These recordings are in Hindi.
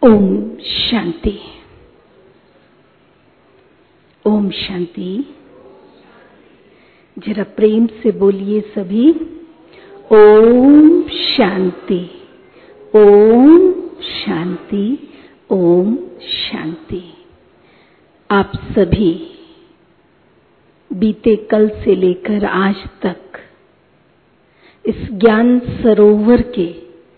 ओम शांति। ओम शांति। जरा प्रेम से बोलिए सभी, ओम शांति, ओम शांति, ओम शांति। आप सभी बीते कल से लेकर आज तक इस ज्ञान सरोवर के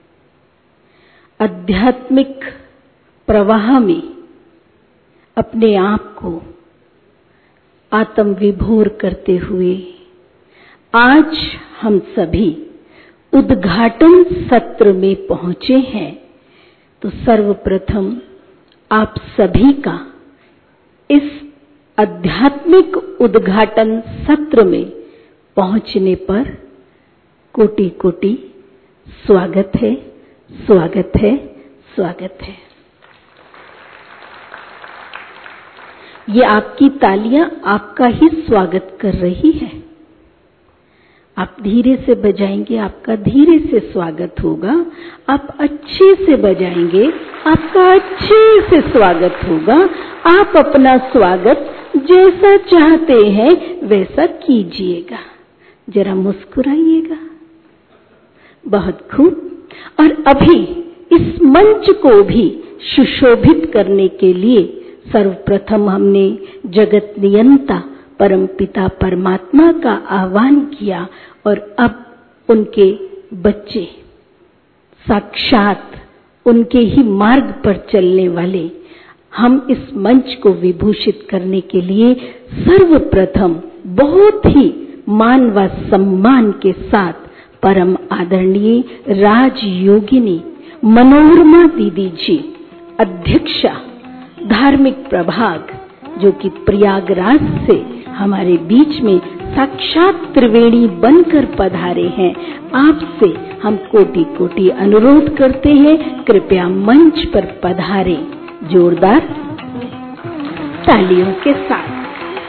आध्यात्मिक प्रवाह में अपने आप को आत्म विभोर करते हुए आज हम सभी उद्घाटन सत्र में पहुंचे हैं। तो सर्वप्रथम आप सभी का इस आध्यात्मिक उद्घाटन सत्र में पहुंचने पर कोटि कोटि स्वागत है, स्वागत है, स्वागत है। ये आपकी तालियां आपका ही स्वागत कर रही है। आप धीरे से बजाएंगे, आपका धीरे से स्वागत होगा। आप अच्छे से बजाएंगे, आपका अच्छे से स्वागत होगा। आप अपना स्वागत जैसा चाहते हैं वैसा कीजिएगा। जरा मुस्कुराइएगा। बहुत खूब। और अभी इस मंच को भी सुशोभित करने के लिए सर्वप्रथम हमने जगत नियंता परमपिता परमात्मा का आह्वान किया और अब उनके बच्चे साक्षात उनके ही मार्ग पर चलने वाले हम इस मंच को विभूषित करने के लिए सर्वप्रथम बहुत ही मान व सम्मान के साथ परम आदरणीय राजयोगिनी मनोरमा दीदी जी, अध्यक्षा धार्मिक प्रभाग, जो कि प्रयागराज से हमारे बीच में साक्षात त्रिवेणी बनकर पधारे हैं, आपसे हम कोटि कोटि अनुरोध करते हैं, कृपया मंच पर पधारे। जोरदार तालियों के साथ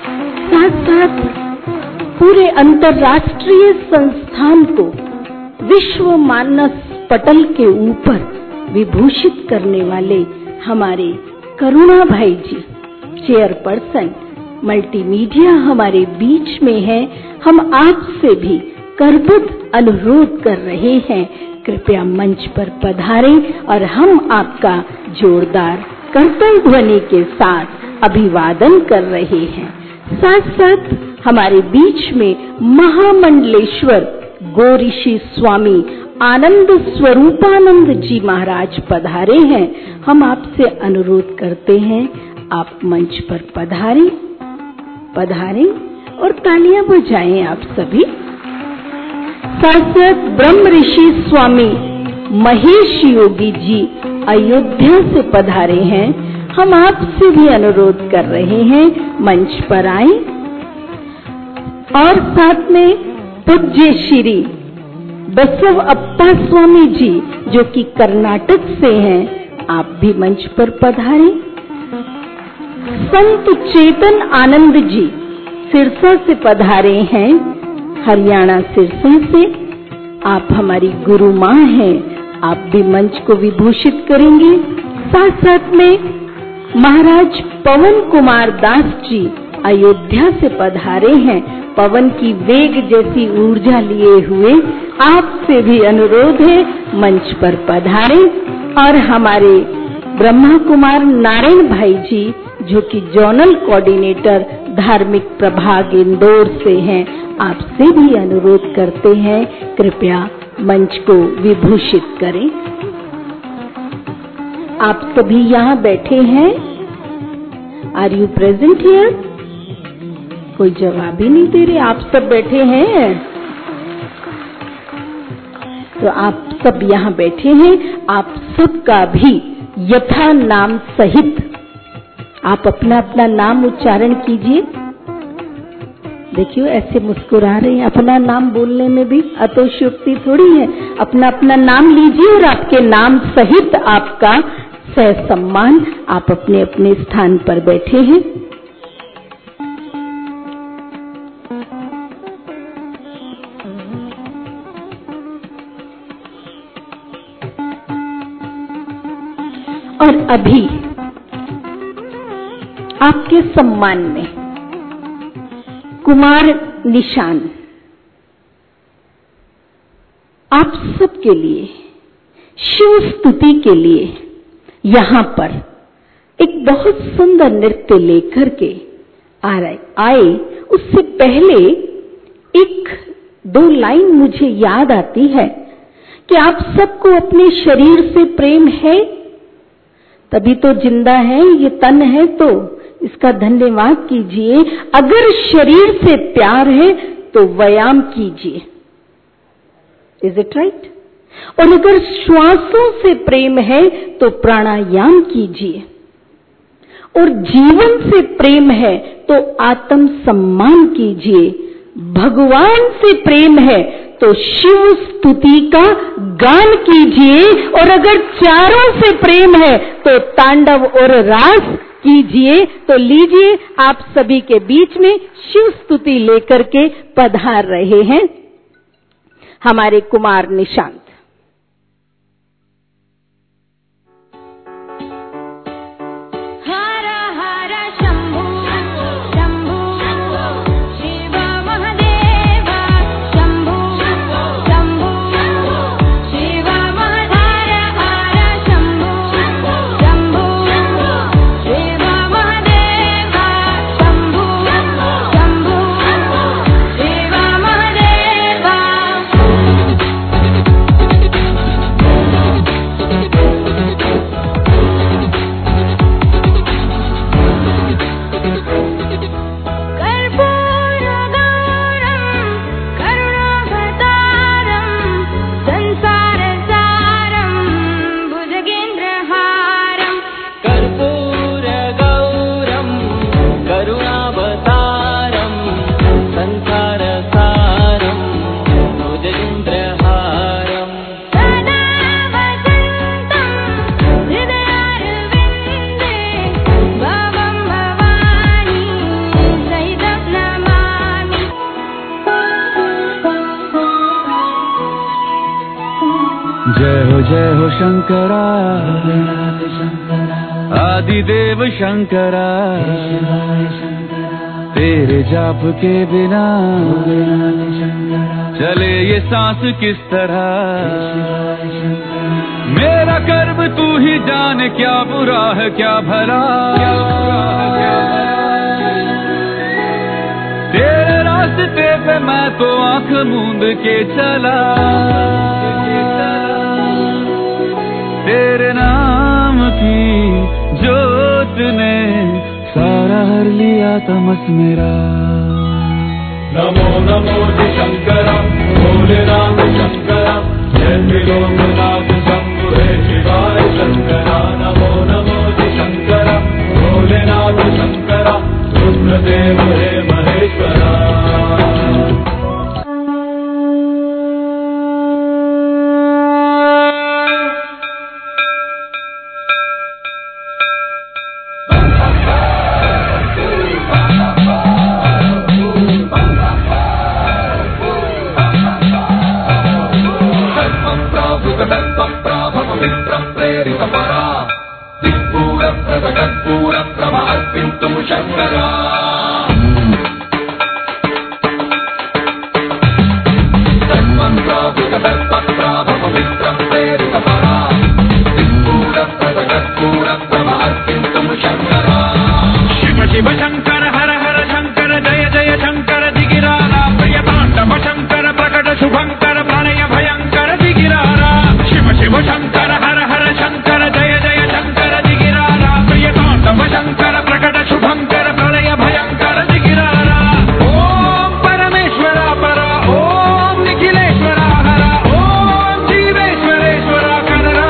साथ पूरे अंतर्राष्ट्रीय संस्थान को विश्व मानस पटल के ऊपर विभूषित करने वाले हमारे करुणा भाई जी, चेयरपर्सन मल्टीमीडिया हमारे बीच में है। हम आपसे भी करबद्ध अनुरोध कर रहे हैं, कृपया मंच पर पधारें और हम आपका जोरदार करताल ध्वनि के साथ अभिवादन कर रहे हैं। साथ साथ हमारे बीच में महामंडलेश्वर गोऋषि स्वामी आनंद स्वरूपानंद जी महाराज पधारे हैं। हम आपसे अनुरोध करते हैं, आप मंच पर पधारें, पधारें और तालियां बजाएं आप सभी। साथ साथ ब्रह्म ऋषि स्वामी महेश योगी जी अयोध्या से पधारे हैं। हम आपसे भी अनुरोध कर रहे हैं, मंच पर आएं। और साथ में पूज्य श्री बसव अप्पा स्वामी जी, जो कि कर्नाटक से हैं, आप भी मंच पर पधारें। संत चेतन आनंद जी सिरसा से पधारे हैं, हरियाणा सिरसा से। आप हमारी गुरु माँ हैं, आप भी मंच को विभूषित करेंगे। साथ साथ में महाराज पवन कुमार दास जी अयोध्या से पधारे हैं, पवन की वेग जैसी ऊर्जा लिए हुए। आपसे भी अनुरोध है, मंच पर पधारें। और हमारे ब्रह्मा कुमार नारायण भाई जी, जो कि जोनल कोऑर्डिनेटर धार्मिक प्रभाग इंदौर से हैं, आपसे भी अनुरोध करते हैं, कृपया मंच को विभूषित करें। आप सभी यहाँ बैठे हैं? Are you present here? कोई जवाब ही नहीं दे रहे। आप सब बैठे हैं? तो आप सब यहाँ बैठे हैं। आप सबका भी यथा नाम सहित आप अपना अपना नाम उच्चारण कीजिए। देखियो ऐसे मुस्कुरा रहे हैं, अपना नाम बोलने में भी अतोशयोक्ति थोड़ी है। अपना अपना नाम लीजिए और आपके नाम सहित आपका सह सम्मान आप अपने अपने स्थान पर बैठे हैं। और अभी आपके सम्मान में कुमार निशान आप सबके लिए शिव स्तुति के लिए यहां पर एक बहुत सुंदर नृत्य लेकर के आए। उससे पहले एक दो लाइन मुझे याद आती है कि आप सबको अपने शरीर से प्रेम है, तभी तो जिंदा है, ये तन है, तो इसका धन्यवाद कीजिए। अगर शरीर से प्यार है तो व्यायाम कीजिए। Is it right? और अगर श्वासों से प्रेम है तो प्राणायाम कीजिए। और जीवन से प्रेम है तो आत्म सम्मान कीजिए। भगवान से प्रेम है तो शिव स्तुति का गान कीजिए। और अगर चारों से प्रेम है तो तांडव और रास कीजिए। तो लीजिए, आप सभी के बीच में शिव स्तुति लेकर के पधार रहे हैं हमारे कुमार निशांत। जय हो शंकरा, आदिदेव शंकरा, तेरे जाप के बिना चले ये सांस किस तरह। मेरा कर्म तू ही जाने, क्या बुरा है क्या भला। तेरे रास्ते पे मैं तो आंख मूंद के चला। तेरे नाम की जोत ने सारा हर लिया तमस मेरा। नमो नमो जी शंकरा, भोलेनाथ शंकरा, जय त्रिलोकनाथ शंभु हे शिवाय शंकरा। नमो नमो जी शंकरा, भोलेनाथ शंकरा, रुद्रदेव हे महेश्वरा। शंकरा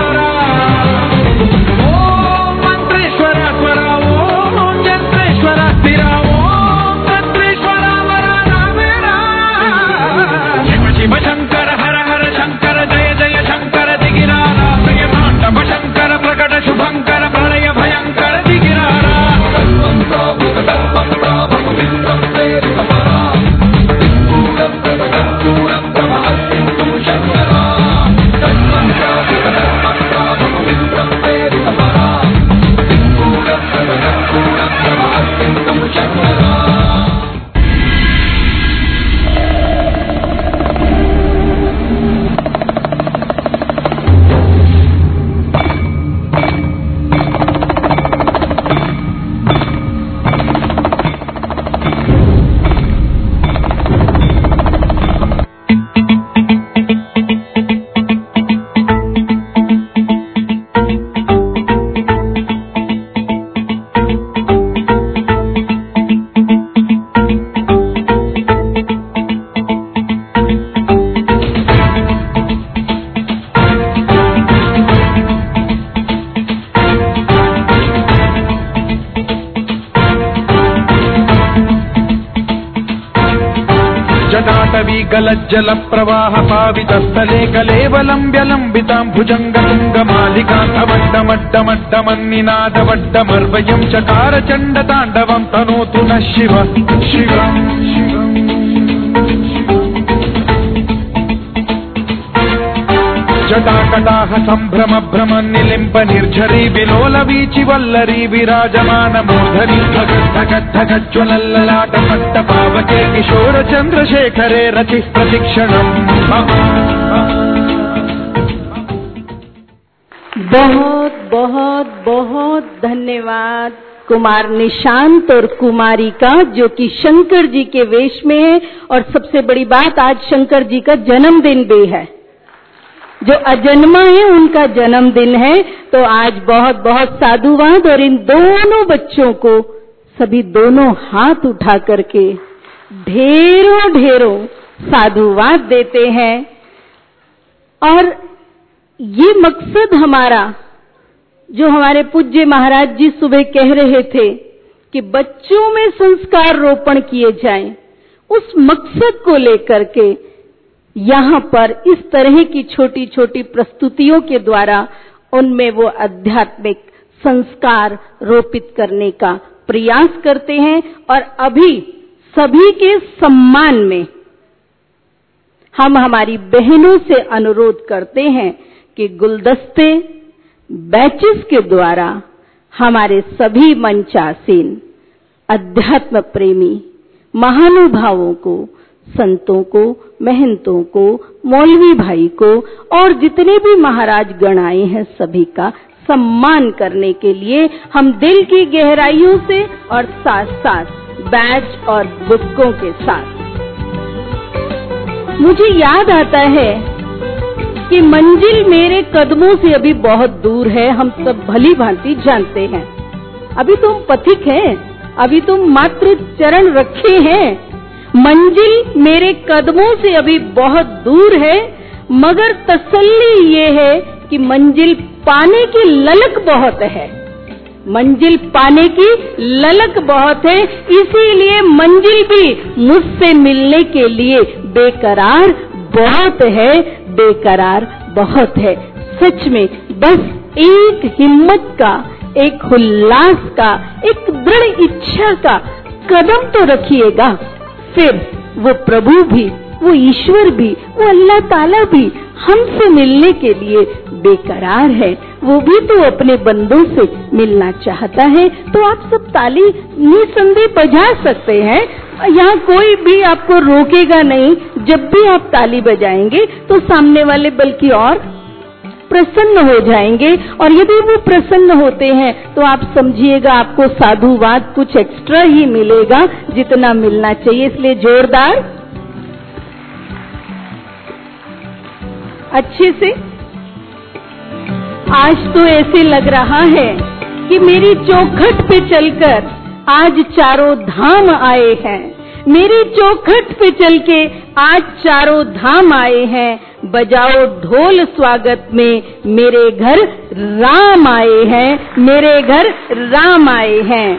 पल्लवी गलज्जल प्रवाह पावितस्थले कलेवलम्ब्य लम्बितां भुजङ्गतुङ्गमालिकान्तमड्डमड्डमड्डमन्निनादवड्डमर्वयं चकार चण्डताण्डवं तनोतु नः शिव शिवम् जटाकटाह सम्भ्रम भ्रम निलिम्ब निर्झरी विलोल वीचि वल्लरी विराजमान मूर्धनि धगद्धगद्धगज्ज्वलल्ललाट पट्ट पावके किशोर चन्द्रशेखरे रचिः प्रतिक्षणम्। बहुत बहुत बहुत धन्यवाद कुमार निशांत और कुमारिका, जो कि शंकर जी के वेश में है। और सबसे बड़ी बात, आज शंकर जी का जन्मदिन भी है। जो अजन्मा है उनका जन्मदिन है, तो आज बहुत बहुत साधुवाद। और इन दोनों बच्चों को सभी दोनों हाथ उठा करके ढेरों ढेरों साधुवाद देते हैं। और ये मकसद हमारा, जो हमारे पूज्य महाराज जी सुबह कह रहे थे कि बच्चों में संस्कार रोपण किए जाएं, उस मकसद को लेकर के यहाँ पर इस तरह की छोटी छोटी प्रस्तुतियों के द्वारा उनमें वो आध्यात्मिक संस्कार रोपित करने का प्रयास करते हैं। और अभी सभी के सम्मान में हम हमारी बहनों से अनुरोध करते हैं कि गुलदस्ते बैचेस के द्वारा हमारे सभी मंचासीन अध्यात्म प्रेमी महानुभावों को, संतों को, महंतों को, मौलवी भाई को और जितने भी महाराज गण आए हैं सभी का सम्मान करने के लिए हम दिल की गहराइयों से और साथ साथ बैच और बुक्कों के साथ। मुझे याद आता है कि मंजिल मेरे कदमों से अभी बहुत दूर है, हम सब भली भांति जानते हैं। अभी तुम पथिक हैं, अभी तुम मात्र चरण रखे हैं। मंजिल मेरे कदमों से अभी बहुत दूर है, मगर तसल्ली ये है कि मंजिल पाने की ललक बहुत है। मंजिल पाने की ललक बहुत है, इसीलिए मंजिल भी मुझसे मिलने के लिए बेकरार बहुत है, बेकरार बहुत है। सच में बस एक हिम्मत का, एक उल्लास का, एक दृढ़ इच्छा का कदम तो रखिएगा, फिर वो प्रभु भी, वो ईश्वर भी, वो अल्लाह ताला भी हमसे मिलने के लिए बेकरार है। वो भी तो अपने बंदों से मिलना चाहता है। तो आप सब ताली निसंदेह बजा सकते हैं, यहाँ कोई भी आपको रोकेगा नहीं। जब भी आप ताली बजाएंगे तो सामने वाले बल्कि और प्रसन्न हो जाएंगे। और यदि वो प्रसन्न होते हैं तो आप समझिएगा आपको साधुवाद कुछ एक्स्ट्रा ही मिलेगा, जितना मिलना चाहिए। इसलिए जोरदार अच्छे से। आज तो ऐसे लग रहा है कि मेरी चौखट पे चलकर आज चारों धाम आए हैं। मेरी चौखट पे चल के आज चारों धाम आए हैं। बजाओ ढोल स्वागत में, मेरे घर राम आए हैं, मेरे घर राम आए हैं।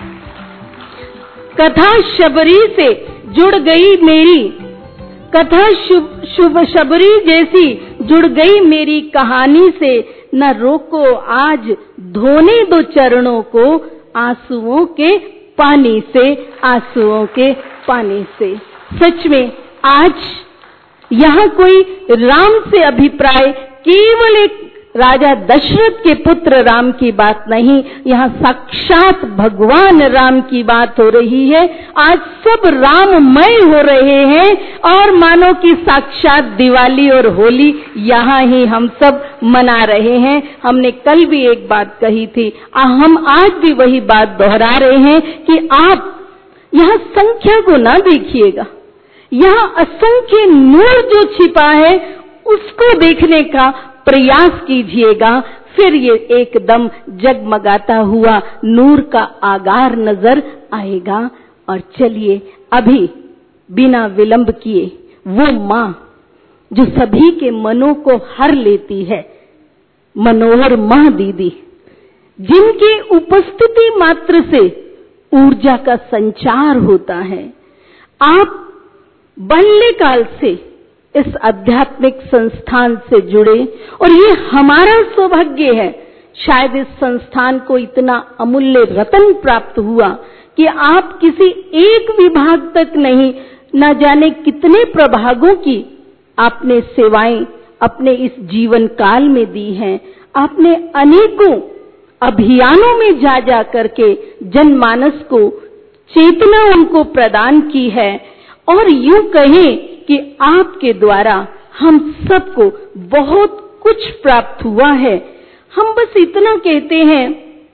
कथा शबरी से जुड़ गई मेरी, कथा शुभ शबरी जैसी जुड़ गई मेरी कहानी से। न रोको आज धोने दो चरणों को, आंसुओं के पानी से, आंसुओं के पानी से। सच में आज यहाँ कोई राम से अभिप्राय केवल एक राजा दशरथ के पुत्र राम की बात नहीं, यहाँ साक्षात भगवान राम की बात हो रही है। आज सब राममय हो रहे हैं और मानो कि साक्षात दिवाली और होली यहाँ ही हम सब मना रहे हैं। हमने कल भी एक बात कही थी, हम आज भी वही बात दोहरा रहे हैं कि आप यहाँ संख्या को ना देखिएगा, यहाँ असंख्य नूर जो छिपा है उसको देखने का प्रयास कीजिएगा। फिर ये एकदम जगमगाता हुआ नूर का आगार नजर आएगा। और चलिए अभी बिना विलंब किए वो माँ जो सभी के मनों को हर लेती है, मनोहर माँ दीदी, जिनकी उपस्थिति मात्र से ऊर्जा का संचार होता है। आप बाल्यकाल से इस आध्यात्मिक संस्थान से जुड़े, और ये हमारा सौभाग्य है। शायद इस संस्थान को इतना अमूल्य रत्न प्राप्त हुआ कि आप किसी एक विभाग तक नहीं, न जाने कितने प्रभागों की आपने सेवाएं अपने इस जीवन काल में दी हैं। आपने अनेकों अभियानों में जा करके जनमानस को चेतना उनको प्रदान की है, और यूं कहें कि आपके द्वारा हम सबको बहुत कुछ प्राप्त हुआ है। हम बस इतना कहते हैं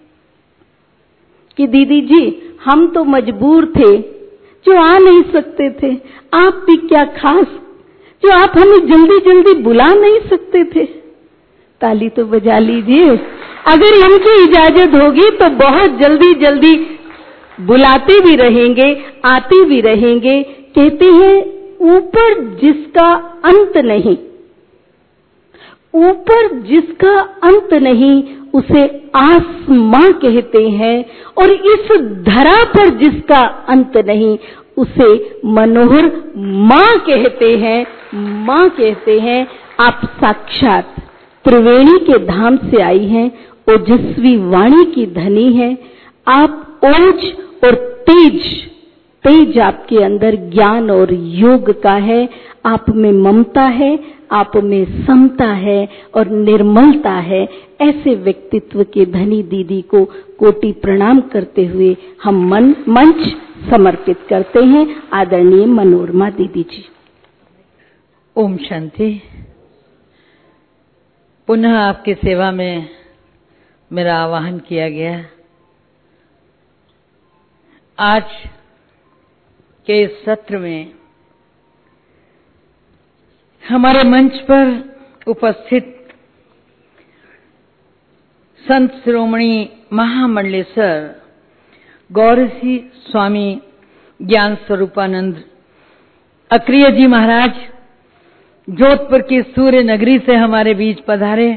कि दीदी जी, हम तो मजबूर थे जो आ नहीं सकते थे, आप भी क्या खास जो आप हमें जल्दी जल्दी बुला नहीं सकते थे। ताली तो बजा लीजिए। अगर इनकी इजाजत होगी तो बहुत जल्दी जल्दी बुलाते भी रहेंगे, आते भी रहेंगे। कहते हैं ऊपर जिसका अंत नहीं, ऊपर जिसका अंत नहीं उसे आसमां कहते हैं, और इस धरा पर जिसका अंत नहीं उसे मनोहर मां कहते हैं। मां कहते हैं। आप साक्षात त्रिवेणी के धाम से आई हैं, ओजस्वी वाणी की धनी है। आप ओज और तेज आपके अंदर ज्ञान और योग का है। आप में ममता है, आप में समता है और निर्मलता है। ऐसे व्यक्तित्व के धनी दीदी को कोटि प्रणाम करते हुए हम मंच समर्पित करते हैं आदरणीय मनोरमा दीदी जी। ओम शांति। पुनः आपकी सेवा में मेरा आह्वान किया गया। आज के इस सत्र में हमारे मंच पर उपस्थित संत शिरोमणि महामंडलेश्वर गौरसी स्वामी ज्ञान स्वरूपानंद अक्रिय जी महाराज जोधपुर की सूर्य नगरी से हमारे बीच पधारे,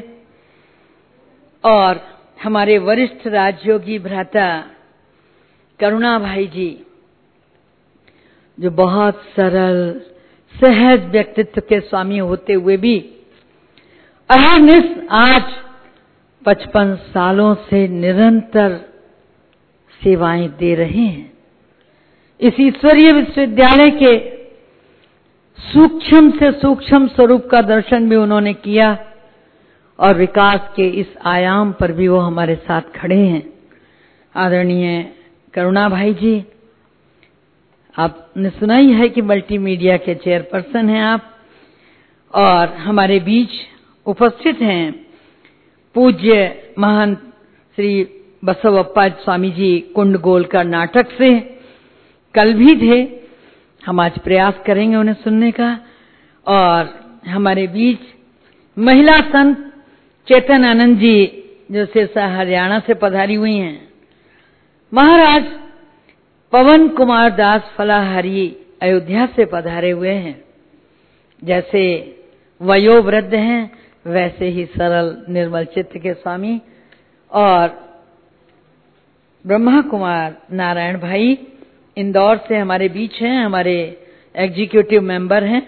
और हमारे वरिष्ठ राजयोगी भ्राता करुणा भाई जी, जो बहुत सरल सहज व्यक्तित्व के स्वामी होते हुए भी अहर्निश आज 55 सालों से निरंतर सेवाएं दे रहे हैं। इस ईश्वरीय विश्वविद्यालय के सूक्ष्म से सूक्ष्म स्वरूप का दर्शन भी उन्होंने किया, और विकास के इस आयाम पर भी वो हमारे साथ खड़े हैं। आदरणीय करुणा भाई जी, आपने सुना ही है कि मल्टीमीडिया के चेयरपर्सन हैं आप, और हमारे बीच उपस्थित हैं पूज्य महंत श्री बसवप्पा स्वामी जी कुंडगोल का नाटक से, कल भी थे। हम आज प्रयास करेंगे उन्हें सुनने का। और हमारे बीच महिला संत चेतन आनंद जी, जो सिरसा हरियाणा से पधारी हुई हैं। महाराज पवन कुमार दास फलाहारी अयोध्या से पधारे हुए हैं। जैसे वयोवृद्ध हैं वैसे ही सरल निर्मल चित्त के स्वामी। और ब्रह्मा कुमार नारायण भाई इंदौर से हमारे बीच हैं, हमारे एग्जीक्यूटिव मेंबर हैं।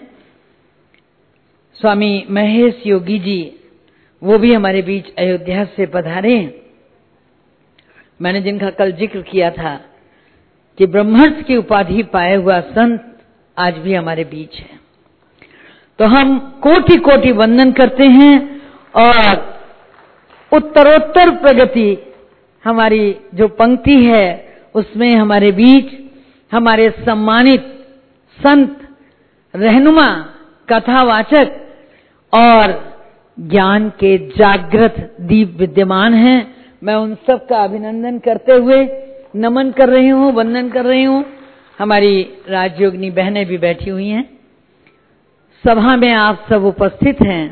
स्वामी महेश योगी जी, वो भी हमारे बीच अयोध्या से पधारे हैं। मैंने जिनका कल जिक्र किया था कि ब्रह्मर्ष की उपाधि पाए हुआ संत आज भी हमारे बीच है। तो हम कोटि कोटि वंदन करते हैं, और उत्तरोत्तर प्रगति हमारी जो पंक्ति है उसमें हमारे बीच हमारे सम्मानित संत, रहनुमा, कथावाचक और ज्ञान के जागृत दीप विद्यमान हैं। मैं उन सब का अभिनंदन करते हुए नमन कर रही हूँ, वंदन कर रही हूँ। हमारी राजयोगिनी बहनें भी बैठी हुई हैं। सभा में आप सब उपस्थित हैं,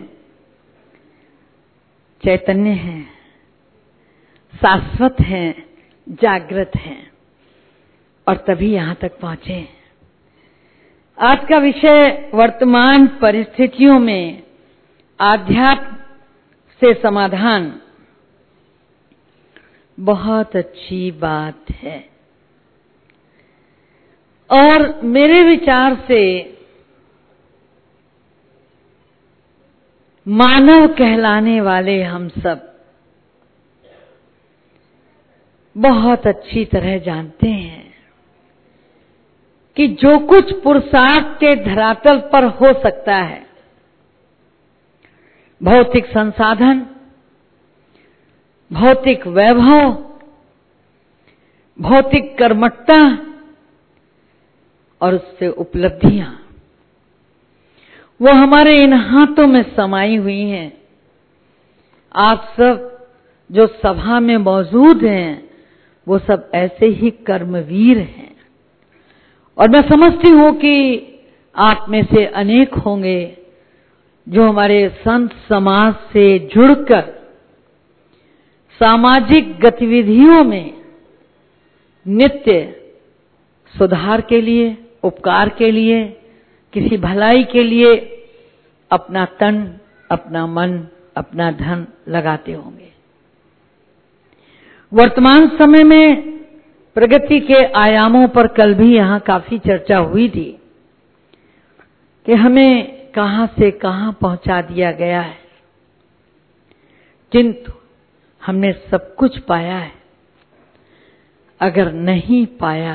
चैतन्य हैं, शाश्वत हैं, जागृत हैं, और तभी यहां तक पहुंचे। आज का विषय वर्तमान परिस्थितियों में आध्यात्म से समाधान। बहुत अच्छी बात है, और मेरे विचार से मानव कहलाने वाले हम सब बहुत अच्छी तरह जानते हैं कि जो कुछ पुरुषार्थ के धरातल पर हो सकता है, भौतिक संसाधन, भौतिक वैभव, भौतिक कर्मठता और उससे उपलब्धियां, वो हमारे इन हाथों में समाई हुई हैं। आप सब जो सभा में मौजूद हैं वो सब ऐसे ही कर्मवीर हैं, और मैं समझती हूं कि आप में से अनेक होंगे जो हमारे संत समाज से जुड़कर सामाजिक गतिविधियों में नित्य सुधार के लिए, उपकार के लिए, किसी भलाई के लिए अपना तन, अपना मन, अपना धन लगाते होंगे। वर्तमान समय में प्रगति के आयामों पर कल भी यहां काफी चर्चा हुई थी कि हमें कहां से कहां पहुंचा दिया गया है, किंतु हमने सब कुछ पाया है। अगर नहीं पाया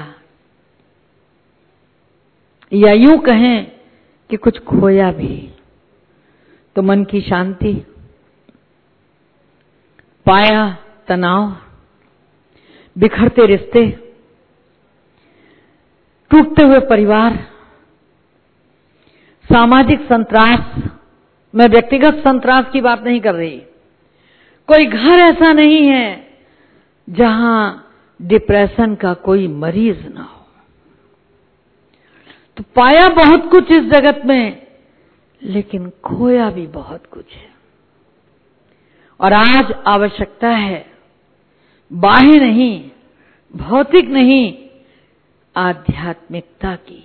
या यूं कहें कि कुछ खोया भी, तो मन की शांति, पाया तनाव, बिखरते रिश्ते, टूटते हुए परिवार, सामाजिक संत्रास। मैं व्यक्तिगत संत्रास की बात नहीं कर रही, कोई घर ऐसा नहीं है जहां डिप्रेशन का कोई मरीज ना हो। तो पाया बहुत कुछ इस जगत में, लेकिन खोया भी बहुत कुछ है। और आज आवश्यकता है बाह्य नहीं, भौतिक नहीं, आध्यात्मिकता की।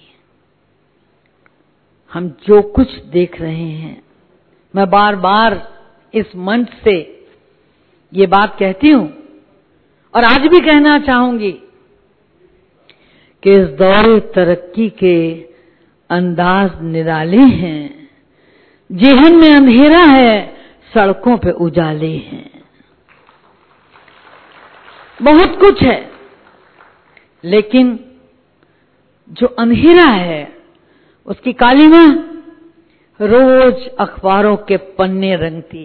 हम जो कुछ देख रहे हैं, मैं बार बार इस मंच से ये बात कहती हूं और आज भी कहना चाहूंगी कि इस दौरे तरक्की के अंदाज निराले हैं, जेहन में अंधेरा है, सड़कों पे उजाले हैं। बहुत कुछ है, लेकिन जो अंधेरा है उसकी कालीमा रोज अखबारों के पन्ने रंगती।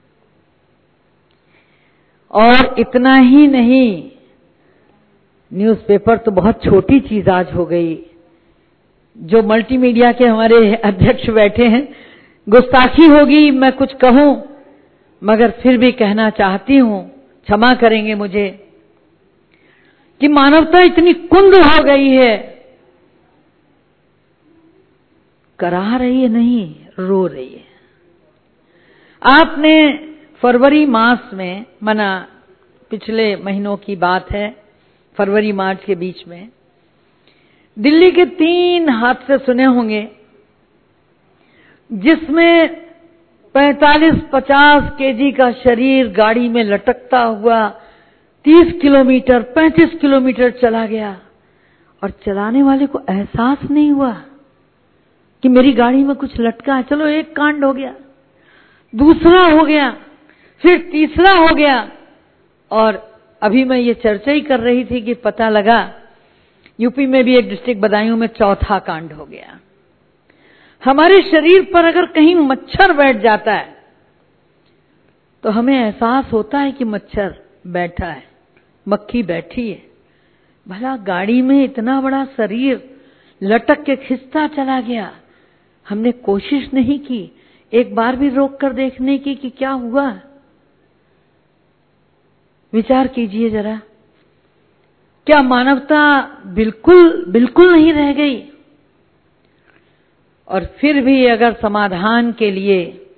और इतना ही नहीं, न्यूज़पेपर तो बहुत छोटी चीज आज हो गई। जो मल्टीमीडिया के हमारे अध्यक्ष बैठे हैं, गुस्ताखी होगी मैं कुछ कहूं, मगर फिर भी कहना चाहती हूं, क्षमा करेंगे मुझे, कि मानवता इतनी कुंद हो गई है, करा रही है नहीं, रो रही है। आपने फरवरी मास में, मना पिछले महीनों की बात है, फरवरी मार्च के बीच में दिल्ली के 3 हादसे सुने होंगे, जिसमें 45-50 केजी का शरीर गाड़ी में लटकता हुआ 30 किलोमीटर 35 किलोमीटर चला गया, और चलाने वाले को एहसास नहीं हुआ कि मेरी गाड़ी में कुछ लटका है। चलो एक कांड हो गया, दूसरा हो गया, फिर तीसरा हो गया, और अभी मैं ये चर्चा ही कर रही थी कि पता लगा यूपी में भी एक डिस्ट्रिक्ट बदायूं में चौथा कांड हो गया। हमारे शरीर पर अगर कहीं मच्छर बैठ जाता है तो हमें एहसास होता है कि मच्छर बैठा है, मक्खी बैठी है। भला गाड़ी में इतना बड़ा शरीर लटक के खिंचता चला गया, हमने कोशिश नहीं की एक बार भी रोक कर देखने की कि क्या हुआ। विचार कीजिए जरा, क्या मानवता बिल्कुल नहीं रह गई? और फिर भी अगर समाधान के लिए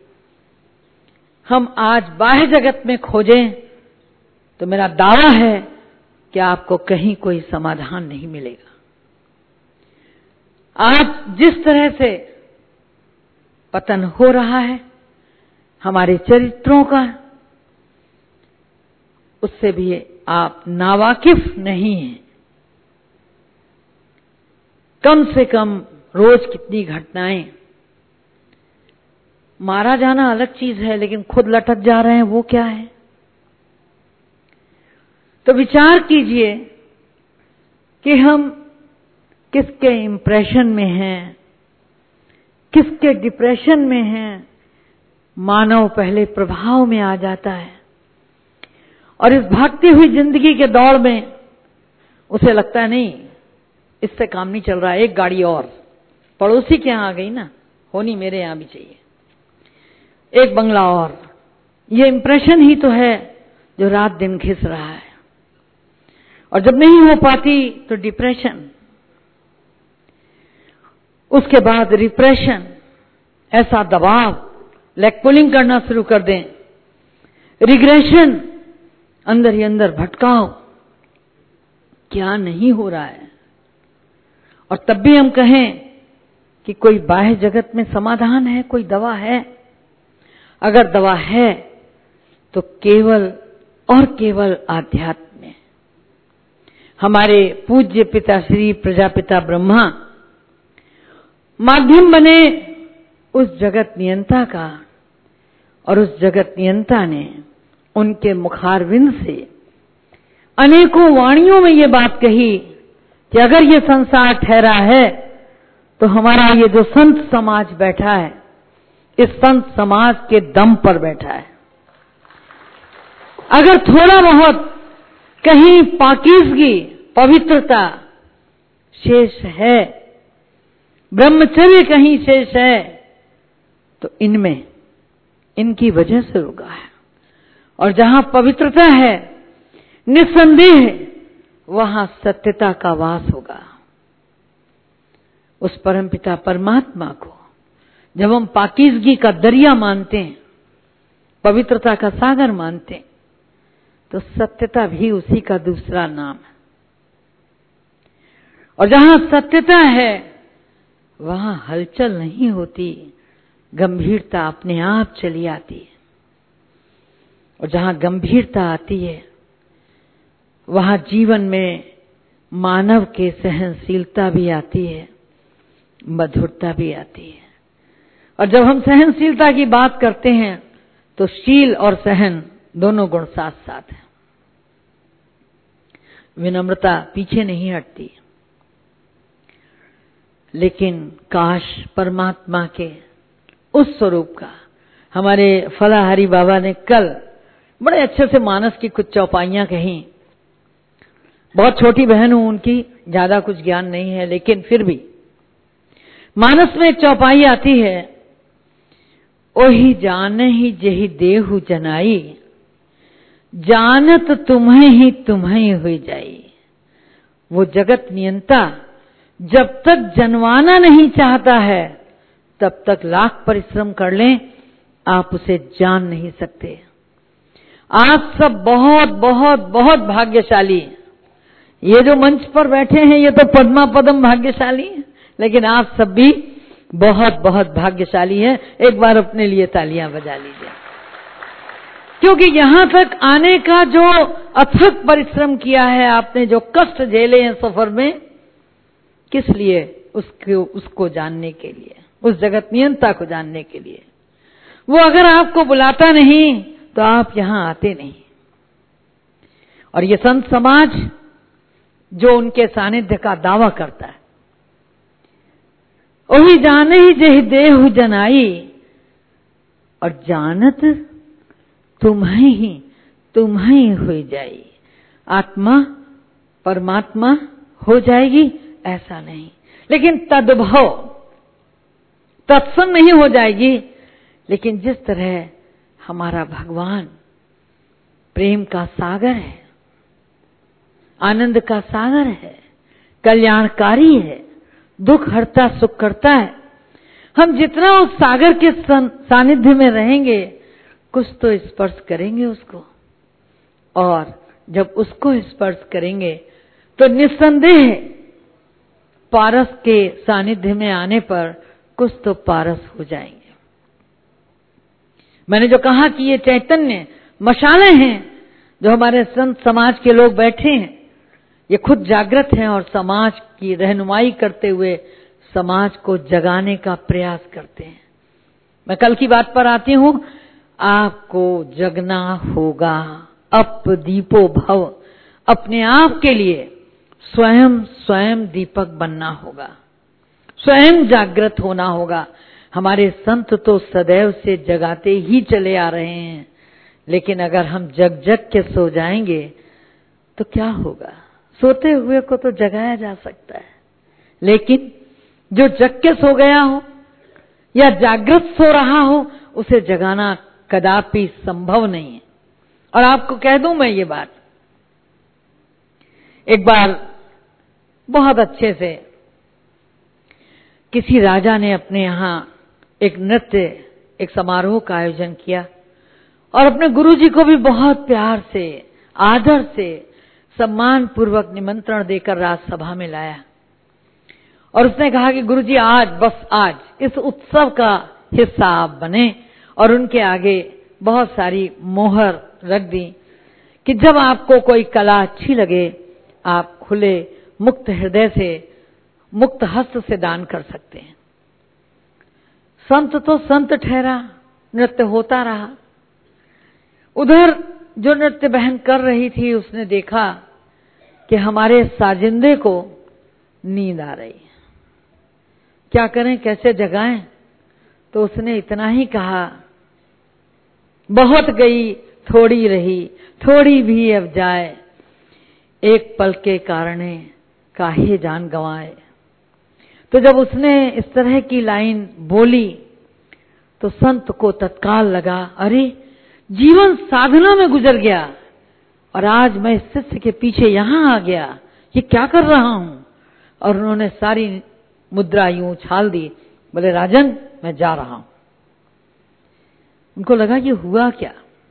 हम आज बाह्य जगत में खोजें तो मेरा दावा है कि आपको कहीं कोई समाधान नहीं मिलेगा। आज जिस तरह से पतन हो रहा है हमारे चरित्रों का, उससे भी आप नावाकिफ नहीं हैं। कम से कम रोज कितनी घटनाएं मारा जाना अलग चीज है, लेकिन खुद लटक जा रहे हैं वो क्या है? तो विचार कीजिए कि हम किसके इंप्रेशन में हैं, किसके डिप्रेशन में हैं। मानव पहले प्रभाव में आ जाता है और इस भागती हुई जिंदगी के दौड़ में उसे लगता है नहीं, इससे काम नहीं चल रहा, एक गाड़ी और पड़ोसी के यहां आ गई ना, होनी मेरे यहां भी चाहिए, एक बंगला और। ये इंप्रेशन ही तो है जो रात दिन घिस रहा है, और जब नहीं हो पाती तो डिप्रेशन, उसके बाद रिप्रेशन, ऐसा दबाव, लेग पुलिंग करना शुरू कर दें, रिग्रेशन, अंदर ही अंदर भटकाव, क्या नहीं हो रहा है। और तब भी हम कहें कि कोई बाह्य जगत में समाधान है, कोई दवा है। अगर दवा है तो केवल और केवल आध्यात्म में। हमारे पूज्य पिता श्री प्रजापिता ब्रह्मा माध्यम बने उस जगत नियंता का, और उस जगत नियंता ने उनके मुखारविंद से अनेकों वाणियों में ये बात कही कि अगर ये संसार ठहरा है तो हमारा ये जो संत समाज बैठा है, इस संत समाज के दम पर बैठा है। अगर थोड़ा बहुत कहीं पाकीज़गी, पवित्रता शेष है, ब्रह्मचर्य कहीं शेष है, तो इनमें, इनकी वजह से रुका है। और जहां पवित्रता है, निस्संदेह वहां सत्यता का वास होगा। उस परमपिता परमात्मा को जब हम पाकीज़गी का दरिया मानते हैं, पवित्रता का सागर मानते हैं, तो सत्यता भी उसी का दूसरा नाम है। और जहां सत्यता है वहां हलचल नहीं होती, गंभीरता अपने आप चली आती है। और जहां गंभीरता आती है वहां जीवन में मानव के सहनशीलता भी आती है, मधुरता भी आती है। और जब हम सहनशीलता की बात करते हैं तो शील और सहन दोनों गुण साथ साथ हैं। विनम्रता पीछे नहीं हटती। लेकिन काश परमात्मा के उस स्वरूप का, हमारे फलाहारी बाबा ने कल बड़े अच्छे से मानस की कुछ चौपाइयां कहीं। बहुत छोटी बहन हूं उनकी, ज्यादा कुछ ज्ञान नहीं है, लेकिन फिर भी मानस में एक चौपाई आती है, ओही जाने ही जेहि देहु जनाई, जानत तुम्हें ही तुम्हें हुई जाई। वो जगत नियंता जब तक जनवाना नहीं चाहता है तब तक लाख परिश्रम कर लें, आप उसे जान नहीं सकते। आप सब बहुत बहुत बहुत भाग्यशाली। ये जो मंच पर बैठे हैं ये तो पद्मा पदम भाग्यशाली हैं, लेकिन आप सब भी बहुत बहुत भाग्यशाली हैं। एक बार अपने लिए तालियां बजा लीजिए, क्योंकि यहां तक आने का जो अथक परिश्रम किया है आपने, जो कष्ट झेले हैं सफर में, किस लिए? उसको जानने के लिए, उस जगत नियंता को जानने के लिए। वो अगर आपको बुलाता नहीं तो आप यहां आते नहीं। और ये संत समाज जो उनके सानिध्य का दावा करता है, वही जाने ही जेहि देहु जनाई, और जानत तुम्हें हुई जाई। आत्मा परमात्मा हो जाएगी ऐसा नहीं, लेकिन तद्भव, तत्संग नहीं हो जाएगी। लेकिन जिस तरह हमारा भगवान प्रेम का सागर है, आनंद का सागर है, कल्याणकारी है, दुख हरता सुख करता है, हम जितना उस सागर के सानिध्य में रहेंगे कुछ तो स्पर्श करेंगे उसको। और जब उसको स्पर्श करेंगे तो निस्संदेह पारस के सानिध्य में आने पर कुछ तो पारस हो जाएंगे। मैंने जो कहा कि ये चैतन्य मशालें हैं जो हमारे संत समाज के लोग बैठे हैं, ये खुद जागृत हैं और समाज की रहनुमाई करते हुए समाज को जगाने का प्रयास करते हैं। मैं कल की बात पर आती हूं। आपको जगना होगा, अप दीपो भव, अपने आप के लिए स्वयं दीपक बनना होगा, स्वयं जागृत होना होगा। हमारे संत तो सदैव से जगाते ही चले आ रहे हैं, लेकिन अगर हम जग जग के सो जाएंगे तो क्या होगा? सोते हुए को तो जगाया जा सकता है, लेकिन जो जग के सो गया हो या जागृत सो रहा हो, उसे जगाना कदापि संभव नहीं है। और आपको कह दूं मैं ये बात, एक बार बहुत अच्छे से किसी राजा ने अपने यहां एक नृत्य, एक समारोह का आयोजन किया और अपने गुरुजी को भी बहुत प्यार से, आदर से, सम्मान पूर्वक निमंत्रण देकर राजसभा में लाया। और उसने कहा कि गुरुजी आज इस उत्सव का हिस्सा आप बने, और उनके आगे बहुत सारी मोहर रख दी कि जब आपको कोई कला अच्छी लगे आप खुले मुक्त हृदय से, मुक्त हस्त से दान कर सकते हैं। संत तो संत ठहरा, नृत्य होता रहा। उधर जो नृत्य बहन कर रही थी उसने देखा कि हमारे साजिंदे को नींद आ रही है, क्या करें, कैसे जगाएं? तो उसने इतना ही कहा, बहुत गई थोड़ी रही, थोड़ी भी अब जाए, एक पल के कारणे काहे जान गंवाए। तो जब उसने इस तरह की लाइन बोली तो संत को तत्काल लगा, अरे जीवन साधना में गुजर गया और आज मैं शिष्य के पीछे यहां आ गया, ये क्या कर रहा हूं? और उन्होंने सारी मुद्रा यूं उछाल दी, बोले राजन मैं जा रहा हूं। उनको लगा ये हुआ क्या?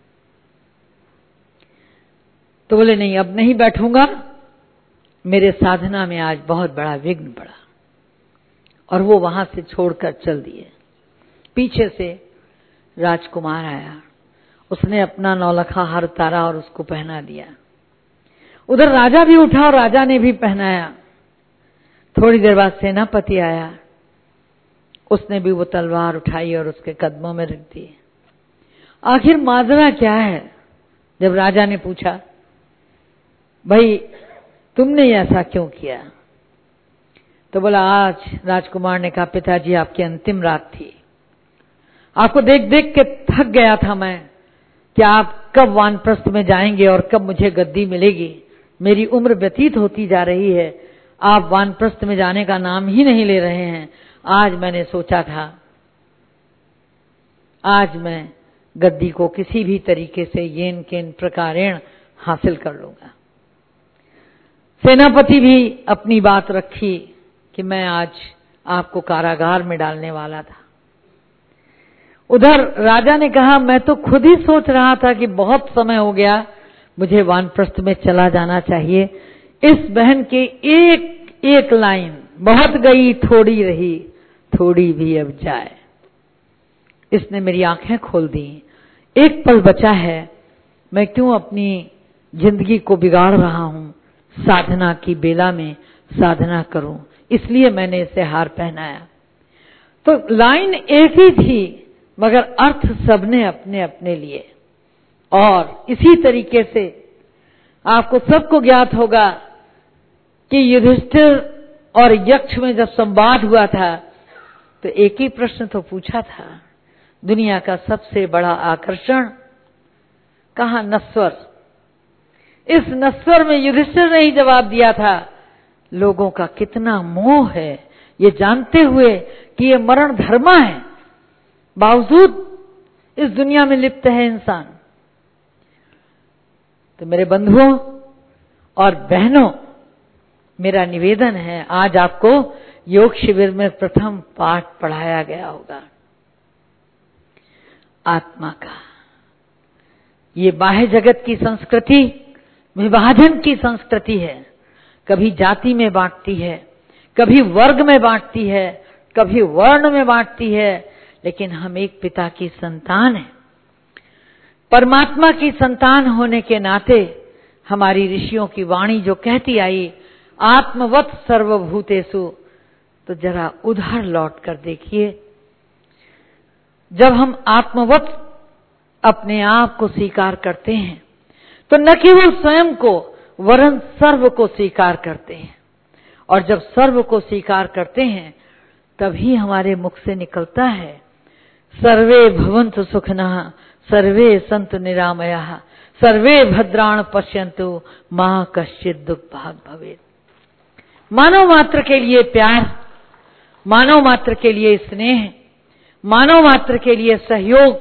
तो बोले नहीं, अब नहीं बैठूंगा, मेरे साधना में आज बहुत बड़ा विघ्न पड़ा। और वो वहां से छोड़कर चल दिए। पीछे से राजकुमार आया, उसने अपना नौलखा हार उतारा और उसको पहना दिया। उधर राजा भी उठा और राजा ने भी पहनाया। थोड़ी देर बाद सेनापति आया, उसने भी वो तलवार उठाई और उसके कदमों में रख दी। आखिर माजरा क्या है? जब राजा ने पूछा, भाई तुमने ऐसा क्यों किया? तो बोला, आज राजकुमार ने कहा, पिताजी आपकी अंतिम रात थी, आपको देख देख के थक गया था मैं कि आप कब वानप्रस्थ में जाएंगे और कब मुझे गद्दी मिलेगी। मेरी उम्र व्यतीत होती जा रही है, आप वानप्रस्थ में जाने का नाम ही नहीं ले रहे हैं। आज मैंने सोचा था आज मैं गद्दी को किसी भी तरीके से येन केन प्रकारेण हासिल कर लूंगा। सेनापति भी अपनी बात रखी कि मैं आज आपको कारागार में डालने वाला था। उधर राजा ने कहा, मैं तो खुद ही सोच रहा था कि बहुत समय हो गया, मुझे वानप्रस्थ में चला जाना चाहिए। इस बहन के एक एक लाइन, बहुत गई थोड़ी रही, थोड़ी भी अब जाए, इसने मेरी आंखें खोल दी। एक पल बचा है, मैं क्यों अपनी जिंदगी को बिगाड़ रहा हूं? साधना की बेला में साधना करूं, इसलिए मैंने इसे हार पहनाया। तो लाइन एक ही थी, मगर अर्थ सबने अपने अपने लिए। और इसी तरीके से आपको सबको ज्ञात होगा कि युधिष्ठिर और यक्ष में जब संवाद हुआ था तो एक ही प्रश्न तो पूछा था, दुनिया का सबसे बड़ा आकर्षण कहाँ? नश्वर। इस नश्वर में युधिष्ठिर ने ही जवाब दिया था, लोगों का कितना मोह है, ये जानते हुए कि ये मरण धर्मा है, बावजूद इस दुनिया में लिप्त है इंसान। तो मेरे बंधुओं और बहनों, मेरा निवेदन है, आज आपको योग शिविर में प्रथम पाठ पढ़ाया गया होगा आत्मा का। ये बाह्य जगत की संस्कृति विभाजन की संस्कृति है, कभी जाति में बांटती है, कभी वर्ग में बांटती है, कभी वर्ण में बांटती है, लेकिन हम एक पिता की संतान हैं। परमात्मा की संतान होने के नाते हमारी ऋषियों की वाणी जो कहती आई, आत्मवत् सर्वभूतेषु, तो जरा उधर लौट कर देखिए, जब हम आत्मवत अपने आप को स्वीकार करते हैं तो न केवल स्वयं को वरन सर्व को स्वीकार करते हैं। और जब सर्व को स्वीकार करते हैं तभी हमारे मुख से निकलता है सर्वे भवन्तु सुखिनः सर्वे सन्तु निरामयाः सर्वे भद्राण पश्यन्तु मा कश्चित् दुःखभाग् भवेत्। मानव मात्र के लिए प्यार, मानव मात्र के लिए स्नेह, मानव मात्र के लिए सहयोग,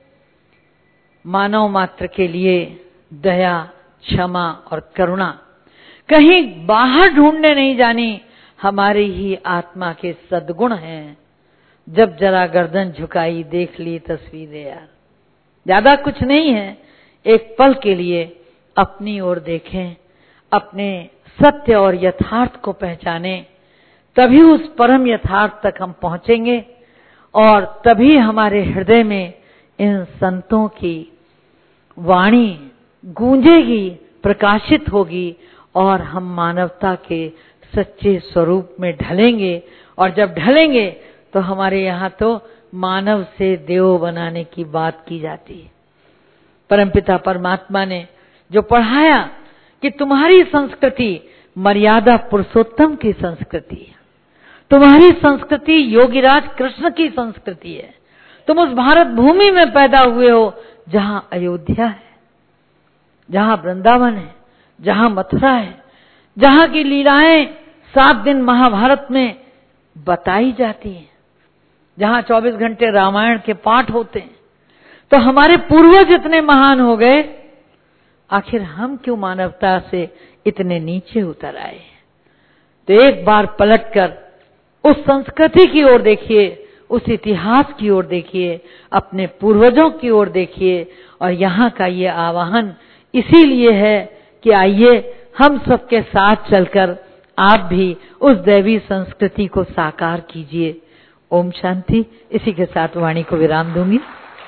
मानव मात्र के लिए दया, क्षमा और करुणा कहीं बाहर ढूंढने नहीं जानी, हमारी ही आत्मा के सद्गुण हैं। जब जरा गर्दन झुकाई देख ली तस्वीरें यार, ज्यादा कुछ नहीं है, एक पल के लिए अपनी ओर देखें, अपने सत्य और यथार्थ को पहचानें, तभी उस परम यथार्थ तक हम पहुंचेंगे और तभी हमारे हृदय में इन संतों की वाणी गूंजेगी, प्रकाशित होगी और हम मानवता के सच्चे स्वरूप में ढलेंगे। और जब ढलेंगे तो हमारे यहाँ तो मानव से देव बनाने की बात की जाती है। परमपिता परमात्मा ने जो पढ़ाया कि तुम्हारी संस्कृति मर्यादा पुरुषोत्तम की संस्कृति है, तुम्हारी संस्कृति योगीराज कृष्ण की संस्कृति है, तुम उस भारत भूमि में पैदा हुए हो जहाँ अयोध्या है, जहाँ वृंदावन है, जहाँ मथुरा है, जहाँ की लीलाएं 7 दिन महाभारत में बताई जाती हैं, जहाँ 24 घंटे रामायण के पाठ होते हैं। तो हमारे पूर्वज इतने महान हो गए, आखिर हम क्यों मानवता से इतने नीचे उतर आए? तो एक बार पलटकर उस संस्कृति की ओर देखिए, उस इतिहास की ओर देखिए, अपने पूर्वजों की ओर देखिए। और यहाँ का ये आवाहन इसीलिए है कि आइए हम सबके साथ चलकर आप भी उस दैवी संस्कृति को साकार कीजिए। ओम शांति। इसी के साथ वाणी को विराम दूंगी।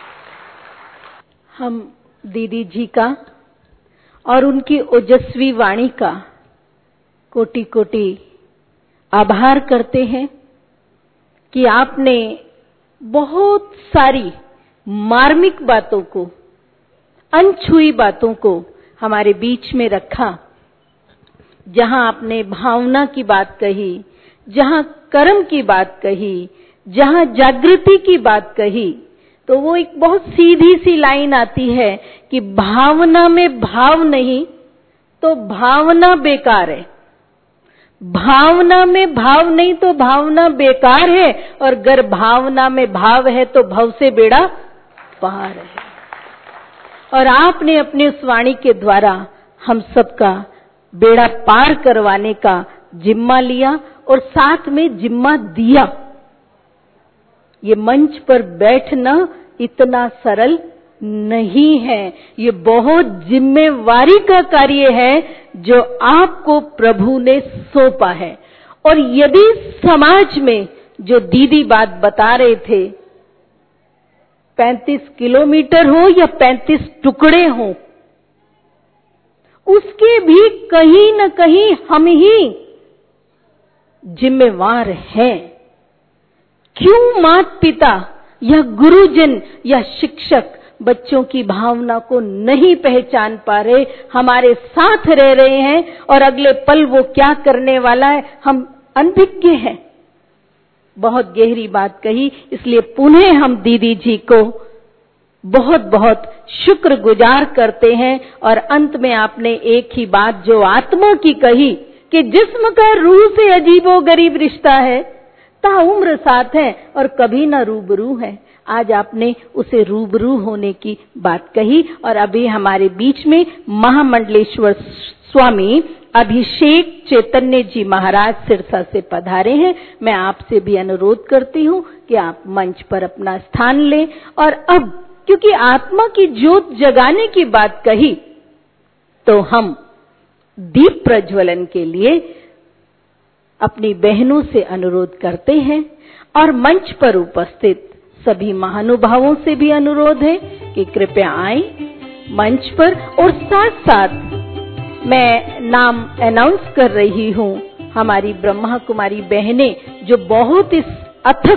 हम दीदी जी का और उनकी ओजस्वी वाणी का कोटि कोटि आभार करते हैं कि आपने बहुत सारी मार्मिक बातों को, अनछुई बातों को हमारे बीच में रखा। जहां आपने भावना की बात कही, जहां कर्म की बात कही, जहां जागृति की बात कही, तो वो एक बहुत सीधी सी लाइन आती है कि भावना में भाव नहीं तो भावना बेकार है। भावना में भाव नहीं तो भावना बेकार है, और अगर भावना में भाव है तो भव से बेड़ा पार है। और आपने अपने उस वाणी के द्वारा हम सबका बेड़ा पार करवाने का जिम्मा लिया और साथ में जिम्मा दिया। ये मंच पर बैठना इतना सरल नहीं है, ये बहुत जिम्मेवारी का कार्य है जो आपको प्रभु ने सौंपा है। और यदि समाज में जो दीदी बात बता रहे थे 35 किलोमीटर हो या 35 टुकड़े हो, उसके भी कहीं न कहीं हम ही जिम्मेवार हैं। क्यों माता पिता या गुरुजन या शिक्षक बच्चों की भावना को नहीं पहचान पा रहे, हमारे साथ रह रहे हैं और अगले पल वो क्या करने वाला है हम अनभिज्ञ हैं। बहुत गहरी बात कही, इसलिए पुनः हम दीदी जी को बहुत बहुत शुक्रगुजार करते हैं। और अंत में आपने एक ही बात जो आत्मा की कही कि जिस्म का रूह से अजीबोगरीब रिश्ता है, ताउम्र साथ है और कभी ना रूबरू है। आज आपने उसे रूबरू होने की बात कही। और अभी हमारे बीच में महामंडलेश्वर स्वामी अभिषेक चैतन्य जी महाराज सिरसा से पधारे हैं। मैं आपसे भी अनुरोध करती हूँ कि आप मंच पर अपना स्थान लें। और अब क्योंकि आत्मा की ज्योत जगाने की बात कही, तो हम दीप प्रज्वलन के लिए अपनी बहनों से अनुरोध करते हैं और मंच पर उपस्थित सभी महानुभावों से भी अनुरोध है कि कृपया आएं मंच पर। और साथ साथ मैं नाम अनाउंस कर रही हूँ, हमारी ब्रह्मा कुमारी बहनें जो बहुत इस अथक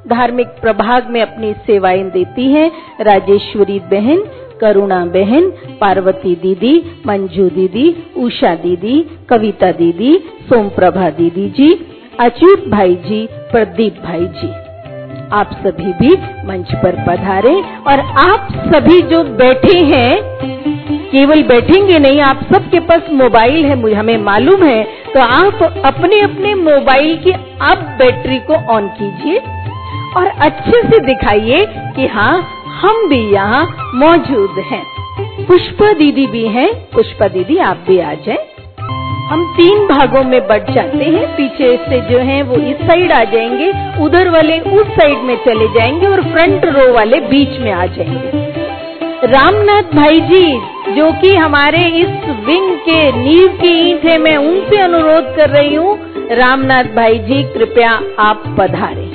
धार्मिक प्रभाग में अपनी सेवाएं देती हैं राजेश्वरी बहन, करुणा बहन, पार्वती दीदी, मंजू दीदी, उषा दीदी, कविता दीदी, सोमप्रभा दीदी जी, अच्युत भाई जी, प्रदीप भाई जी। आप सभी भी मंच पर पधारें और आप सभी जो बैठे हैं, केवल बैठेंगे नहीं, आप सबके पास मोबाइल है, मुझे हमें मालूम है, तो आप अपने अपने मोबाइल की आप बैटरी को ऑन कीजिए और अच्छे से दिखाइए कि हाँ हम भी यहाँ मौजूद हैं। पुष्पा दीदी भी हैं, पुष्पा दीदी आप भी आ जाएं। हम 3 भागों में बट जाते हैं, पीछे से जो हैं वो इस साइड आ जाएंगे, उधर वाले उस साइड में चले जाएंगे और फ्रंट रो वाले बीच में आ जाएंगे। रामनाथ भाई जी जो कि हमारे इस विंग के नींव की ईंट है, मैं उनसे अनुरोध कर रही हूँ, रामनाथ भाई जी कृपया आप पधारें।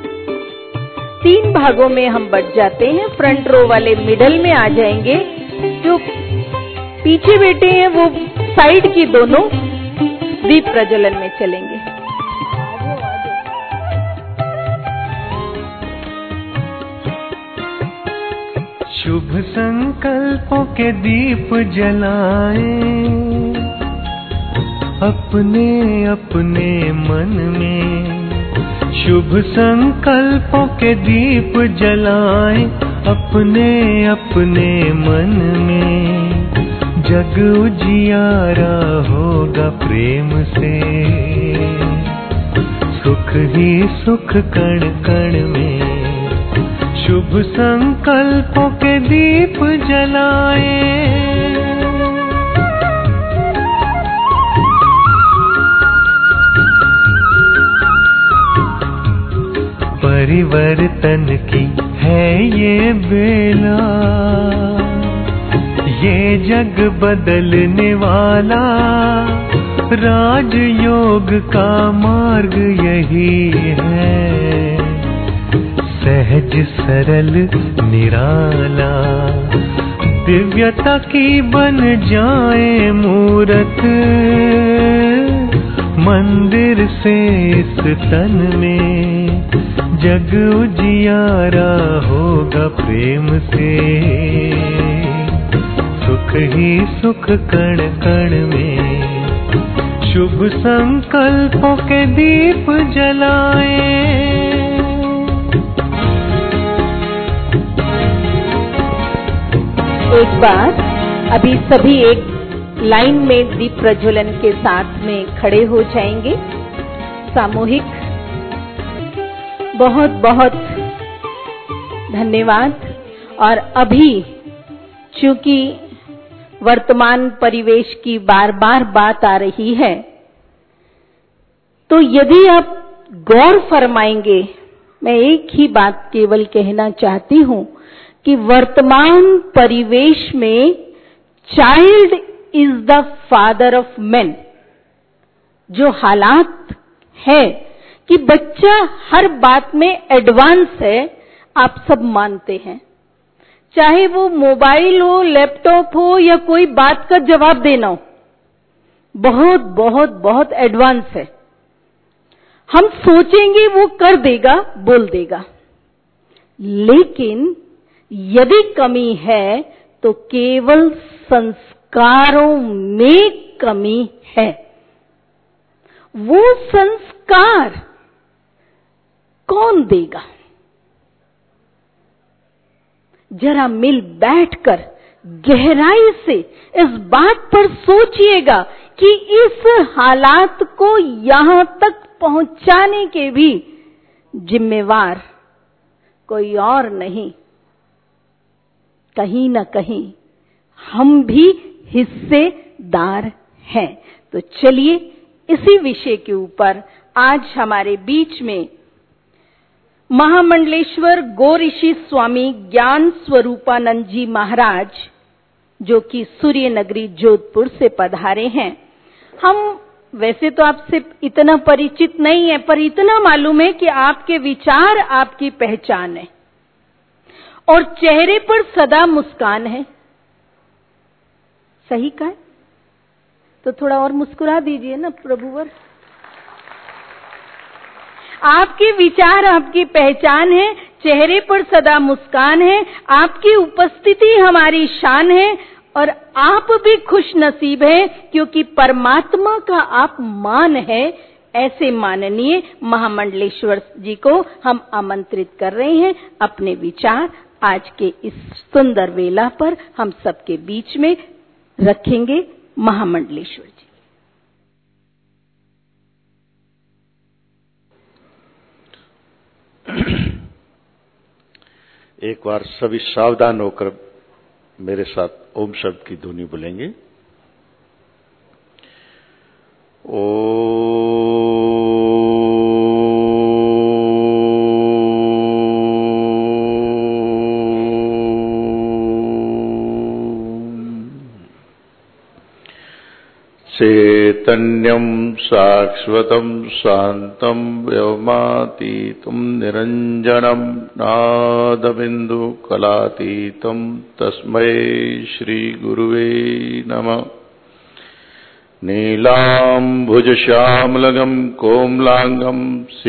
3 भागों में हम बट जाते हैं, फ्रंट रो वाले मिडल में आ जाएंगे, जो पीछे बैठे हैं वो साइड की दोनों दीप प्रज्वलन में चलेंगे। शुभ संकल्पों के दीप जलाएं अपने अपने मन में, शुभ संकल्पों के दीप जलाएं अपने अपने मन में, जग उजियारा होगा प्रेम से, सुख ही सुख कण कण में, शुभ संकल्पों के दीप जलाएं। परिवर्तन की है ये बेला, ये जग बदलने वाला, राजयोग का मार्ग यही है, सहज सरल निराला, दिव्यता की बन जाए मूरत, मंदिर से इस तन में, जग उजियारा होगा प्रेम से, सुख ही सुख कण कण में, शुभ संकल्पों के दीप जलाएं। एक बार अभी सभी एक लाइन में दीप प्रज्वलन के साथ में खड़े हो जाएंगे, सामूहिक। बहुत बहुत धन्यवाद। और अभी चूंकि वर्तमान परिवेश की बार बार बात आ रही है, तो यदि आप गौर फरमाएंगे, मैं एक ही बात केवल कहना चाहती हूं कि वर्तमान परिवेश में child is the father of man. जो हालात है कि बच्चा हर बात में एडवांस है, आप सब मानते हैं, चाहे वो मोबाइल हो, लैपटॉप हो या कोई बात का जवाब देना हो, बहुत बहुत बहुत एडवांस है। हम सोचेंगे वो कर देगा, बोल देगा, लेकिन यदि कमी है तो केवल संस्कारों में कमी है। वो संस्कार कौन देगा? जरा मिल बैठकर गहराई से इस बात पर सोचिएगा कि इस हालात को यहां तक पहुंचाने के भी जिम्मेवार कोई और नहीं, कहीं न कहीं हम भी हिस्सेदार हैं। तो चलिए इसी विषय के ऊपर आज हमारे बीच में महामंडलेश्वर गौऋषि स्वामी ज्ञान स्वरूपानंद जी महाराज, जो कि सूर्य नगरी जोधपुर से पधारे हैं। हम वैसे तो आपसे इतना परिचित नहीं है, पर इतना मालूम है कि आपके विचार आपकी पहचान है और चेहरे पर सदा मुस्कान है। सही कहा? तो थोड़ा और मुस्कुरा दीजिए ना प्रभुवर। आपके विचार आपकी पहचान है, चेहरे पर सदा मुस्कान है, आपकी उपस्थिति हमारी शान है और आप भी खुश नसीब हैं क्योंकि परमात्मा का आप मान है। ऐसे माननीय महामंडलेश्वर जी को हम आमंत्रित कर रहे हैं अपने विचार आज के इस सुंदर वेला पर हम सबके बीच में रखेंगे। महामंडलेश्वर जी। एक बार सभी सावधान होकर मेरे साथ ओम शब्द की ध्वनि बोलेंगे। चैतन्यं शाश्वतं शान्तं व्योमातीतं निरञ्जनं नादबिन्दु कलातीतं तस्मै श्रीगुरुवे नमः। नीलाम्बुजश्यामलगं कोमलांगं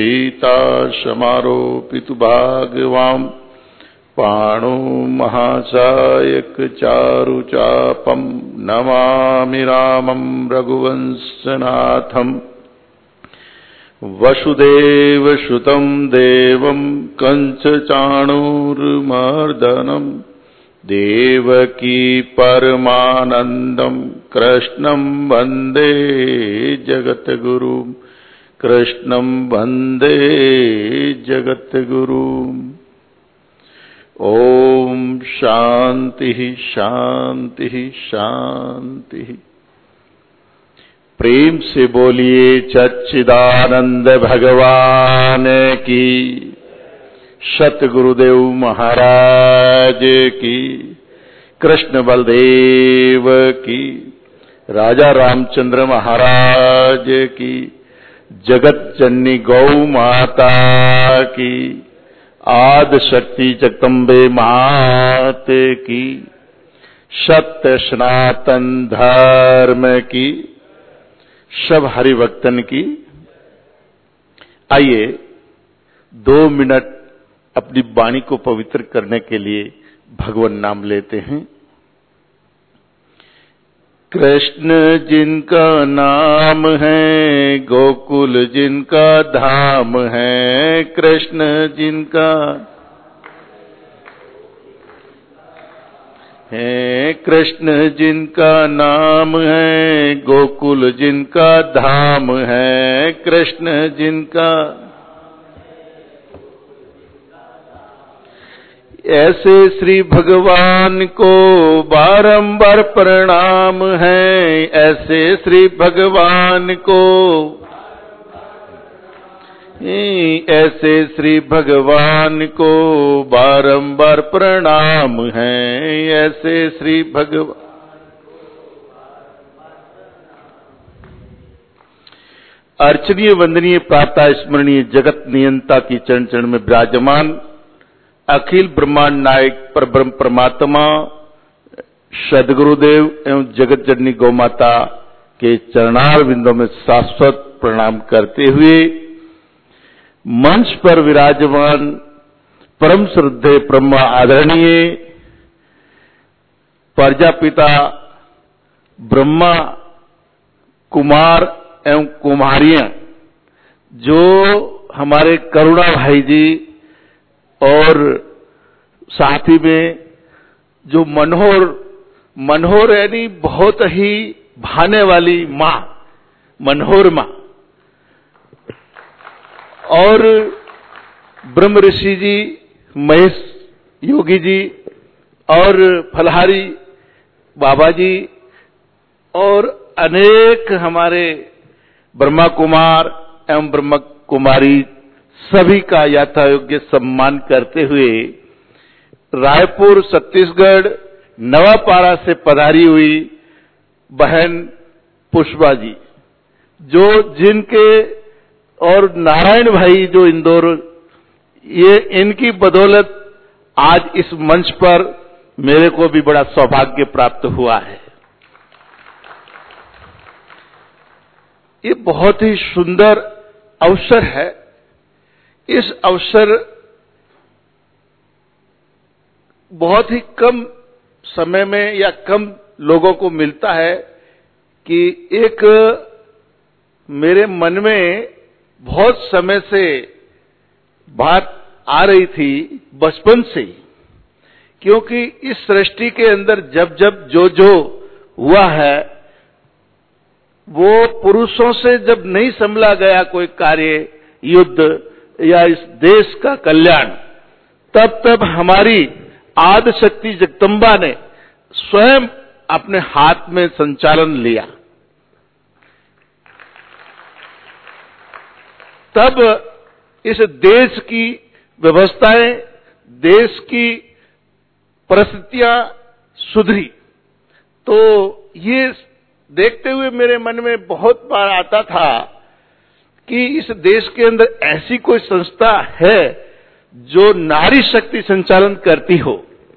सीतासमारोपितभागवान् पाणो महासायक चारुचापं नमामि रामं रघुवंशनाथम्। वसुदेवसुतं देवं कंसचाणूरमर्दनं देवकी परमानन्दं कृष्णं वन्दे जगद्गुरुं। कृष्णं वन्दे जगद्गुरुम्। ओम शांति शांति शांति। प्रेम से बोलिए सच्चिदानंद भगवान की, सतगुरुदेव महाराज की, कृष्ण बलदेव की, राजा रामचंद्र महाराज की, जगत जननी गौ माता की, आदि शक्ति जगदम्बे मात की, सत्य सनातन धर्म की, सब हरिभक्तन की। आइए 2 मिनट अपनी वाणी को पवित्र करने के लिए भगवान नाम लेते हैं। कृष्ण जिनका नाम है, गोकुल जिनका धाम है। कृष्ण जिनका है, कृष्ण जिनका नाम है, गोकुल जिनका धाम है। कृष्ण जिनका ऐसे श्री भगवान को बारंबार प्रणाम है। ऐसे श्री भगवान को, ऐसे श्री भगवान को बारंबार प्रणाम है। ऐसे श्री भगवान अर्चनीय वंदनीय प्रातः स्मरणीय जगत नियंता की चरण चरण में विराजमान अखिल ब्रह्मांड नायक परब्रह्म परमात्मा सदगुरुदेव एवं जगत जननी गौ माता के चरणार बिंदों में शाश्वत प्रणाम करते हुए मंच पर विराजमान परम श्रद्धेय ब्रह्मा आदरणीय प्रजापिता ब्रह्मा कुमार एवं कुमारियां जो हमारे करुणा भाई जी और साथ ही में जो मनोहर यानी बहुत ही भाने वाली माँ मनोहर माँ और ब्रह्म ऋषि जी महेश योगी जी और फलहारी बाबा जी और अनेक हमारे ब्रह्मा कुमार एवं ब्रह्मा कुमारी सभी का यथा योग्य सम्मान करते हुए रायपुर छत्तीसगढ़ नवापारा से पधारी हुई बहन पुष्पा जी जो जिनके और नारायण भाई जो इंदौर ये इनकी बदौलत आज इस मंच पर मेरे को भी बड़ा सौभाग्य प्राप्त हुआ है। ये बहुत ही सुंदर अवसर है इस अवसर बहुत ही कम समय में या कम लोगों को मिलता है कि एक मेरे मन में बहुत समय से बात आ रही थी, बचपन से ही, क्योंकि इस सृष्टि के अंदर जब जब जो जो हुआ है, वो पुरुषों से जब नहीं संभला गया कोई कार्य, युद्ध या इस देश का कल्याण, तब तब हमारी आदि शक्ति जगदम्बा ने स्वयं अपने हाथ में संचालन लिया। तब इस देश की व्यवस्थाएं, देश की परिस्थितियां सुधरी। तो ये देखते हुए मेरे मन में बहुत बार आता था कि इस देश के अंदर ऐसी कोई संस्था है जो नारी शक्ति संचालन करती हो।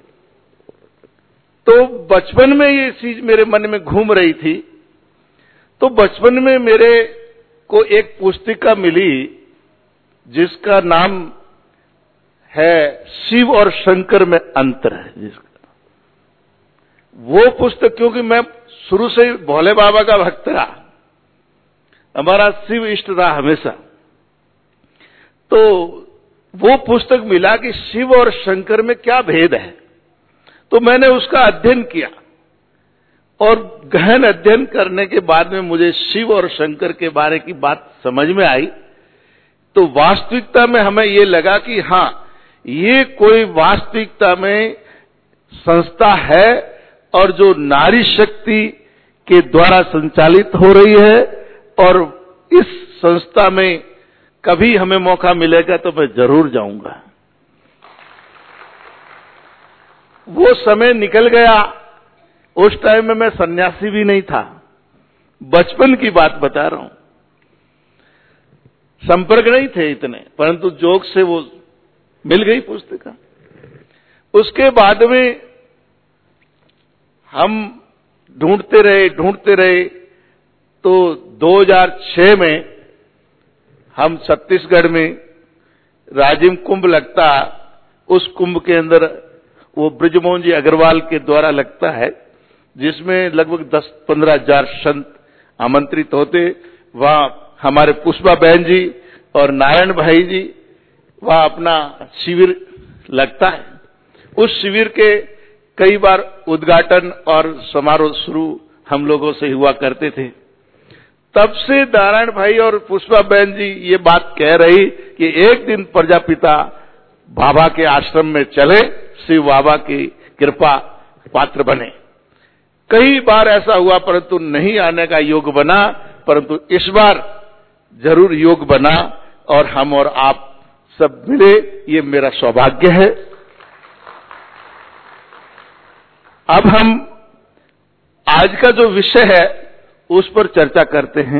तो बचपन में ये चीज मेरे मन में घूम रही थी। तो बचपन में मेरे को एक पुस्तिका मिली जिसका नाम है शिव और शंकर में अंतर है। जिसका वो पुस्तक, क्योंकि मैं शुरू से ही भोले बाबा का भक्त रहा, हमारा शिव इष्ट रहा हमेशा, तो वो पुस्तक मिला कि शिव और शंकर में क्या भेद है। तो मैंने उसका अध्ययन किया और गहन अध्ययन करने के बाद में मुझे शिव और शंकर के बारे की बात समझ में आई। तो वास्तविकता में हमें ये लगा कि हाँ, ये कोई वास्तविकता में संस्था है और जो नारी शक्ति के द्वारा संचालित हो रही है, और इस संस्था में कभी हमें मौका मिलेगा तो मैं जरूर जाऊंगा। वो समय निकल गया। उस टाइम में मैं सन्यासी भी नहीं था, बचपन की बात बता रहा हूं। संपर्क नहीं थे इतने, परंतु जोग से वो मिल गई पुस्तिका। उसके बाद में हम ढूंढते रहे तो 2006 में हम छत्तीसगढ़ में राजिम कुंभ लगता, उस कुंभ के अंदर वो बृजमोहन जी अग्रवाल के द्वारा लगता है, जिसमें लगभग 10-15 हजार संत आमंत्रित होते। वहां हमारे पुष्पा बहन जी और नारायण भाई जी वहां अपना शिविर लगता है। उस शिविर के कई बार उद्घाटन और समारोह शुरू हम लोगों से हुआ करते थे। तब से नारायण भाई और पुष्पा बहन जी ये बात कह रही कि एक दिन प्रजापिता बाबा के आश्रम में चले, शिव बाबा की कृपा पात्र बने। कई बार ऐसा हुआ परंतु नहीं आने का योग बना, परंतु इस बार जरूर योग बना और हम और आप सब मिले, ये मेरा सौभाग्य है। अब हम आज का जो विषय है उस पर चर्चा करते हैं।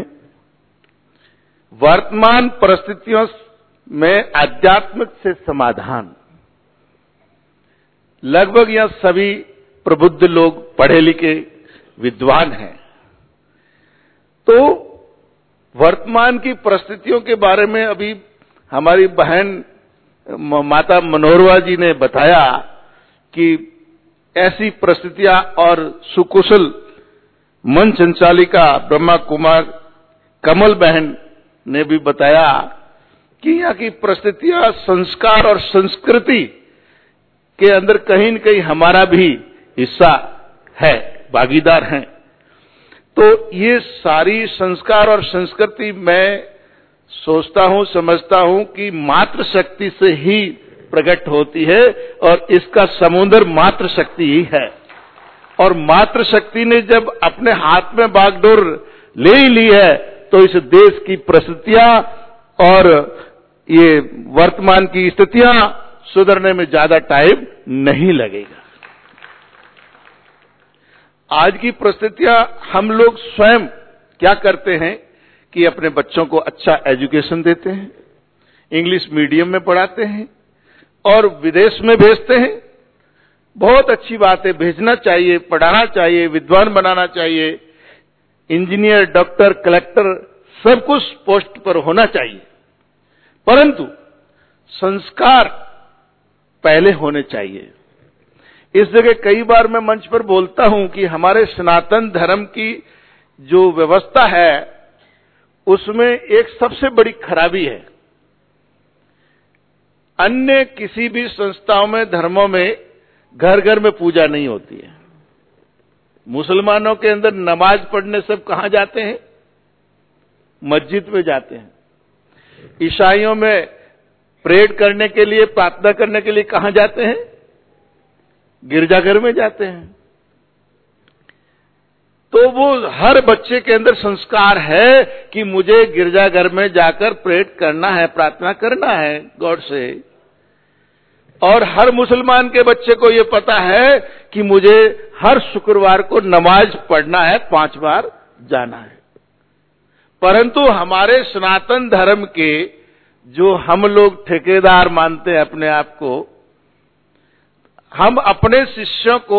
वर्तमान परिस्थितियों में आध्यात्मिक से समाधान। लगभग यह सभी प्रबुद्ध लोग पढ़े लिखे विद्वान हैं। तो वर्तमान की परिस्थितियों के बारे में अभी हमारी बहन माता मनोहरवा जी ने बताया कि ऐसी परिस्थितियां, और सुकुशल मन संचालिका ब्रह्मा कुमार कमल बहन ने भी बताया कि यहाँ की परिस्थितियां, संस्कार और संस्कृति के अंदर कहीं न कहीं हमारा भी हिस्सा है, भागीदार हैं। तो ये सारी संस्कार और संस्कृति मैं सोचता हूं, समझता हूं कि मातृ शक्ति से ही प्रकट होती है, और इसका समुद्र मातृ शक्ति ही है। और मातृ शक्ति ने जब अपने हाथ में बागडोर ले ही ली है, तो इस देश की परिस्थितियां और ये वर्तमान की स्थितियां सुधरने में ज्यादा टाइम नहीं लगेगा। आज की परिस्थितियां, हम लोग स्वयं क्या करते हैं कि अपने बच्चों को अच्छा एजुकेशन देते हैं, इंग्लिश मीडियम में पढ़ाते हैं और विदेश में भेजते हैं। बहुत अच्छी बात है, भेजना चाहिए, पढ़ाना चाहिए, विद्वान बनाना चाहिए, इंजीनियर, डॉक्टर, कलेक्टर सब कुछ पोस्ट पर होना चाहिए। परंतु संस्कार पहले होने चाहिए। इस जगह कई बार मैं मंच पर बोलता हूं कि हमारे सनातन धर्म की जो व्यवस्था है उसमें एक सबसे बड़ी खराबी है। अन्य किसी भी संस्थाओं में, धर्मों में घर घर में पूजा नहीं होती है। मुसलमानों के अंदर नमाज पढ़ने सब कहां जाते हैं? मस्जिद में जाते हैं। ईसाइयों में प्रेयर करने के लिए, प्रार्थना करने के लिए कहां जाते हैं? गिरजाघर में जाते हैं। तो वो हर बच्चे के अंदर संस्कार है कि मुझे गिरजाघर में जाकर प्रेयर करना है, प्रार्थना करना है गॉड से। और हर मुसलमान के बच्चे को ये पता है कि मुझे हर शुक्रवार को नमाज पढ़ना है, 5 बार जाना है। परंतु हमारे सनातन धर्म के जो हम लोग ठेकेदार मानते हैं अपने आप को, हम अपने शिष्यों को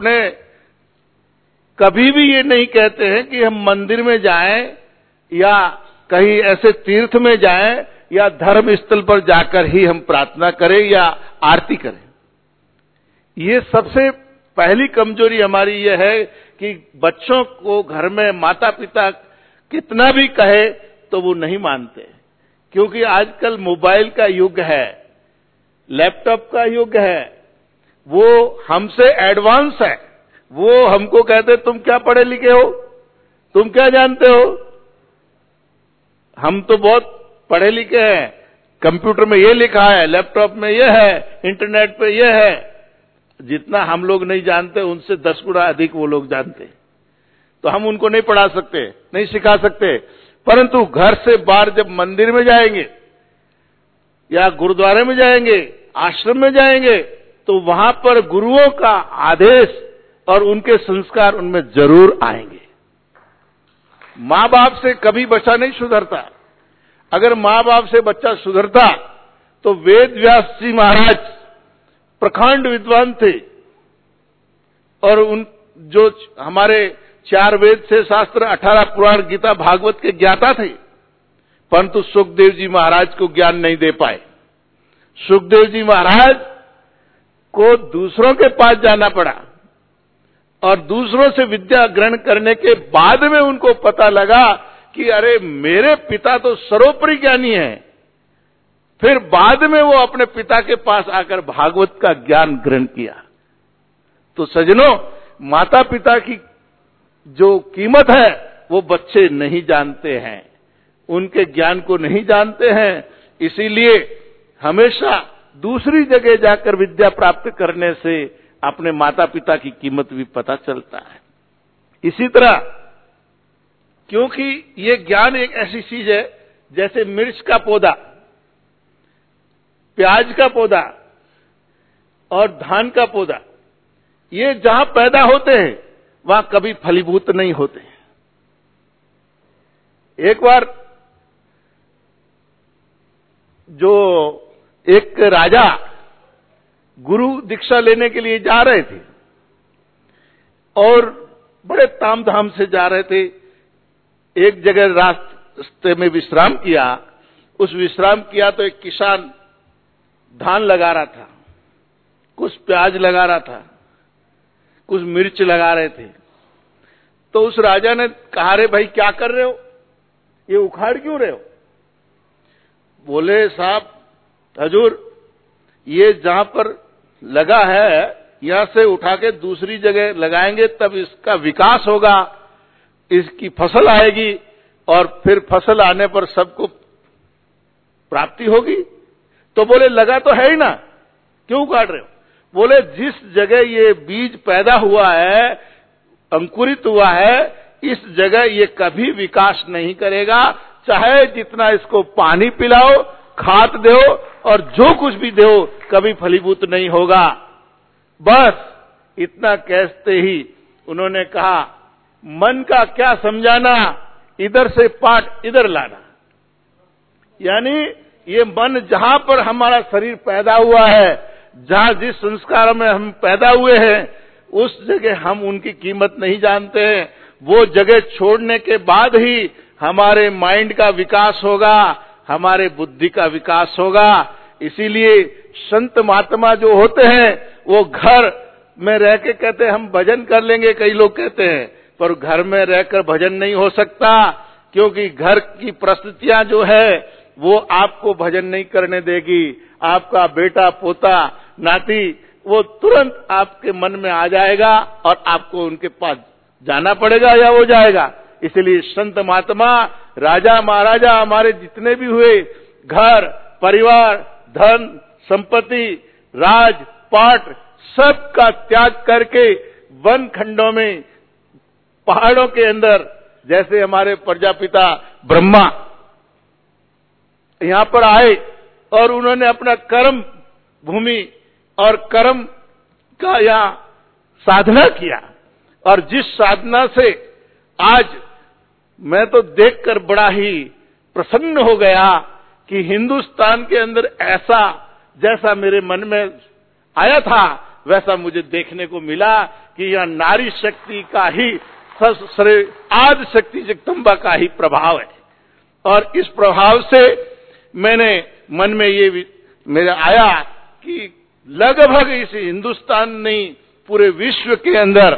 कभी भी ये नहीं कहते हैं कि हम मंदिर में जाएं या कहीं ऐसे तीर्थ में जाएं या धर्म स्थल पर जाकर ही हम प्रार्थना करें या आरती करें। ये सबसे पहली कमजोरी हमारी ये है कि बच्चों को घर में माता पिता कितना भी कहे तो वो नहीं मानते, क्योंकि आजकल मोबाइल का युग है, लैपटॉप का युग है, वो हमसे एडवांस है। वो हमको कहते तुम क्या पढ़े लिखे हो, तुम क्या जानते हो? हम तो बहुत पढ़े लिखे हैं, कंप्यूटर में ये लिखा है, लैपटॉप में ये है, इंटरनेट पे ये है। जितना हम लोग नहीं जानते उनसे 10 गुना अधिक वो लोग जानते। तो हम उनको नहीं पढ़ा सकते, नहीं सिखा सकते। परंतु घर से बाहर जब मंदिर में जाएंगे या गुरुद्वारे में जाएंगे, आश्रम में जाएंगे, तो वहां पर गुरुओं का आदेश और उनके संस्कार उनमें जरूर आएंगे। माँ बाप से कभी बच्चा नहीं सुधरता। अगर माँ बाप से बच्चा सुधरता तो वेद व्यास जी महाराज प्रखंड विद्वान थे और उन जो हमारे 4 वेद से शास्त्र, 18 पुराण, गीता, भागवत के ज्ञाता थे, परंतु सुखदेव जी महाराज को ज्ञान नहीं दे पाए। सुखदेव जी महाराज को दूसरों के पास जाना पड़ा और दूसरों से विद्या ग्रहण करने के बाद में उनको पता लगा कि अरे मेरे पिता तो सर्वोपरि ज्ञानी हैं। फिर बाद में वो अपने पिता के पास आकर भागवत का ज्ञान ग्रहण किया। तो सज्जनों, माता पिता की जो कीमत है वो बच्चे नहीं जानते हैं, उनके ज्ञान को नहीं जानते हैं। इसीलिए हमेशा दूसरी जगह जाकर विद्या प्राप्त करने से अपने माता पिता की कीमत भी पता चलता है। इसी तरह, क्योंकि ये ज्ञान एक ऐसी चीज है जैसे मिर्च का पौधा, प्याज का पौधा और धान का पौधा, ये जहां पैदा होते हैं वहां कभी फलीभूत नहीं होते। एक बार जो एक राजा गुरु दीक्षा लेने के लिए जा रहे थे और बड़े तामझाम से जा रहे थे। एक जगह रास्ते में विश्राम किया। उस विश्राम किया तो एक किसान धान लगा रहा था, कुछ प्याज लगा रहा था, कुछ मिर्च लगा रहे थे। तो उस राजा ने कहा, रे भाई क्या कर रहे हो, ये उखाड़ क्यों रहे हो? बोले, साहब हजूर, ये जहां पर लगा है यहां से उठा के दूसरी जगह लगाएंगे तब इसका विकास होगा, इसकी फसल आएगी और फिर फसल आने पर सबको प्राप्ति होगी। तो बोले, लगा तो है ही ना, क्यों काट रहे हो? बोले, जिस जगह ये बीज पैदा हुआ है, अंकुरित हुआ है, इस जगह ये कभी विकास नहीं करेगा, चाहे जितना इसको पानी पिलाओ, खाद दो और जो कुछ भी दो, कभी फलीभूत नहीं होगा। बस इतना कहते ही उन्होंने कहा, मन का क्या समझाना, इधर से पाठ इधर लाना। यानी ये मन जहां पर हमारा शरीर पैदा हुआ है, जहां जिस संस्कार में हम पैदा हुए हैं, उस जगह हम उनकी कीमत नहीं जानते हैं। वो जगह छोड़ने के बाद ही हमारे माइंड का विकास होगा, हमारे बुद्धि का विकास होगा। इसीलिए संत महात्मा जो होते हैं वो घर में रह के कहते हैं हम भजन कर लेंगे, कई लोग कहते हैं, पर घर में रहकर भजन नहीं हो सकता, क्योंकि घर की परिस्थितियां जो है वो आपको भजन नहीं करने देगी। आपका बेटा पोता नाती वो तुरंत आपके मन में आ जाएगा और आपको उनके पास जाना पड़ेगा या वो जाएगा। इसलिए संत महात्मा, राजा महाराजा हमारे जितने भी हुए, घर परिवार धन संपत्ति राजपाट सबका त्याग करके वन खंडों में पहाड़ों के अंदर, जैसे हमारे प्रजापिता ब्रह्मा यहां पर आए और उन्होंने अपना कर्म भूमि और कर्म का यहाँ साधना किया, और जिस साधना से आज मैं तो देखकर बड़ा ही प्रसन्न हो गया कि हिंदुस्तान के अंदर ऐसा जैसा मेरे मन में आया था वैसा मुझे देखने को मिला कि यह नारी शक्ति का ही आदि शक्ति जगदम्बा का ही प्रभाव है। और इस प्रभाव से मैंने मन में ये मेरा आया कि लगभग इस हिंदुस्तान नहीं पूरे विश्व के अंदर